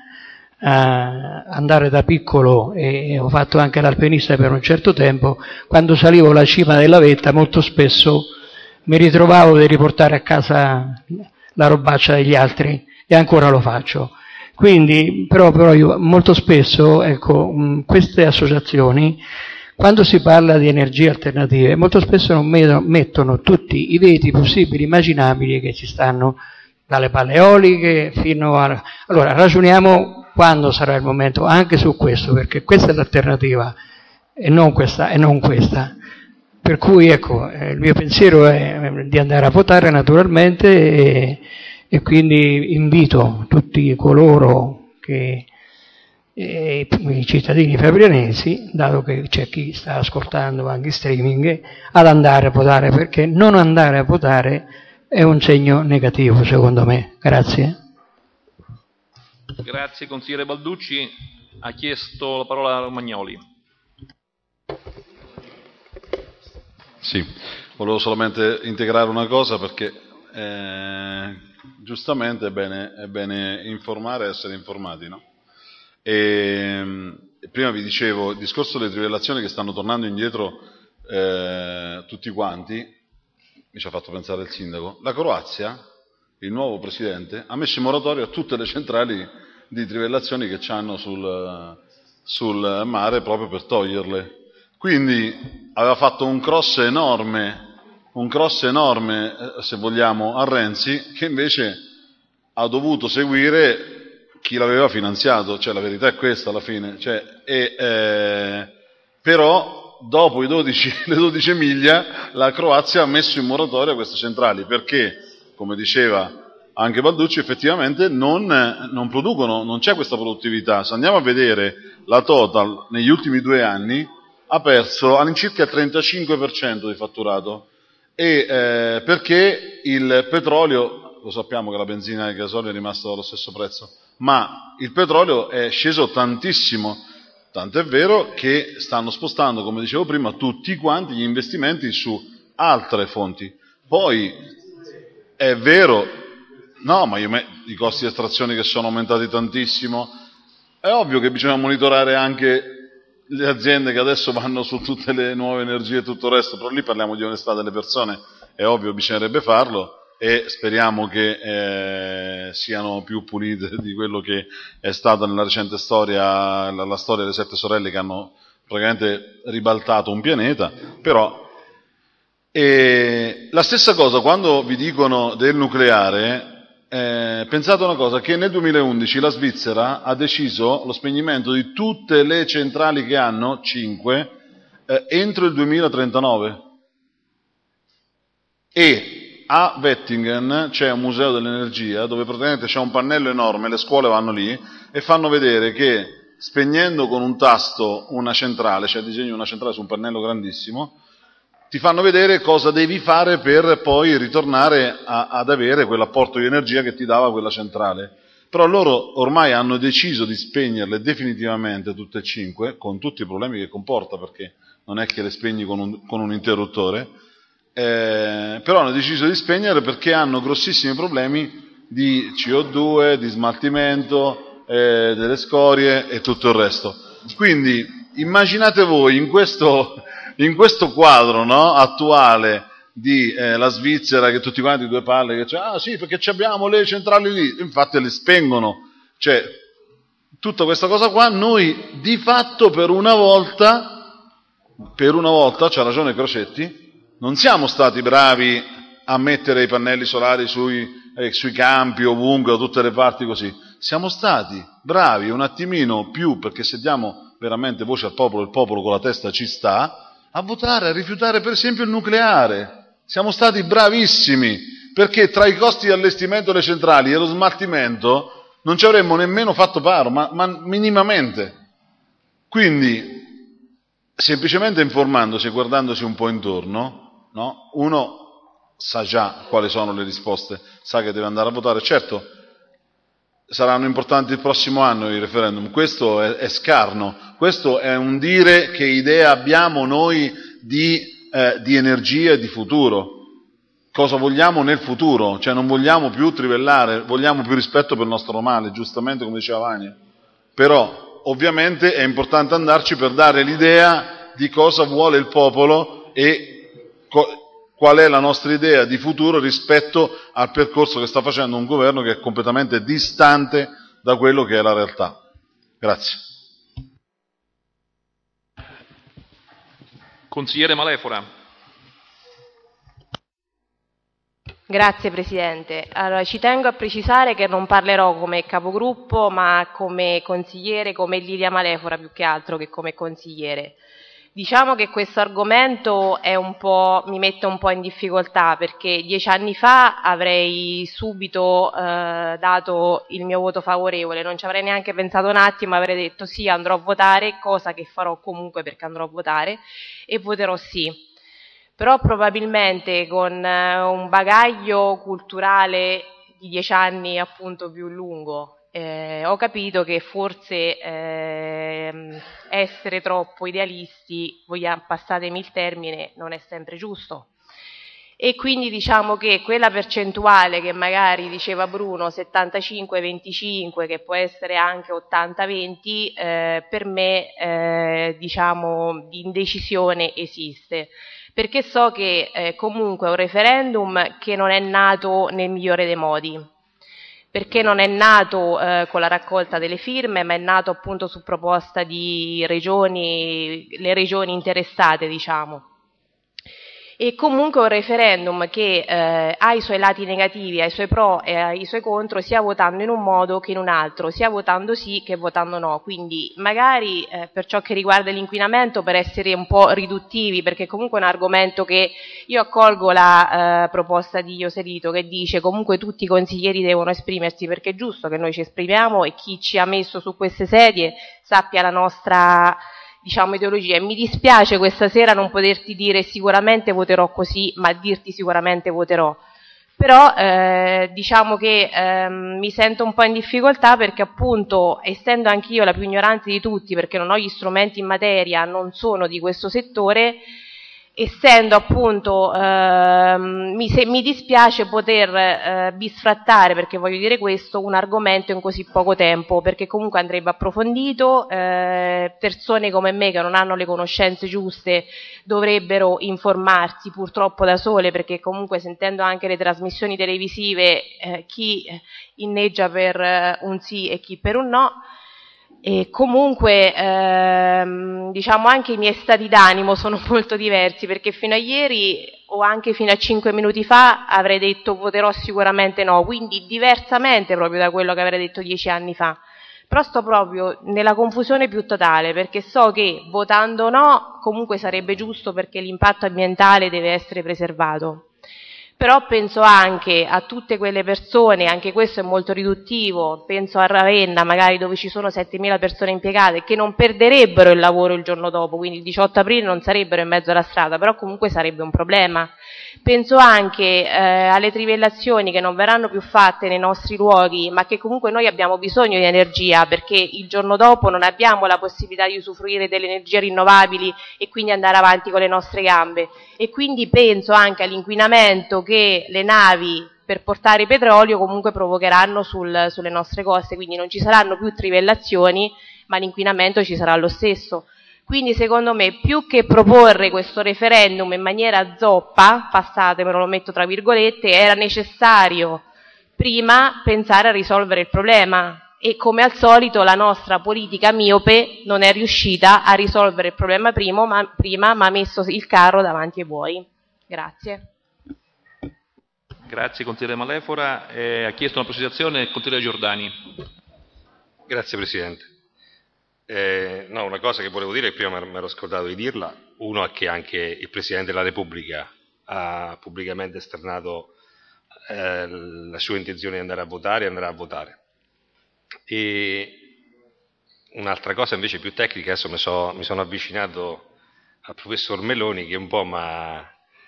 a andare da piccolo e ho fatto anche l'alpinista per un certo tempo, quando salivo alla cima della vetta molto spesso mi ritrovavo di riportare a casa la robaccia degli altri, e ancora lo faccio. Quindi però, però io molto spesso, ecco, queste associazioni, quando si parla di energie alternative, molto spesso non mettono tutti i veti possibili, immaginabili che ci stanno, dalle palle eoliche fino a... Allora, ragioniamo quando sarà il momento anche su questo, perché questa è l'alternativa e non questa, e non questa. Per cui, ecco, eh, il mio pensiero è di andare a votare naturalmente, e, e quindi invito tutti coloro che, eh, i cittadini fabrianesi, dato che c'è chi sta ascoltando anche in streaming, ad andare a votare, perché non andare a votare è un segno negativo, secondo me. Grazie. Grazie consigliere Balducci. Ha chiesto la parola a Romagnoli. Sì, volevo solamente integrare una cosa, perché eh, giustamente è bene, è bene informare e essere informati, no? E, e prima vi dicevo il discorso delle trivellazioni che stanno tornando indietro eh, tutti quanti, mi ci ha fatto pensare il sindaco. La Croazia, il nuovo presidente, ha messo in moratorio a tutte le centrali di trivellazioni che c'hanno sul, sul mare, proprio per toglierle. Quindi aveva fatto un cross enorme, un cross enorme, se vogliamo, a Renzi, che invece ha dovuto seguire chi l'aveva finanziato. Cioè, la verità è questa alla fine. Cioè, e, eh, però dopo i dodici, le dodici miglia, la Croazia ha messo in moratoria queste centrali, perché, come diceva anche Balducci, effettivamente non, non producono, non c'è questa produttività. Se andiamo a vedere la Total negli ultimi due anni, ha perso all'incirca il trentacinque per cento di fatturato, e eh, perché il petrolio, lo sappiamo che la benzina e il gasolio è rimasto allo stesso prezzo, ma il petrolio è sceso tantissimo, tant'è vero che stanno spostando, come dicevo prima, tutti quanti gli investimenti su altre fonti. Poi è vero, no, ma io me, i costi di estrazione che sono aumentati tantissimo, È ovvio che bisogna monitorare anche le aziende che adesso vanno su tutte le nuove energie e tutto il resto, però lì parliamo di onestà delle persone, è ovvio, bisognerebbe farlo e speriamo che eh, siano più pulite di quello che è stato nella recente storia, la, la storia delle sette sorelle che hanno praticamente ribaltato un pianeta, però e la stessa cosa quando vi dicono del nucleare. Eh, pensate una cosa, che nel duemilaundici la Svizzera ha deciso lo spegnimento di tutte le centrali che hanno, cinque, eh, entro il duemilatrentanove. E a Wettingen c'è un museo dell'energia dove praticamente c'è un pannello enorme, le scuole vanno lì e fanno vedere che spegnendo con un tasto una centrale, cioè disegni una centrale su un pannello grandissimo, ti fanno vedere cosa devi fare per poi ritornare a, ad avere quell'apporto di energia che ti dava quella centrale. Però loro ormai hanno deciso di spegnerle definitivamente tutte e cinque, con tutti i problemi che comporta, perché non è che le spegni con un, con un interruttore, eh, però hanno deciso di spegnerle perché hanno grossissimi problemi di C O due, di smaltimento, eh, delle scorie e tutto il resto. Quindi immaginate voi in questo... In questo quadro, no, attuale di eh, la Svizzera, che tutti quanti due palle, che c'è, ah sì, perché abbiamo le centrali lì, infatti le spengono, cioè tutta questa cosa qua, noi di fatto per una volta, per una volta, c'ha ragione Crocetti, non siamo stati bravi a mettere i pannelli solari sui, eh, sui campi, ovunque, da tutte le parti così, siamo stati bravi un attimino più, perché se diamo veramente voce al popolo, il popolo con la testa ci sta, a votare, a rifiutare per esempio il nucleare. Siamo stati bravissimi, perché tra i costi di allestimento delle centrali e lo smaltimento non ci avremmo nemmeno fatto paro, ma, ma minimamente. Quindi, semplicemente informandosi e guardandosi un po' intorno, no? Uno sa già quali sono le risposte, sa che deve andare a votare. Certo, saranno importanti il prossimo anno i referendum, questo è, è scarno, questo è un dire che idea abbiamo noi di, eh, di energia e di futuro, cosa vogliamo nel futuro, cioè non vogliamo più trivellare, vogliamo più rispetto per il nostro male, giustamente come diceva Vania, però ovviamente è importante andarci per dare l'idea di cosa vuole il popolo e co- qual è la nostra idea di futuro rispetto al percorso che sta facendo un governo che è completamente distante da quello che è la realtà. Grazie. Consigliere Malefora. Grazie Presidente. Allora, ci tengo a precisare che non parlerò come capogruppo, ma come consigliere, come Lidia Malefora più che altro che come consigliere. Diciamo che questo argomento è un po', mi mette un po' in difficoltà, perché dieci anni fa avrei subito eh, dato il mio voto favorevole, non ci avrei neanche pensato un attimo, avrei detto sì, andrò a votare, cosa che farò comunque perché andrò a votare, e voterò sì. Però probabilmente con eh, un bagaglio culturale di dieci anni appunto più lungo, Eh, ho capito che forse eh, essere troppo idealisti, vogliamo, passatemi il termine, non è sempre giusto. E quindi diciamo che quella percentuale che magari diceva Bruno, settantacinque venticinque, che può essere anche ottanta venti, eh, per me eh, diciamo di indecisione esiste. Perché so che eh, comunque è un referendum che non è nato nel migliore dei modi. Perché non è nato eh, con la raccolta delle firme, ma è nato appunto su proposta di regioni, le regioni interessate, diciamo. E comunque un referendum che eh, ha i suoi lati negativi, ha i suoi pro e ha i suoi contro, sia votando in un modo che in un altro, sia votando sì che votando no. Quindi magari eh, per ciò che riguarda l'inquinamento, per essere un po' riduttivi, perché comunque è un argomento che io accolgo la eh, proposta di Ioselito che dice comunque tutti i consiglieri devono esprimersi, perché è giusto che noi ci esprimiamo e chi ci ha messo su queste sedie sappia la nostra, diciamo, ideologia. E mi dispiace questa sera non poterti dire sicuramente voterò così, ma dirti sicuramente voterò. Però eh, diciamo che ehm, mi sento un po' in difficoltà perché appunto, essendo anch'io la più ignorante di tutti, perché non ho gli strumenti in materia, non sono di questo settore, essendo appunto, eh, mi, se, mi dispiace poter eh, bisfrattare, perché voglio dire questo, un argomento in così poco tempo, perché comunque andrebbe approfondito, eh, persone come me che non hanno le conoscenze giuste dovrebbero informarsi purtroppo da sole, perché comunque sentendo anche le trasmissioni televisive eh, chi inneggia per eh, un sì e chi per un no. E comunque ehm, diciamo anche i miei stati d'animo sono molto diversi, perché fino a ieri o anche fino a cinque minuti fa avrei detto voterò sicuramente no, quindi diversamente proprio da quello che avrei detto dieci anni fa, però sto proprio nella confusione più totale, perché so che votando no comunque sarebbe giusto, perché l'impatto ambientale deve essere preservato. Però penso anche a tutte quelle persone, anche questo è molto riduttivo, penso a Ravenna magari dove ci sono settemila persone impiegate che non perderebbero il lavoro il giorno dopo, quindi il diciotto aprile non sarebbero in mezzo alla strada, però comunque sarebbe un problema. Penso anche eh, alle trivellazioni che non verranno più fatte nei nostri luoghi, ma che comunque noi abbiamo bisogno di energia, perché il giorno dopo non abbiamo la possibilità di usufruire delle energie rinnovabili e quindi andare avanti con le nostre gambe. E quindi penso anche all'inquinamento che le navi per portare petrolio comunque provocheranno sul, sulle nostre coste, quindi non ci saranno più trivellazioni, ma l'inquinamento ci sarà lo stesso. Quindi secondo me più che proporre questo referendum in maniera zoppa, passatemelo, lo metto tra virgolette, era necessario prima pensare a risolvere il problema, e come al solito la nostra politica miope non è riuscita a risolvere il problema prima, ma, prima, ma ha messo il carro davanti ai buoi. Grazie. Grazie consigliere Malefora. Eh, ha chiesto una precisazione il consigliere Giordani. Grazie Presidente. Eh, no, una cosa che volevo dire, prima mi ero scordato di dirla, uno è che anche il Presidente della Repubblica ha pubblicamente esternato eh, la sua intenzione di andare a votare e andrà a votare. E un'altra cosa invece più tecnica, adesso mi, so, mi sono avvicinato al professor Meloni che un po' mi ha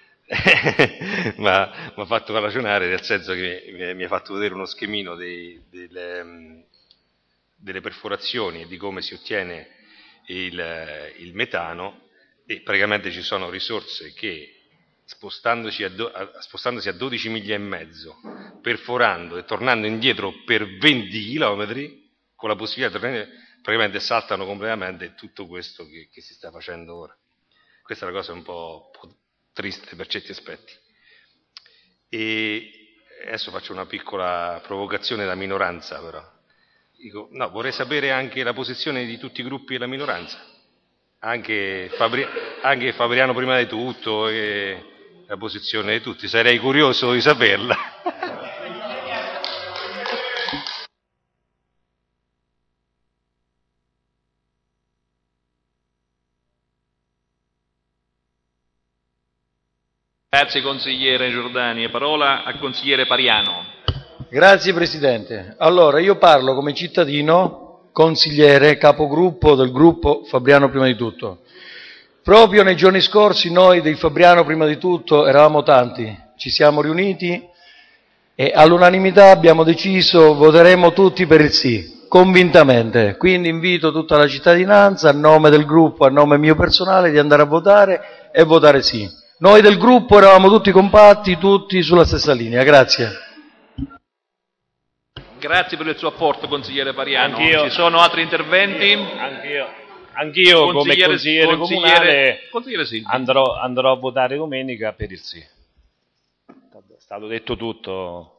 fatto ragionare, nel senso che mi ha fatto vedere uno schemino dei, delle, delle perforazioni e di come si ottiene il, il metano, e praticamente ci sono risorse che spostandosi a, do, a, spostandosi a dodici miglia e mezzo, perforando e tornando indietro per venti chilometri, con la possibilità di tornare, praticamente saltano completamente tutto questo che, che si sta facendo ora. Questa è una cosa un po', un po' triste per certi aspetti. E adesso faccio una piccola provocazione da minoranza, però. Dico, no, vorrei sapere anche la posizione di tutti i gruppi della minoranza, anche, Fabri, anche Fabriano prima di tutto, e la posizione di tutti, sarei curioso di saperla. Grazie consigliere Giordani. Parola al consigliere Pariano. Grazie Presidente. Allora, io parlo come cittadino, consigliere, capogruppo del gruppo Fabriano prima di tutto. Proprio nei giorni scorsi noi dei Fabriano prima di tutto eravamo tanti, ci siamo riuniti e all'unanimità abbiamo deciso voteremo tutti per il sì, convintamente. Quindi invito tutta la cittadinanza a nome del gruppo, a nome mio personale, di andare a votare e votare sì. Noi del gruppo eravamo tutti compatti, tutti sulla stessa linea. Grazie. Grazie per il suo apporto, consigliere Pariano. Anch'io. Ci sono altri interventi? Anch'io. Anch'io come consigliere, consigliere comunale consigliere andrò, andrò a votare domenica per il sì. È stato detto tutto.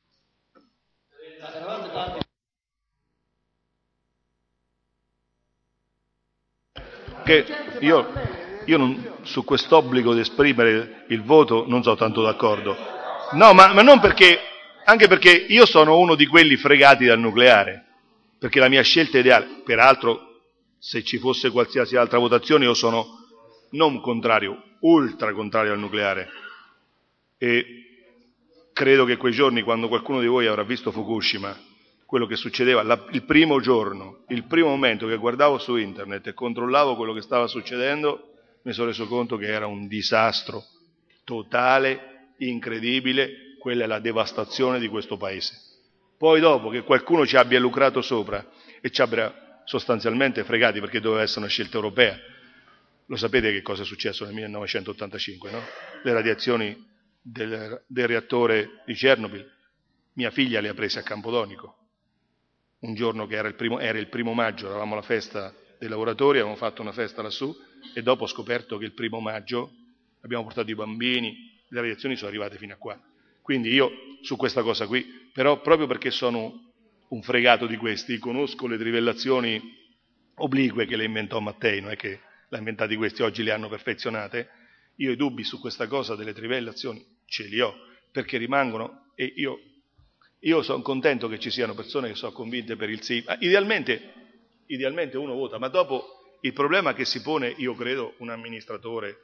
Che io, io non, su quest'obbligo di esprimere il voto non sono tanto d'accordo. No, ma, ma non perché, anche perché io sono uno di quelli fregati dal nucleare, perché la mia scelta ideale, peraltro, se ci fosse qualsiasi altra votazione, io sono non contrario, ultra contrario al nucleare. E credo che quei giorni, quando qualcuno di voi avrà visto Fukushima, quello che succedeva, la, il primo giorno, il primo momento che guardavo su internet e controllavo quello che stava succedendo, mi sono reso conto che era un disastro totale, incredibile, quella è la devastazione di questo paese. Poi dopo che qualcuno ci abbia lucrato sopra e ci abbia sostanzialmente fregati perché doveva essere una scelta europea, Lo sapete che cosa è successo nel millenovecentottantacinque, no? Le radiazioni del, del reattore di Chernobyl. Mia figlia le ha prese a Campodonico. Un giorno che era il primo, era il primo maggio, eravamo alla festa dei lavoratori, avevamo fatto una festa lassù e dopo ho scoperto che il primo maggio abbiamo portato i bambini, le radiazioni sono arrivate fino a qua. Quindi io su questa cosa qui, però proprio perché sono un fregato di questi, conosco le trivellazioni oblique che le inventò Mattei, non è che l'ha inventati questi, oggi le hanno perfezionate. Io i dubbi su questa cosa delle trivellazioni ce li ho, perché rimangono, e io, io sono contento che ci siano persone che sono convinte per il sì. Idealmente, idealmente uno vota, ma dopo il problema che si pone, io credo, un amministratore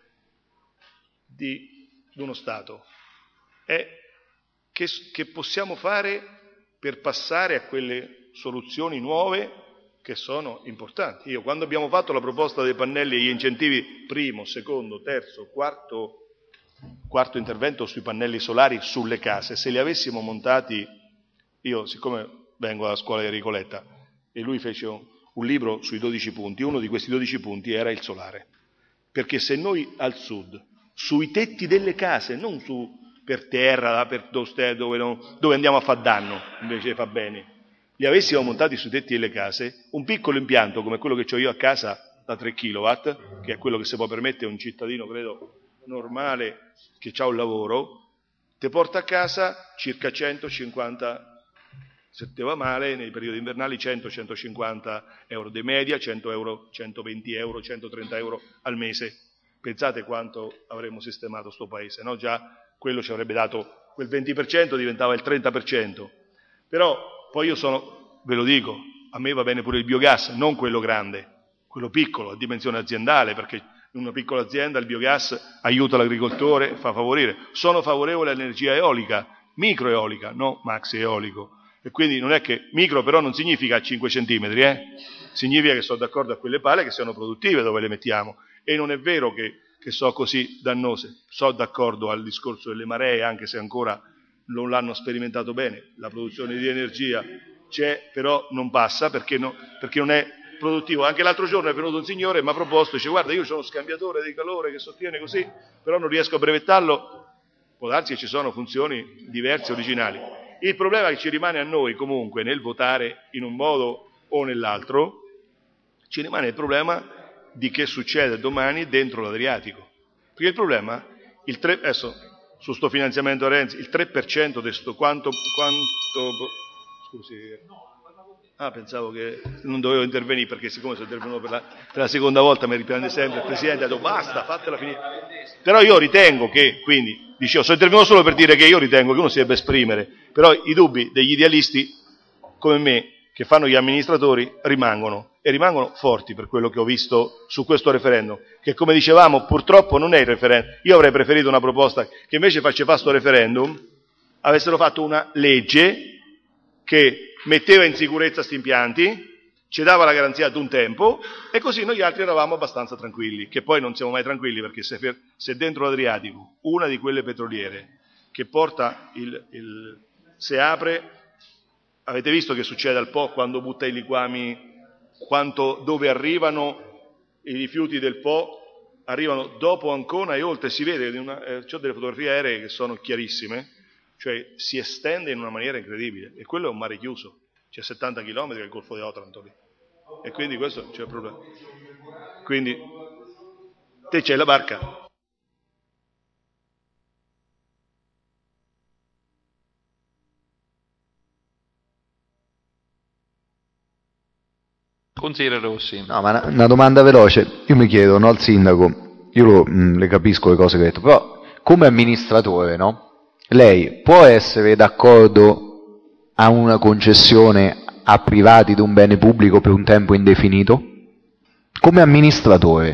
di, di uno Stato è che, che possiamo fare per passare a quelle soluzioni nuove che sono importanti. Io quando abbiamo fatto la proposta dei pannelli e gli incentivi primo, secondo, terzo, quarto, quarto intervento sui pannelli solari sulle case, se li avessimo montati, io siccome vengo dalla scuola di Enrico Letta e lui fece un, un libro sui dodici punti, uno di questi dodici punti era il solare, perché se noi al sud, sui tetti delle case, non su per terra, per dove, non, dove andiamo a far danno, invece fa bene, li avessimo montati sui tetti delle case, un piccolo impianto come quello che ho io a casa da tre chilowatt, che è quello che si può permettere un cittadino, credo, normale, che ha un lavoro, ti porta a casa circa centocinquanta, se te va male, nei periodi invernali cento centocinquanta euro di media, cento euro, centoventi euro, centotrenta euro al mese. Pensate quanto avremmo sistemato sto paese, no? Già quello ci avrebbe dato, quel venti per cento diventava il trenta per cento. Però poi io sono, ve lo dico, a me va bene pure il biogas, non quello grande, quello piccolo, a dimensione aziendale, perché in una piccola azienda il biogas aiuta l'agricoltore, fa favorire. Sono favorevole all'energia eolica, microeolica, no maxi eolico. E quindi non è che micro però non significa a cinque centimetri, eh? Significa che sono d'accordo a quelle pale che siano produttive dove le mettiamo. E non è vero che, che sono così dannose. Sono d'accordo al discorso delle maree, anche se ancora non l'hanno sperimentato bene. La produzione di energia c'è, però non passa perché, no, perché non è produttivo. Anche l'altro giorno è venuto un signore e mi ha proposto, dice guarda io ho uno scambiatore di calore che sostiene così, però non riesco a brevettarlo. Può darsi che ci sono funzioni diverse, originali. Il problema che ci rimane a noi comunque nel votare in un modo o nell'altro, ci rimane il problema di che succede domani dentro l'Adriatico. Perché il problema, il tre, adesso su sto finanziamento a Renzi, il tre per cento di sto quanto, quanto scusi, ah pensavo che non dovevo intervenire perché siccome sono intervenuto per la, per la seconda volta mi riprende sempre il Presidente, ha detto basta, fatela finire. Però io ritengo che, quindi, dicevo, sono intervenuto solo per dire che io ritengo che uno si debba esprimere, però i dubbi degli idealisti come me, che fanno gli amministratori, rimangono, e rimangono forti per quello che ho visto su questo referendum, che come dicevamo purtroppo non è il referendum. Io avrei preferito una proposta che invece faceva questo referendum, avessero fatto una legge che metteva in sicurezza questi impianti, ci dava la garanzia ad un tempo, e così noi altri eravamo abbastanza tranquilli, che poi non siamo mai tranquilli, perché se, per, se dentro l'Adriatico una di quelle petroliere che porta il, il se apre, avete visto che succede al Po quando butta i liquami, quanto, dove arrivano i rifiuti del Po, arrivano dopo Ancona e oltre, si vede, una, eh, c'ho delle fotografie aeree che sono chiarissime, cioè si estende in una maniera incredibile, e quello è un mare chiuso, c'è settanta chilometri del Golfo di Otranto lì, e quindi questo c'è il problema. Quindi te c'hai la barca. Consigliere Rossi. No, ma una, una domanda veloce. Io mi chiedo, no, al sindaco, io lo, mh, le capisco le cose che ha detto, però come amministratore, no? Lei può essere d'accordo a una concessione a privati di un bene pubblico per un tempo indefinito? Come amministratore?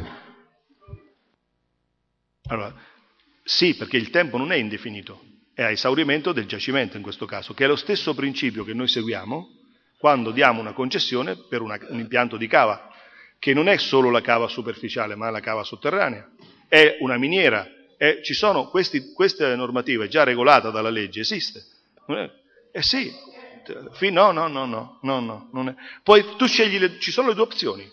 Allora, sì, perché il tempo non è indefinito, è a esaurimento del giacimento in questo caso, che è lo stesso principio che noi seguiamo quando diamo una concessione per una, un impianto di cava, che non è solo la cava superficiale, ma la cava sotterranea, è una miniera, è, ci sono questi, questa normativa è già regolata dalla legge, esiste. Eh sì, no, no, no, no, no, no, non è. Poi tu scegli, le, ci sono le due opzioni,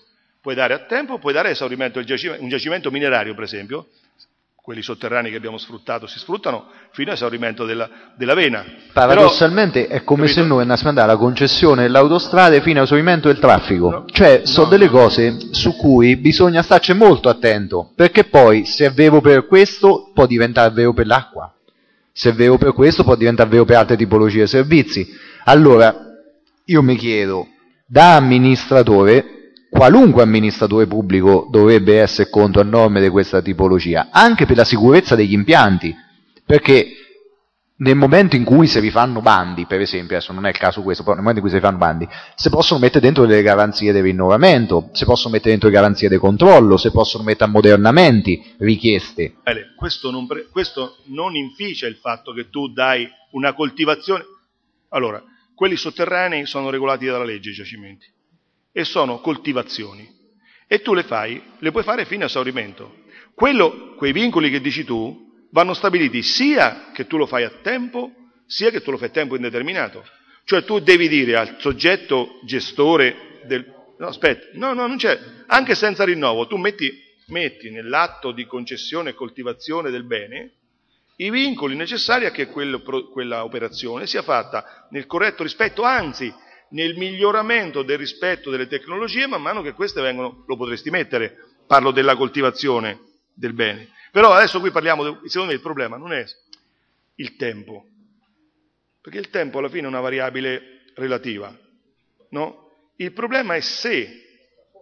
puoi dare a tempo, puoi dare a esaurimento del giacimento, un giacimento minerario per esempio, quelli sotterranei che abbiamo sfruttato si sfruttano fino a esaurimento della, della vena. Paradossalmente Però, è come capito? Se noi andassimo a dare la concessione delle autostrade fino a esaurimento del traffico, no, cioè sono no, delle no. cose su cui bisogna starci molto attento, perché poi se è vero per questo può diventare vero per l'acqua, se è vero per questo può diventare vero per altre tipologie di servizi. Allora io mi chiedo, da amministratore, qualunque amministratore pubblico dovrebbe essere contro a norme di questa tipologia, anche per la sicurezza degli impianti, perché nel momento in cui si rifanno bandi, per esempio, adesso non è il caso questo, però nel momento in cui si rifanno bandi, si possono mettere dentro delle garanzie di rinnovamento, si possono mettere dentro le garanzie di controllo, si possono mettere ammodernamenti richieste. Bene, questo, non pre- questo non inficia il fatto che tu dai una coltivazione. Allora, quelli sotterranei sono regolati dalla legge, i giacimenti, e sono coltivazioni, e tu le fai, le puoi fare fino a esaurimento. Quello, quei vincoli che dici tu vanno stabiliti sia che tu lo fai a tempo, sia che tu lo fai a tempo indeterminato. Cioè tu devi dire al soggetto gestore del... No, aspetta, no, no, non c'è. Anche senza rinnovo, tu metti, metti nell'atto di concessione e coltivazione del bene i vincoli necessari a che quel, quella operazione sia fatta nel corretto rispetto, anzi, nel miglioramento del rispetto delle tecnologie, man mano che queste vengono, lo potresti mettere, parlo della coltivazione del bene. Però adesso qui parliamo, secondo me il problema non è il tempo, perché il tempo alla fine è una variabile relativa, no? Il problema è se,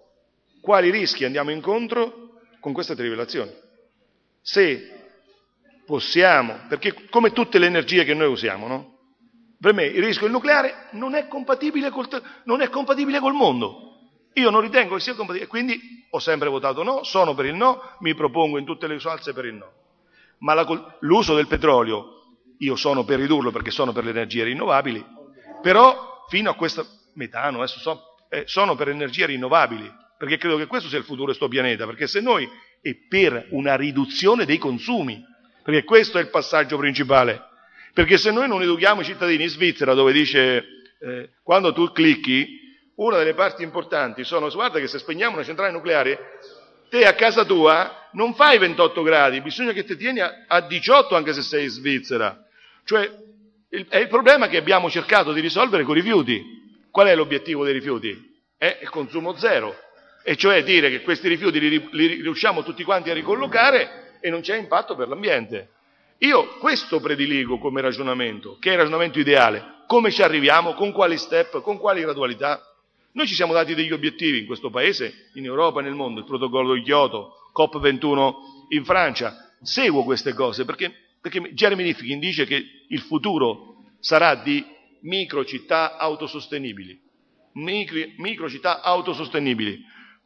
quali rischi andiamo incontro con queste trivellazioni. Se possiamo, perché come tutte le energie che noi usiamo, no? Per me il rischio del nucleare non è compatibile col, non è compatibile col mondo. Io non ritengo che sia compatibile, quindi ho sempre votato no, sono per il no, mi propongo in tutte le salse per il no. Ma la, l'uso del petrolio, io sono per ridurlo perché sono per le energie rinnovabili, però fino a questo metano, adesso so, eh, sono per energie rinnovabili, perché credo che questo sia il futuro di questo pianeta, perché se noi è per una riduzione dei consumi, perché questo è il passaggio principale. Perché se noi non educhiamo i cittadini, in Svizzera dove dice eh, quando tu clicchi, una delle parti importanti sono, guarda che se spegniamo una centrale nucleare, te a casa tua non fai ventotto gradi, bisogna che ti tieni a, a diciotto anche se sei in Svizzera. Cioè il, è il problema che abbiamo cercato di risolvere con i rifiuti. Qual è l'obiettivo dei rifiuti? È il consumo zero, e cioè dire che questi rifiuti li, li riusciamo tutti quanti a ricollocare e non c'è impatto per l'ambiente. Io questo prediligo come ragionamento, che è il ragionamento ideale. Come ci arriviamo? Con quali step? Con quali gradualità? Noi ci siamo dati degli obiettivi in questo paese, in Europa e nel mondo, il protocollo di Kyoto, COP ventuno in Francia. Seguo queste cose perché, perché Jeremy Rifkin dice che il futuro sarà di microcittà autosostenibili. Micro, microcittà autosostenibili.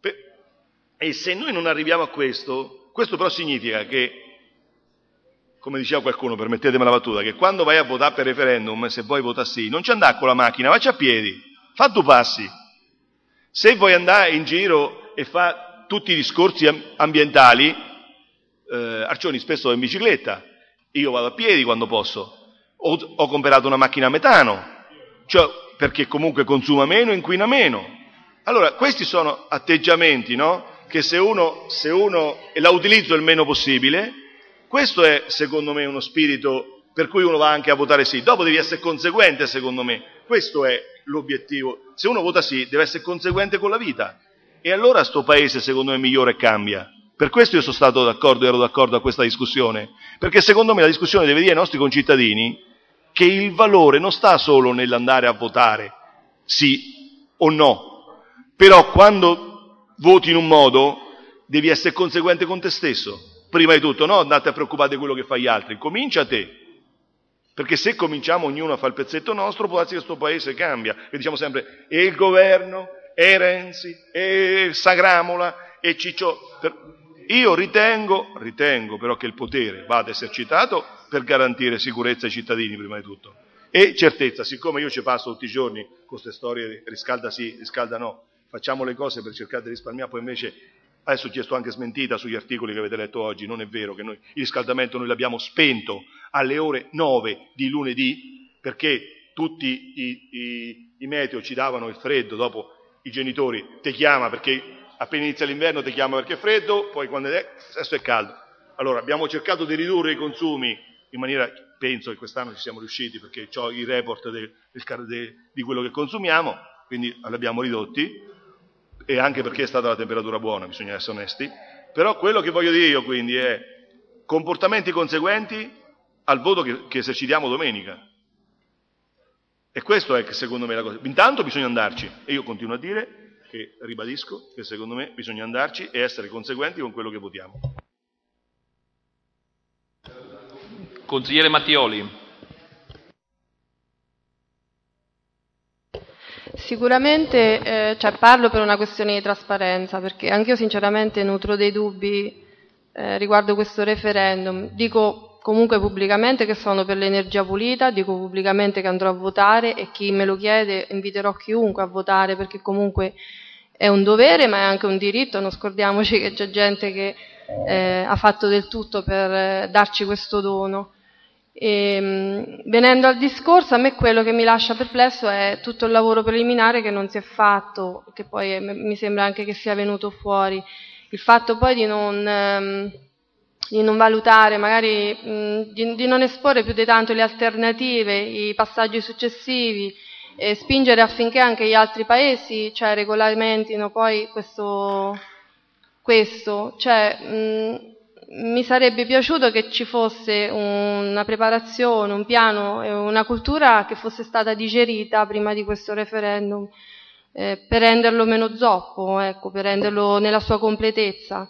E se noi non arriviamo a questo, questo però significa che, come diceva qualcuno, permettetemi la battuta, che quando vai a votare per referendum, se vuoi votare sì, non ci andare con la macchina, vacci a piedi, fa due passi. Se vuoi andare in giro e fa tutti i discorsi ambientali, eh, Arcioni spesso va in bicicletta, io vado a piedi quando posso, ho, ho comprato una macchina a metano, cioè perché comunque consuma meno, inquina meno. Allora, questi sono atteggiamenti, no? Che se uno, se uno la utilizzo il meno possibile, questo è secondo me uno spirito per cui uno va anche a votare sì. Dopo devi essere conseguente, secondo me, questo è l'obiettivo. Se uno vota sì, deve essere conseguente con la vita. E allora sto paese, secondo me, migliora e cambia. Per questo io sono stato d'accordo, ero d'accordo a questa discussione. Perché secondo me la discussione deve dire ai nostri concittadini che il valore non sta solo nell'andare a votare, sì o no. Però quando voti in un modo, devi essere conseguente con te stesso. Prima di tutto, no, andate a preoccupare di quello che fai gli altri. Comincia te. Perché se cominciamo ognuno a fare il pezzetto nostro, può darsi che questo paese cambia. E diciamo sempre, e il governo, e Renzi, e Sagramola, e Ciccio. Per... Io ritengo, ritengo però che il potere vada esercitato per garantire sicurezza ai cittadini, prima di tutto. E certezza, siccome io ci passo tutti i giorni con queste storie di riscalda sì, riscalda no, facciamo le cose per cercare di risparmiare, poi invece... Adesso ho chiesto anche smentita sugli articoli che avete letto oggi, non è vero che noi il riscaldamento noi l'abbiamo spento alle ore nove di lunedì perché tutti i, i, i meteo ci davano il freddo, dopo i genitori te chiama perché appena inizia l'inverno ti chiama perché è freddo, poi quando è, adesso è caldo. Allora abbiamo cercato di ridurre i consumi in maniera, penso che quest'anno ci siamo riusciti perché ho i report del, del, de, di quello che consumiamo, quindi li abbiamo ridotti, e anche perché è stata la temperatura buona, bisogna essere onesti. Però quello che voglio dire io quindi è comportamenti conseguenti al voto che, che esercitiamo domenica. E questo è che secondo me la cosa. Intanto bisogna andarci, e io continuo a dire che ribadisco che secondo me bisogna andarci e essere conseguenti con quello che votiamo. Consigliere Mattioli. Sicuramente eh, cioè, parlo per una questione di trasparenza, perché anch'io sinceramente nutro dei dubbi eh, riguardo questo referendum. Dico comunque pubblicamente che sono per l'energia pulita, dico pubblicamente che andrò a votare, e chi me lo chiede inviterò chiunque a votare, perché comunque è un dovere ma è anche un diritto. Non scordiamoci che c'è gente che eh, ha fatto del tutto per eh, darci questo dono. E, mh, venendo al discorso, a me quello che mi lascia perplesso è tutto il lavoro preliminare che non si è fatto, che poi eh, mi sembra anche che sia venuto fuori, il fatto poi di non... Ehm, di non valutare, magari mh, di, di non esporre più di tanto le alternative, i passaggi successivi, e spingere affinché anche gli altri paesi, cioè, regolamentino poi questo, questo. Cioè, mh, mi sarebbe piaciuto che ci fosse una preparazione, un piano e una cultura che fosse stata digerita prima di questo referendum, eh, per renderlo meno zoppo, ecco, per renderlo nella sua completezza.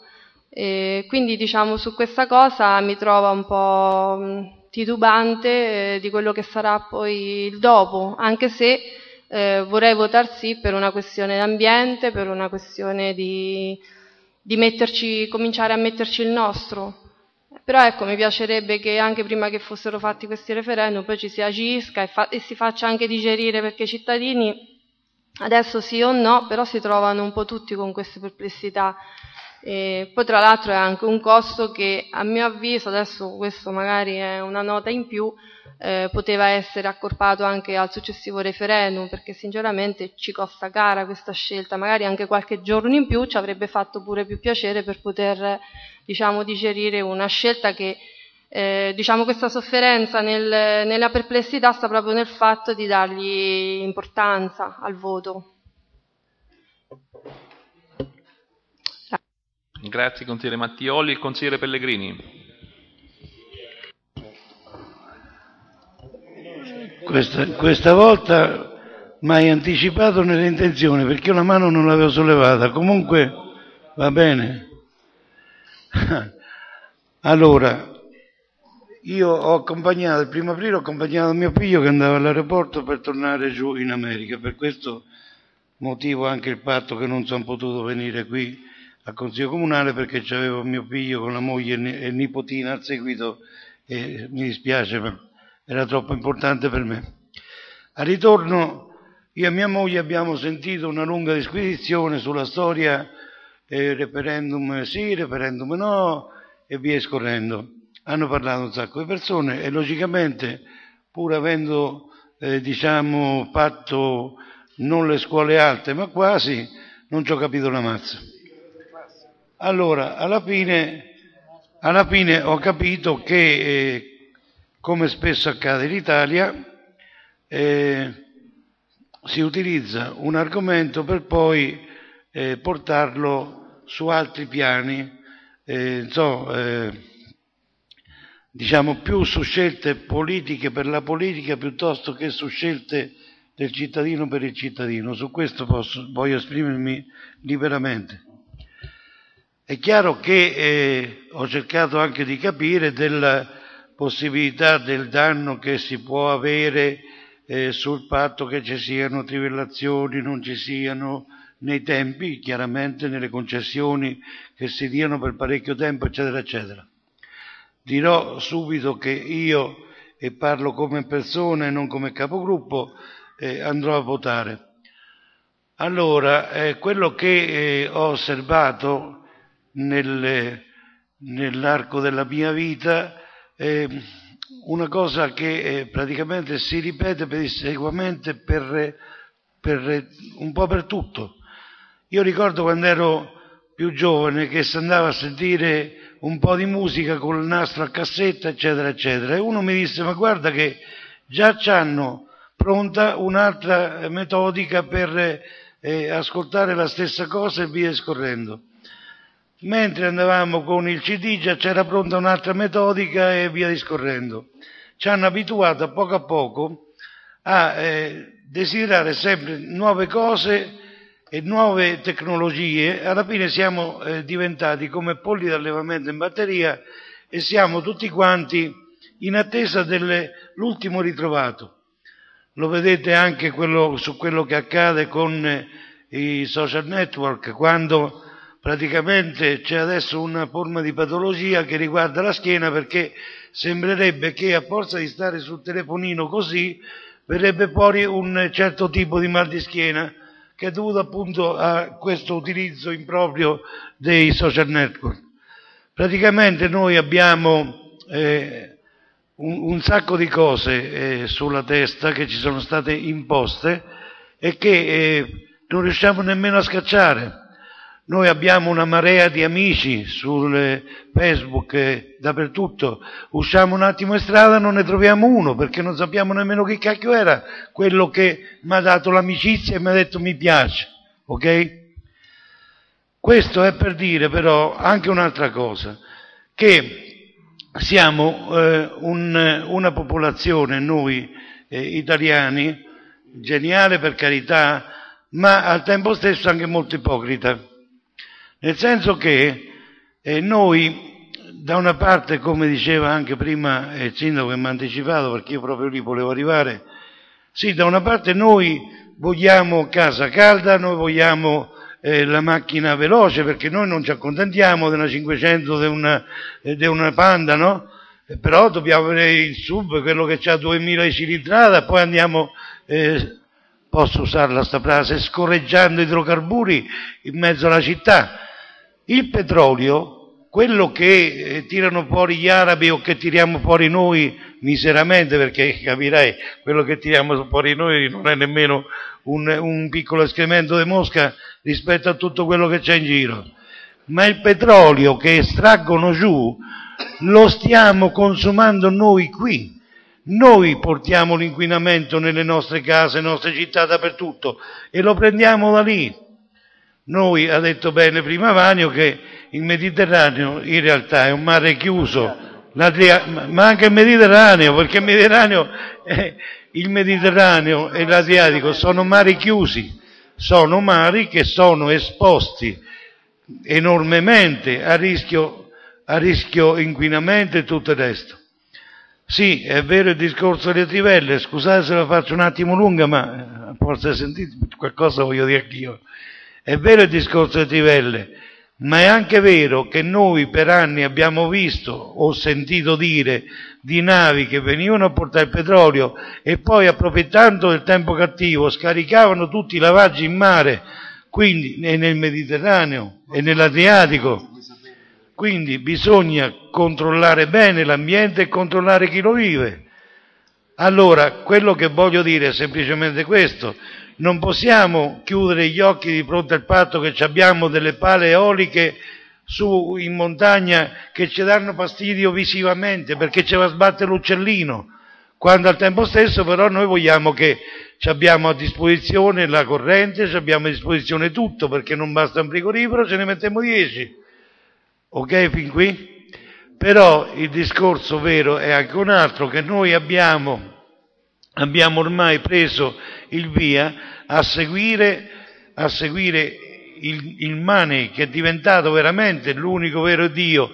E quindi diciamo su questa cosa mi trovo un po' titubante eh, di quello che sarà poi il dopo, anche se eh, vorrei votar sì per una questione d'ambiente, per una questione di, di metterci, cominciare a metterci il nostro. Però ecco, mi piacerebbe che anche prima che fossero fatti questi referendum poi ci si agisca e, fa- e si faccia anche digerire, perché i cittadini adesso sì o no, però si trovano un po' tutti con queste perplessità. E poi tra l'altro è anche un costo che, a mio avviso, adesso questo magari è una nota in più, eh, poteva essere accorpato anche al successivo referendum, perché sinceramente ci costa cara questa scelta. Magari anche qualche giorno in più ci avrebbe fatto pure più piacere per poter, diciamo, digerire una scelta che, eh, diciamo, questa sofferenza nel, nella perplessità sta proprio nel fatto di dargli importanza al voto. Grazie consigliere Mattioli. Il consigliere Pellegrini. Questa, questa volta mi hai anticipato nelle intenzioni, perché io la mano non l'avevo sollevata. Comunque va bene. Allora, io ho accompagnato, il primo aprile ho accompagnato mio figlio che andava all'aeroporto per tornare giù in America. Per questo motivo anche il fatto che non sono potuto venire qui al Consiglio Comunale, perché c'avevo mio figlio con la moglie e nipotina al seguito e mi dispiace, ma era troppo importante per me. Al ritorno io e mia moglie abbiamo sentito una lunga disquisizione sulla storia, eh, referendum sì, referendum no e via scorrendo. Hanno parlato un sacco di persone e logicamente, pur avendo eh, diciamo fatto non le scuole alte ma quasi, non ci ho capito una mazza. Allora, alla fine, alla fine ho capito che, eh, come spesso accade in Italia, eh, si utilizza un argomento per poi eh, portarlo su altri piani, eh, so, eh, diciamo più su scelte politiche per la politica piuttosto che su scelte del cittadino per il cittadino. Su questo posso, voglio esprimermi liberamente. È chiaro che eh, ho cercato anche di capire della possibilità del danno che si può avere eh, sul fatto che ci siano trivellazioni, non ci siano nei tempi, chiaramente nelle concessioni che si diano per parecchio tempo, eccetera, eccetera. Dirò subito che io, e parlo come persona e non come capogruppo, eh, andrò a votare. Allora, eh, quello che eh, ho osservato Nelle, nell'arco della mia vita eh, una cosa che eh, praticamente si ripete pedissequamente per, per un po' per tutto. Io ricordo quando ero più giovane che si andava a sentire un po' di musica con il nastro a cassetta, eccetera, eccetera, e uno mi disse: ma guarda che già c'hanno pronta un'altra metodica per eh, ascoltare la stessa cosa e via scorrendo. Mentre andavamo con il C D già c'era pronta un'altra metodica e via discorrendo. Ci hanno abituato a poco a poco a eh, desiderare sempre nuove cose e nuove tecnologie. Alla fine siamo eh, diventati come polli d'allevamento in batteria e siamo tutti quanti in attesa dell'ultimo ritrovato. Lo vedete anche quello, su quello che accade con eh, i social network, quando praticamente c'è adesso una forma di patologia che riguarda la schiena, perché sembrerebbe che a forza di stare sul telefonino così verrebbe fuori un certo tipo di mal di schiena che è dovuto appunto a questo utilizzo improprio dei social network. Praticamente noi abbiamo eh, un, un sacco di cose eh, sulla testa che ci sono state imposte e che eh, non riusciamo nemmeno a scacciare. Noi abbiamo una marea di amici su Facebook e dappertutto, usciamo un attimo in strada e non ne troviamo uno, perché non sappiamo nemmeno che cacchio era quello che mi ha dato l'amicizia e mi ha detto mi piace, ok? Questo è per dire però anche un'altra cosa, che siamo eh, un, una popolazione, noi eh, italiani, geniale per carità, ma al tempo stesso anche molto ipocrita. Nel senso che eh, noi, da una parte, come diceva anche prima il sindaco che mi ha anticipato, perché io proprio lì volevo arrivare, sì, da una parte noi vogliamo casa calda, noi vogliamo eh, la macchina veloce, perché noi non ci accontentiamo di una cinquecento, di una, eh, di una Panda, no? Eh, però dobbiamo avere il sub, quello che ha duemila di cilindrata, poi andiamo... Eh, posso usarla sta frase, scorreggiando idrocarburi in mezzo alla città. Il petrolio, quello che eh, tirano fuori gli arabi o che tiriamo fuori noi miseramente, perché capirai, quello che tiriamo fuori noi non è nemmeno un, un piccolo escremento di mosca rispetto a tutto quello che c'è in giro, ma il petrolio che estraggono giù lo stiamo consumando noi qui. Noi portiamo l'inquinamento nelle nostre case, nelle nostre città, dappertutto, e lo prendiamo da lì. Noi, ha detto bene prima Vanio, che il Mediterraneo in realtà è un mare chiuso, ma anche il Mediterraneo, perché il Mediterraneo, eh, il Mediterraneo e l'Adriatico sono mari chiusi, sono mari che sono esposti enormemente a rischio, a rischio inquinamento e tutto il resto. Sì, è vero il discorso delle trivelle, scusate se la faccio un attimo lunga, ma forse sentite qualcosa voglio dire anch'io. È vero il discorso delle trivelle, ma è anche vero che noi per anni abbiamo visto o sentito dire di navi che venivano a portare il petrolio e poi, approfittando del tempo cattivo, scaricavano tutti i lavaggi in mare, quindi nel Mediterraneo e nell'Adriatico. Quindi bisogna controllare bene l'ambiente e controllare chi lo vive. Allora, quello che voglio dire è semplicemente questo: non possiamo chiudere gli occhi di fronte al fatto che abbiamo delle pale eoliche su in montagna che ci danno fastidio visivamente perché ce la sbatte l'uccellino, quando al tempo stesso però noi vogliamo che ci abbiamo a disposizione la corrente, ci abbiamo a disposizione tutto, perché non basta un frigorifero, ce ne mettiamo dieci. Ok, fin qui? Però il discorso vero è anche un altro, che noi abbiamo, abbiamo ormai preso il via a seguire, a seguire il, il money, che è diventato veramente l'unico vero Dio,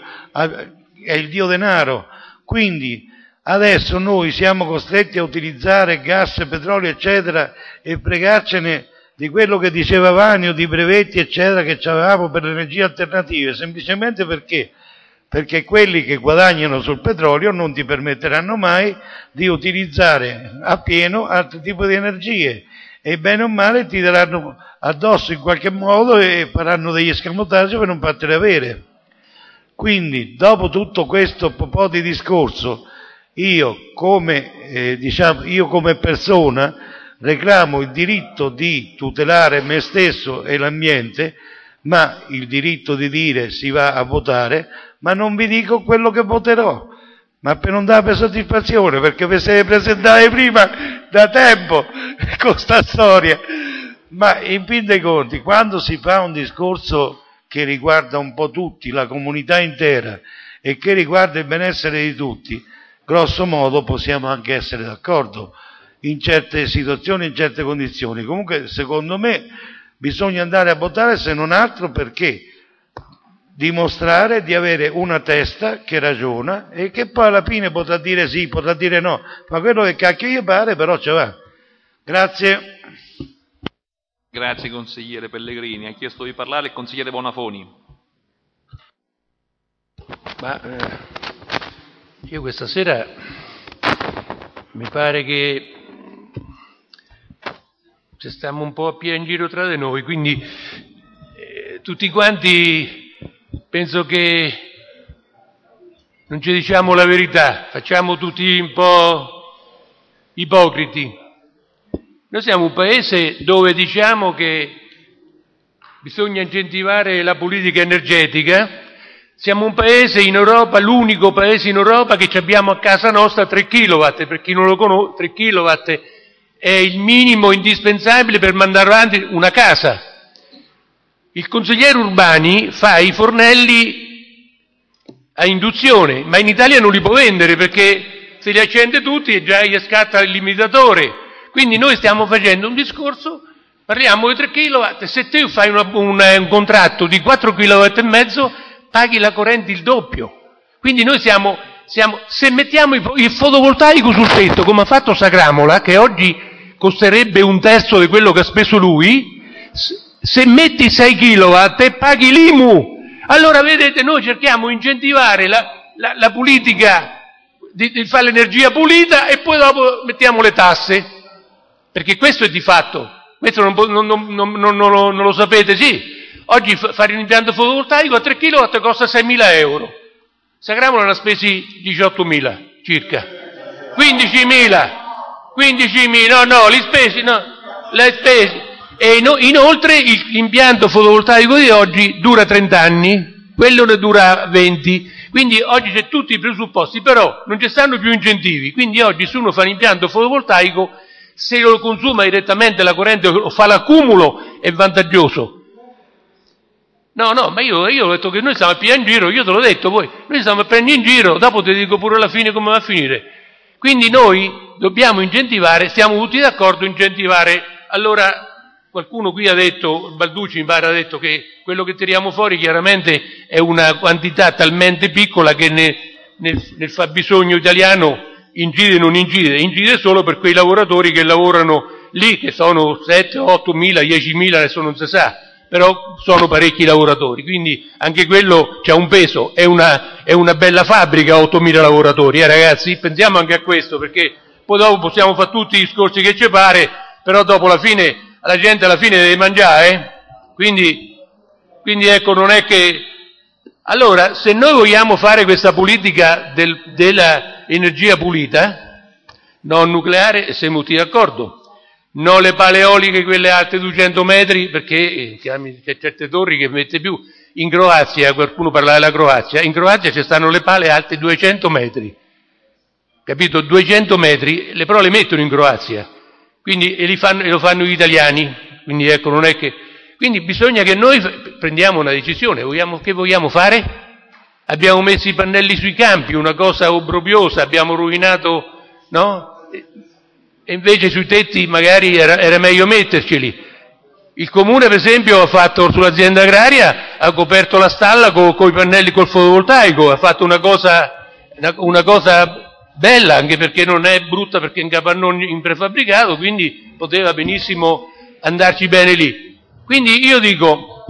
è il Dio denaro. Quindi adesso noi siamo costretti a utilizzare gas, petrolio, eccetera, e fregarcene di quello che diceva Vanio, di brevetti, eccetera, che avevamo per le energie alternative, semplicemente perché? Perché quelli che guadagnano sul petrolio non ti permetteranno mai di utilizzare a pieno altri tipi di energie, e bene o male ti daranno addosso in qualche modo e faranno degli escamotage per non fartele avere. Quindi, dopo tutto questo po' di discorso, io come, eh, diciamo, io come persona reclamo il diritto di tutelare me stesso e l'ambiente, ma il diritto di dire si va a votare, ma non vi dico quello che voterò, ma per non darvi soddisfazione, perché vi siete presentati prima da tempo con sta storia. Ma in fin dei conti, quando si fa un discorso che riguarda un po' tutti, la comunità intera, e che riguarda il benessere di tutti, grosso modo possiamo anche essere d'accordo in certe situazioni, in certe condizioni. Comunque, secondo me, bisogna andare a votare, se non altro perché dimostrare di avere una testa che ragiona e che poi alla fine potrà dire sì, potrà dire no, ma quello che cacchio gli pare però ce va. Grazie. Grazie consigliere Pellegrini. Ha chiesto di parlare il consigliere Bonafoni. Ma eh, io questa sera mi pare che ci stiamo un po' a piedi in giro tra di noi, quindi eh, tutti quanti penso che non ci diciamo la verità, facciamo tutti un po' ipocriti. Noi siamo un paese dove diciamo che bisogna incentivare la politica energetica, siamo un paese in Europa, l'unico paese in Europa che abbiamo a casa nostra tre chilowatt, per chi non lo conosce, tre chilowatt è il minimo indispensabile per mandare avanti una casa. Il consigliere Urbani fa i fornelli a induzione, ma in Italia non li può vendere perché se li accende tutti e già gli scatta il limitatore. Quindi noi stiamo facendo un discorso, parliamo di tre chilowatt, se te fai una, un, un contratto di quattro chilowatt e mezzo, paghi la corrente il doppio. Quindi noi siamo, siamo se mettiamo il, il fotovoltaico sul tetto, come ha fatto Sagramola, che oggi costerebbe un terzo di quello che ha speso lui, se metti sei chilowatt e paghi l'I M U. Allora vedete, noi cerchiamo di incentivare la, la, la politica di, di fare l'energia pulita e poi dopo mettiamo le tasse, perché questo è di fatto, questo non, non, non, non, non, non lo sapete, sì. Oggi fare un impianto fotovoltaico a tre chilowatt costa seimila euro. Sagramola ne ha spesi diciottomila circa. quindicimila. quindicimila, no, no, li spesi, no, le spesi. E no, inoltre il, l'impianto fotovoltaico di oggi dura trenta anni, quello ne dura venti. Quindi oggi c'è tutti i presupposti, però non ci stanno più incentivi. Quindi oggi se uno fa l'impianto fotovoltaico, se lo consuma direttamente la corrente o fa l'accumulo, è vantaggioso. No, no, ma io, io ho detto che noi stiamo a pigliare in giro, io te l'ho detto poi, noi stiamo a prendere in giro, dopo ti dico pure alla fine come va a finire. Quindi noi dobbiamo incentivare, stiamo tutti d'accordo incentivare. Allora qualcuno qui ha detto, Balducci mi pare ha detto che quello che tiriamo fuori chiaramente è una quantità talmente piccola che ne, nel, nel fabbisogno italiano incide o non incide, incide solo per quei lavoratori che lavorano lì, che sono sette, otto mila, diecimila, adesso non si sa, però sono parecchi lavoratori, quindi anche quello c'ha un peso, è una, è una bella fabbrica, ottomila lavoratori, eh ragazzi, pensiamo anche a questo, perché poi dopo possiamo fare tutti i discorsi che ci pare, però dopo alla fine, la gente alla fine deve mangiare, eh? quindi, quindi ecco, non è che... Allora, se noi vogliamo fare questa politica del, della energia pulita, non nucleare, siamo tutti d'accordo. Non le pale eoliche, quelle alte duecento metri, perché c'è certe torri che mette più. In Croazia, qualcuno parla della Croazia, in Croazia ci stanno le pale alte duecento metri, capito? duecento metri, le però le mettono in Croazia, quindi e, li fanno, e lo fanno gli italiani, quindi ecco, non è che... Quindi bisogna che noi prendiamo una decisione, vogliamo, che vogliamo fare? Abbiamo messo i pannelli sui campi, una cosa obbrobriosa, abbiamo rovinato, no? E invece sui tetti magari era, era meglio metterceli. Il comune per esempio ha fatto sull'azienda agraria, ha coperto la stalla con i pannelli col fotovoltaico, ha fatto una cosa, una, una cosa bella, anche perché non è brutta, perché è in capannone in prefabbricato, quindi poteva benissimo andarci bene lì. Quindi io dico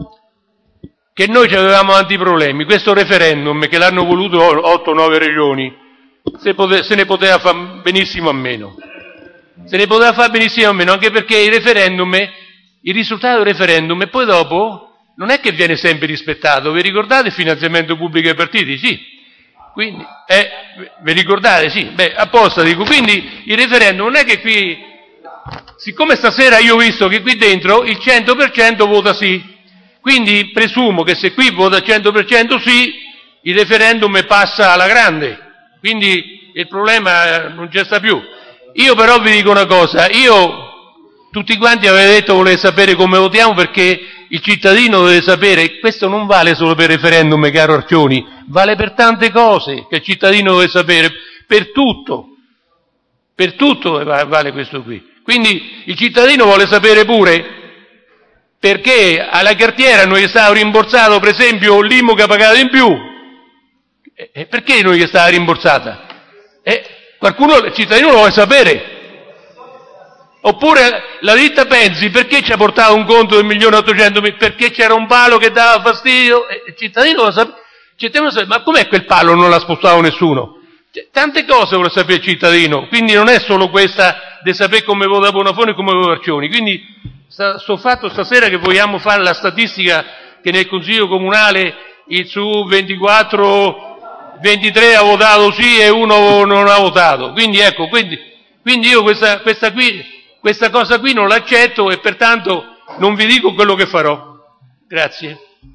che noi ci avevamo tanti problemi, questo referendum che l'hanno voluto otto nove regioni, se, pote, se ne poteva fare benissimo a meno. Se ne poteva fare benissimo a meno, anche perché il referendum, il risultato del referendum, e poi dopo non è che viene sempre rispettato. Vi ricordate il finanziamento pubblico ai partiti? Sì. Quindi, eh, vi ricordate? Sì. Beh, apposta dico. Quindi il referendum non è che qui siccome stasera io ho visto che qui dentro il cento per cento vota sì, quindi presumo che se qui vota cento per cento sì, il referendum passa alla grande, quindi il problema non c'è sta più. Io però vi dico una cosa, io tutti quanti avete detto volete sapere come votiamo perché il cittadino deve sapere, questo non vale solo per referendum, caro Arcioni, vale per tante cose che il cittadino deve sapere, per tutto, per tutto vale questo qui. Quindi il cittadino vuole sapere pure perché alla cartiera non gli è stato rimborsato, per esempio, l'I M U che ha pagato in più, e perché non gli è stata rimborsata? Eh, qualcuno, il cittadino lo vuole sapere. Oppure la ditta Penzi perché ci ha portato un conto del milione ottocentomila? Perché c'era un palo che dava fastidio? E il cittadino lo sapeva. Sapere, ma com'è quel palo non l'ha spostato nessuno? Cioè, tante cose vuole sapere il cittadino, quindi non è solo questa di sapere come vota Bonafone e come vota Arcioni. Quindi sta, sto fatto stasera che vogliamo fare la statistica che nel Consiglio Comunale il su ventiquattro, ventitré ha votato sì e uno non ha votato. Quindi ecco, quindi, quindi io questa, questa, qui, questa cosa qui non l'accetto e pertanto non vi dico quello che farò. Grazie.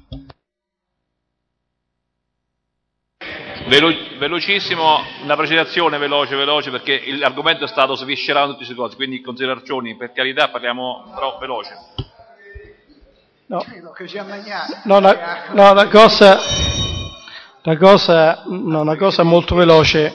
Velo- velocissimo, una precisazione veloce, veloce, perché l'argomento è stato sviscerato in tutte queste cose, quindi consigliere Arcioni, per carità parliamo però veloce. No, no, la, no, la cosa, la cosa, no, una cosa molto veloce.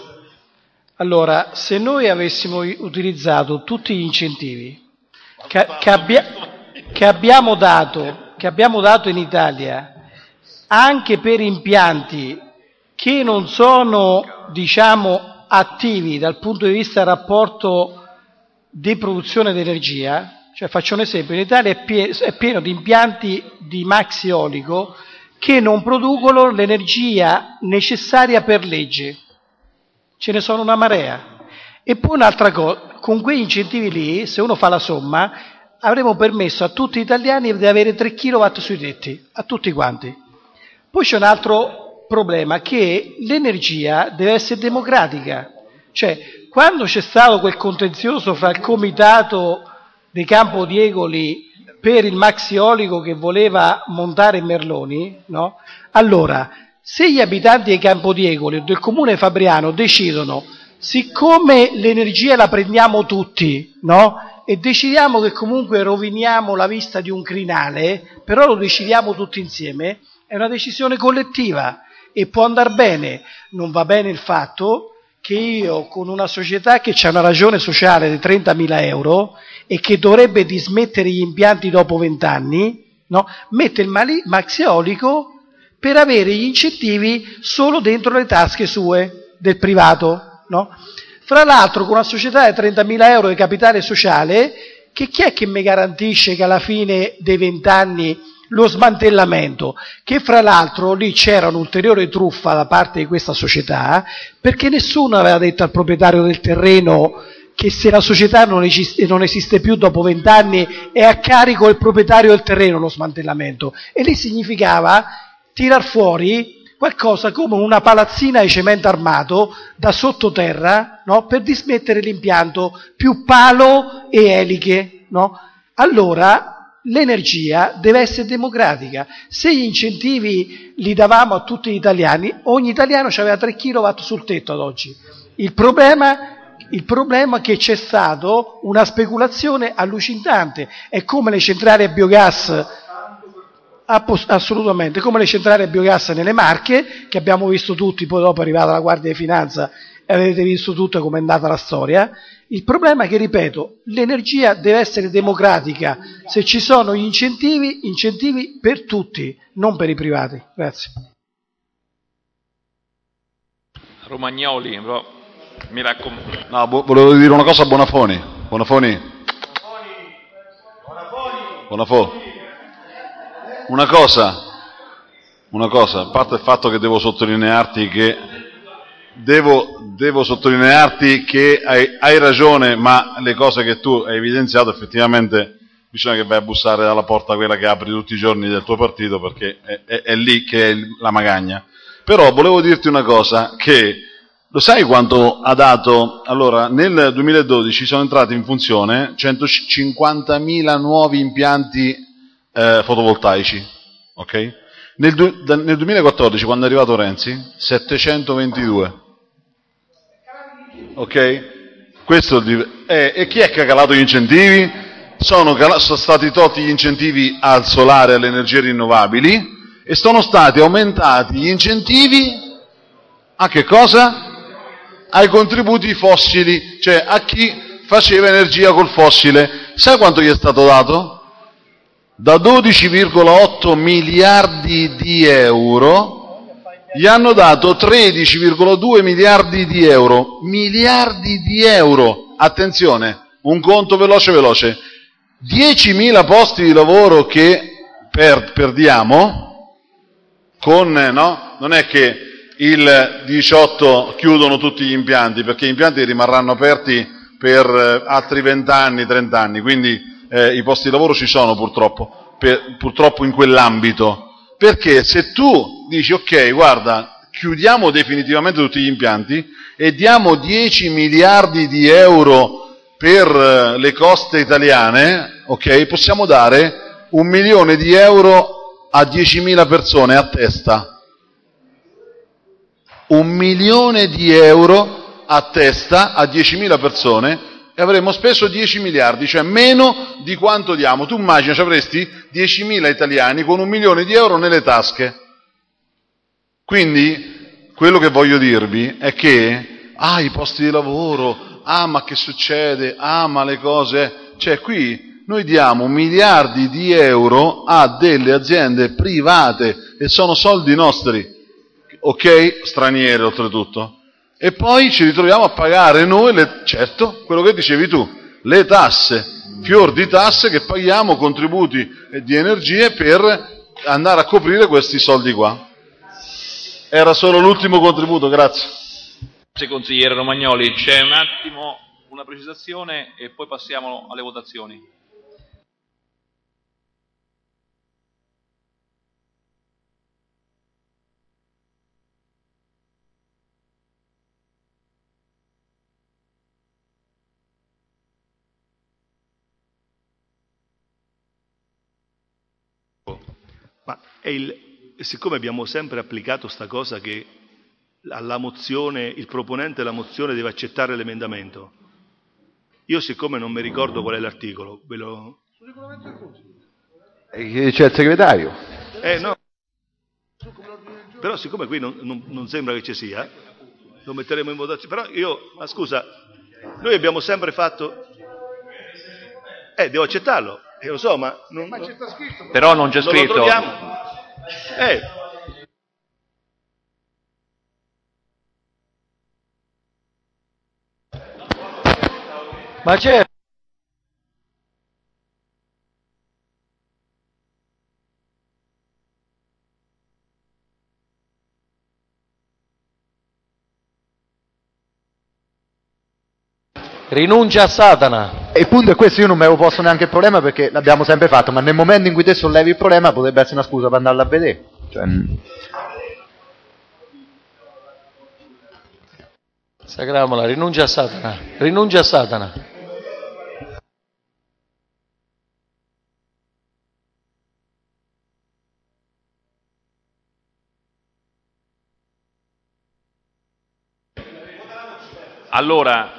Allora, se noi avessimo utilizzato tutti gli incentivi che, che, abbia, che, abbiamo dato, che abbiamo dato in Italia anche per impianti che non sono, diciamo, attivi dal punto di vista del rapporto di produzione di energia, cioè faccio un esempio, in Italia è, pie- è pieno di impianti di maxi eolico che non producono l'energia necessaria per legge, ce ne sono una marea. E poi un'altra cosa, con quei incentivi lì, se uno fa la somma, avremmo permesso a tutti gli italiani di avere tre chilowatt sui tetti, a tutti quanti. Poi c'è un altro problema, che l'energia deve essere democratica, cioè quando c'è stato quel contenzioso fra il comitato di Campodiegoli per il maxi eolico che voleva montare Merloni, no? Allora, se gli abitanti di Campodiegoli o del comune fabriano decidono, siccome l'energia la prendiamo tutti, no? E decidiamo che comunque roviniamo la vista di un crinale, però lo decidiamo tutti insieme, è una decisione collettiva. E può andare bene, non va bene il fatto che io con una società che c'ha una ragione sociale di trentamila euro e che dovrebbe dismettere gli impianti dopo vent'anni, no, mette il mali- maxi eolico per avere gli incentivi solo dentro le tasche sue, del privato. No? Fra l'altro con una società di trentamila euro di capitale sociale, che chi è che mi garantisce che alla fine dei vent'anni lo smantellamento, che fra l'altro lì c'era un'ulteriore truffa da parte di questa società, perché nessuno aveva detto al proprietario del terreno che se la società non esiste, non esiste più dopo vent'anni è a carico del proprietario del terreno lo smantellamento, e lì significava tirar fuori qualcosa come una palazzina di cemento armato da sottoterra, no? Per dismettere l'impianto, più palo e eliche, no? Allora l'energia deve essere democratica. Se gli incentivi li davamo a tutti gli italiani, ogni italiano aveva tre chilowatt sul tetto ad oggi. Il problema, il problema è che c'è stata una speculazione allucinante. È come le centrali a biogas, assolutamente, come le centrali a biogas nelle Marche, che abbiamo visto tutti, poi dopo è arrivata la Guardia di Finanza e avete visto tutto come è andata la storia. Il problema è che, ripeto, l'energia deve essere democratica. Se ci sono gli incentivi, incentivi per tutti, non per i privati. Grazie. Romagnoli, però, mi raccomando. No, vo- volevo dire una cosa a Bonafoni. Bonafoni. Bonafoni. Una cosa, una cosa, a parte il fatto che devo sottolinearti che Devo, devo sottolinearti che hai, hai ragione, ma le cose che tu hai evidenziato effettivamente bisogna che vai a bussare alla porta quella che apri tutti i giorni del tuo partito, perché è, è, è lì che è la magagna. Però volevo dirti una cosa, che Lo sai quanto ha dato? Allora, nel duemiladodici sono entrati in funzione centocinquantamila nuovi impianti eh, fotovoltaici, ok? Nel, du- da- nel duemilaquattordici, quando è arrivato Renzi, settecentoventidue, ok? Questo di- eh, e chi è che ha calato gli incentivi? Sono, cala- sono stati tolti gli incentivi al solare e alle energie rinnovabili e sono stati aumentati gli incentivi a che cosa? Ai contributi fossili, cioè a chi faceva energia col fossile. Sai quanto gli è stato dato? Da dodici virgola otto miliardi di euro gli hanno dato tredici virgola due miliardi di euro. Miliardi di euro! Attenzione, un conto veloce veloce. diecimila posti di lavoro che per, perdiamo con, no? Non è che il diciotto chiudono tutti gli impianti, perché gli impianti rimarranno aperti per eh, altri venti anni, trenta anni, quindi eh, i posti di lavoro ci sono purtroppo, per, purtroppo in quell'ambito. Perché se tu dici ok, guarda, chiudiamo definitivamente tutti gli impianti e diamo dieci miliardi di euro per eh, le coste italiane, ok, possiamo dare un milione di euro a diecimila persone a testa. Un milione di euro a testa a diecimila persone e avremmo speso dieci miliardi, cioè meno di quanto diamo. Tu immagina, ci avresti diecimila italiani con un milione di euro nelle tasche. Quindi, quello che voglio dirvi è che, ah, i posti di lavoro, ah, ma che succede, ah, ma le cose, cioè qui noi diamo miliardi di euro a delle aziende private e sono soldi nostri. Ok? Straniere oltretutto. E poi ci ritroviamo a pagare noi, le, certo, quello che dicevi tu, le tasse, fior di tasse che paghiamo, contributi di energie per andare a coprire questi soldi qua. Era solo l'ultimo contributo, grazie. Grazie consigliere Romagnoli, c'è un attimo una precisazione e poi passiamo alle votazioni. Ma è il, siccome abbiamo sempre applicato sta cosa che alla mozione, il proponente della mozione deve accettare l'emendamento, io siccome non mi ricordo qual è l'articolo, ve lo... C'è il segretario. Eh no, però siccome qui non, non, non sembra che ci sia, lo metteremo in votazione. Però io, ma scusa, noi abbiamo sempre fatto... Eh, devo accettarlo, eh, lo so, ma... Non, ma c'è scritto, però non c'è scritto. Lo troviamo. Eh. Ma c'è... Rinuncia a Satana. E il punto è questo, io non me lo posso neanche il problema perché l'abbiamo sempre fatto, ma nel momento in cui te sollevi il problema potrebbe essere una scusa per andarla a vedere. Cioè... Sagramola, rinuncia a Satana. Rinuncia a Satana. Allora,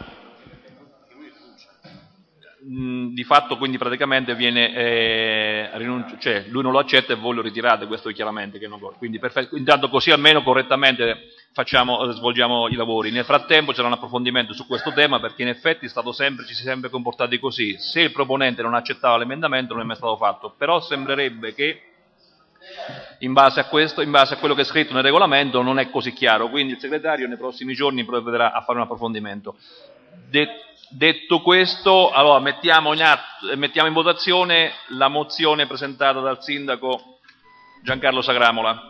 mh, di fatto quindi praticamente viene eh, rinunci- cioè lui non lo accetta e voi lo ritirate, questo chiaramente che non vuole. Quindi perfetto, intanto così almeno correttamente facciamo, svolgiamo i lavori. Nel frattempo c'era un approfondimento su questo tema perché in effetti è stato sempre, ci si è sempre comportati così. Se il proponente non accettava l'emendamento non è mai stato fatto, però sembrerebbe che in base a questo, in base a quello che è scritto nel regolamento non è così chiaro, quindi il segretario nei prossimi giorni provvederà a fare un approfondimento. De- detto questo, allora mettiamo in, atto, mettiamo in votazione la mozione presentata dal sindaco Giancarlo Sagramola.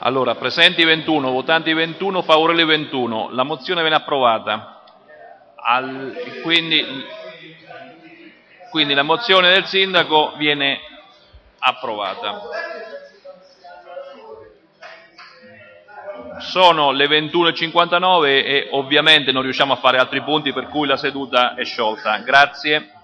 Allora, presenti ventuno, votanti ventuno, favorevoli ventuno. La mozione viene approvata. Al, quindi, quindi la mozione del sindaco viene approvata. Sono le ventuno e cinquantanove e ovviamente non riusciamo a fare altri punti, per cui la seduta è sciolta. Grazie.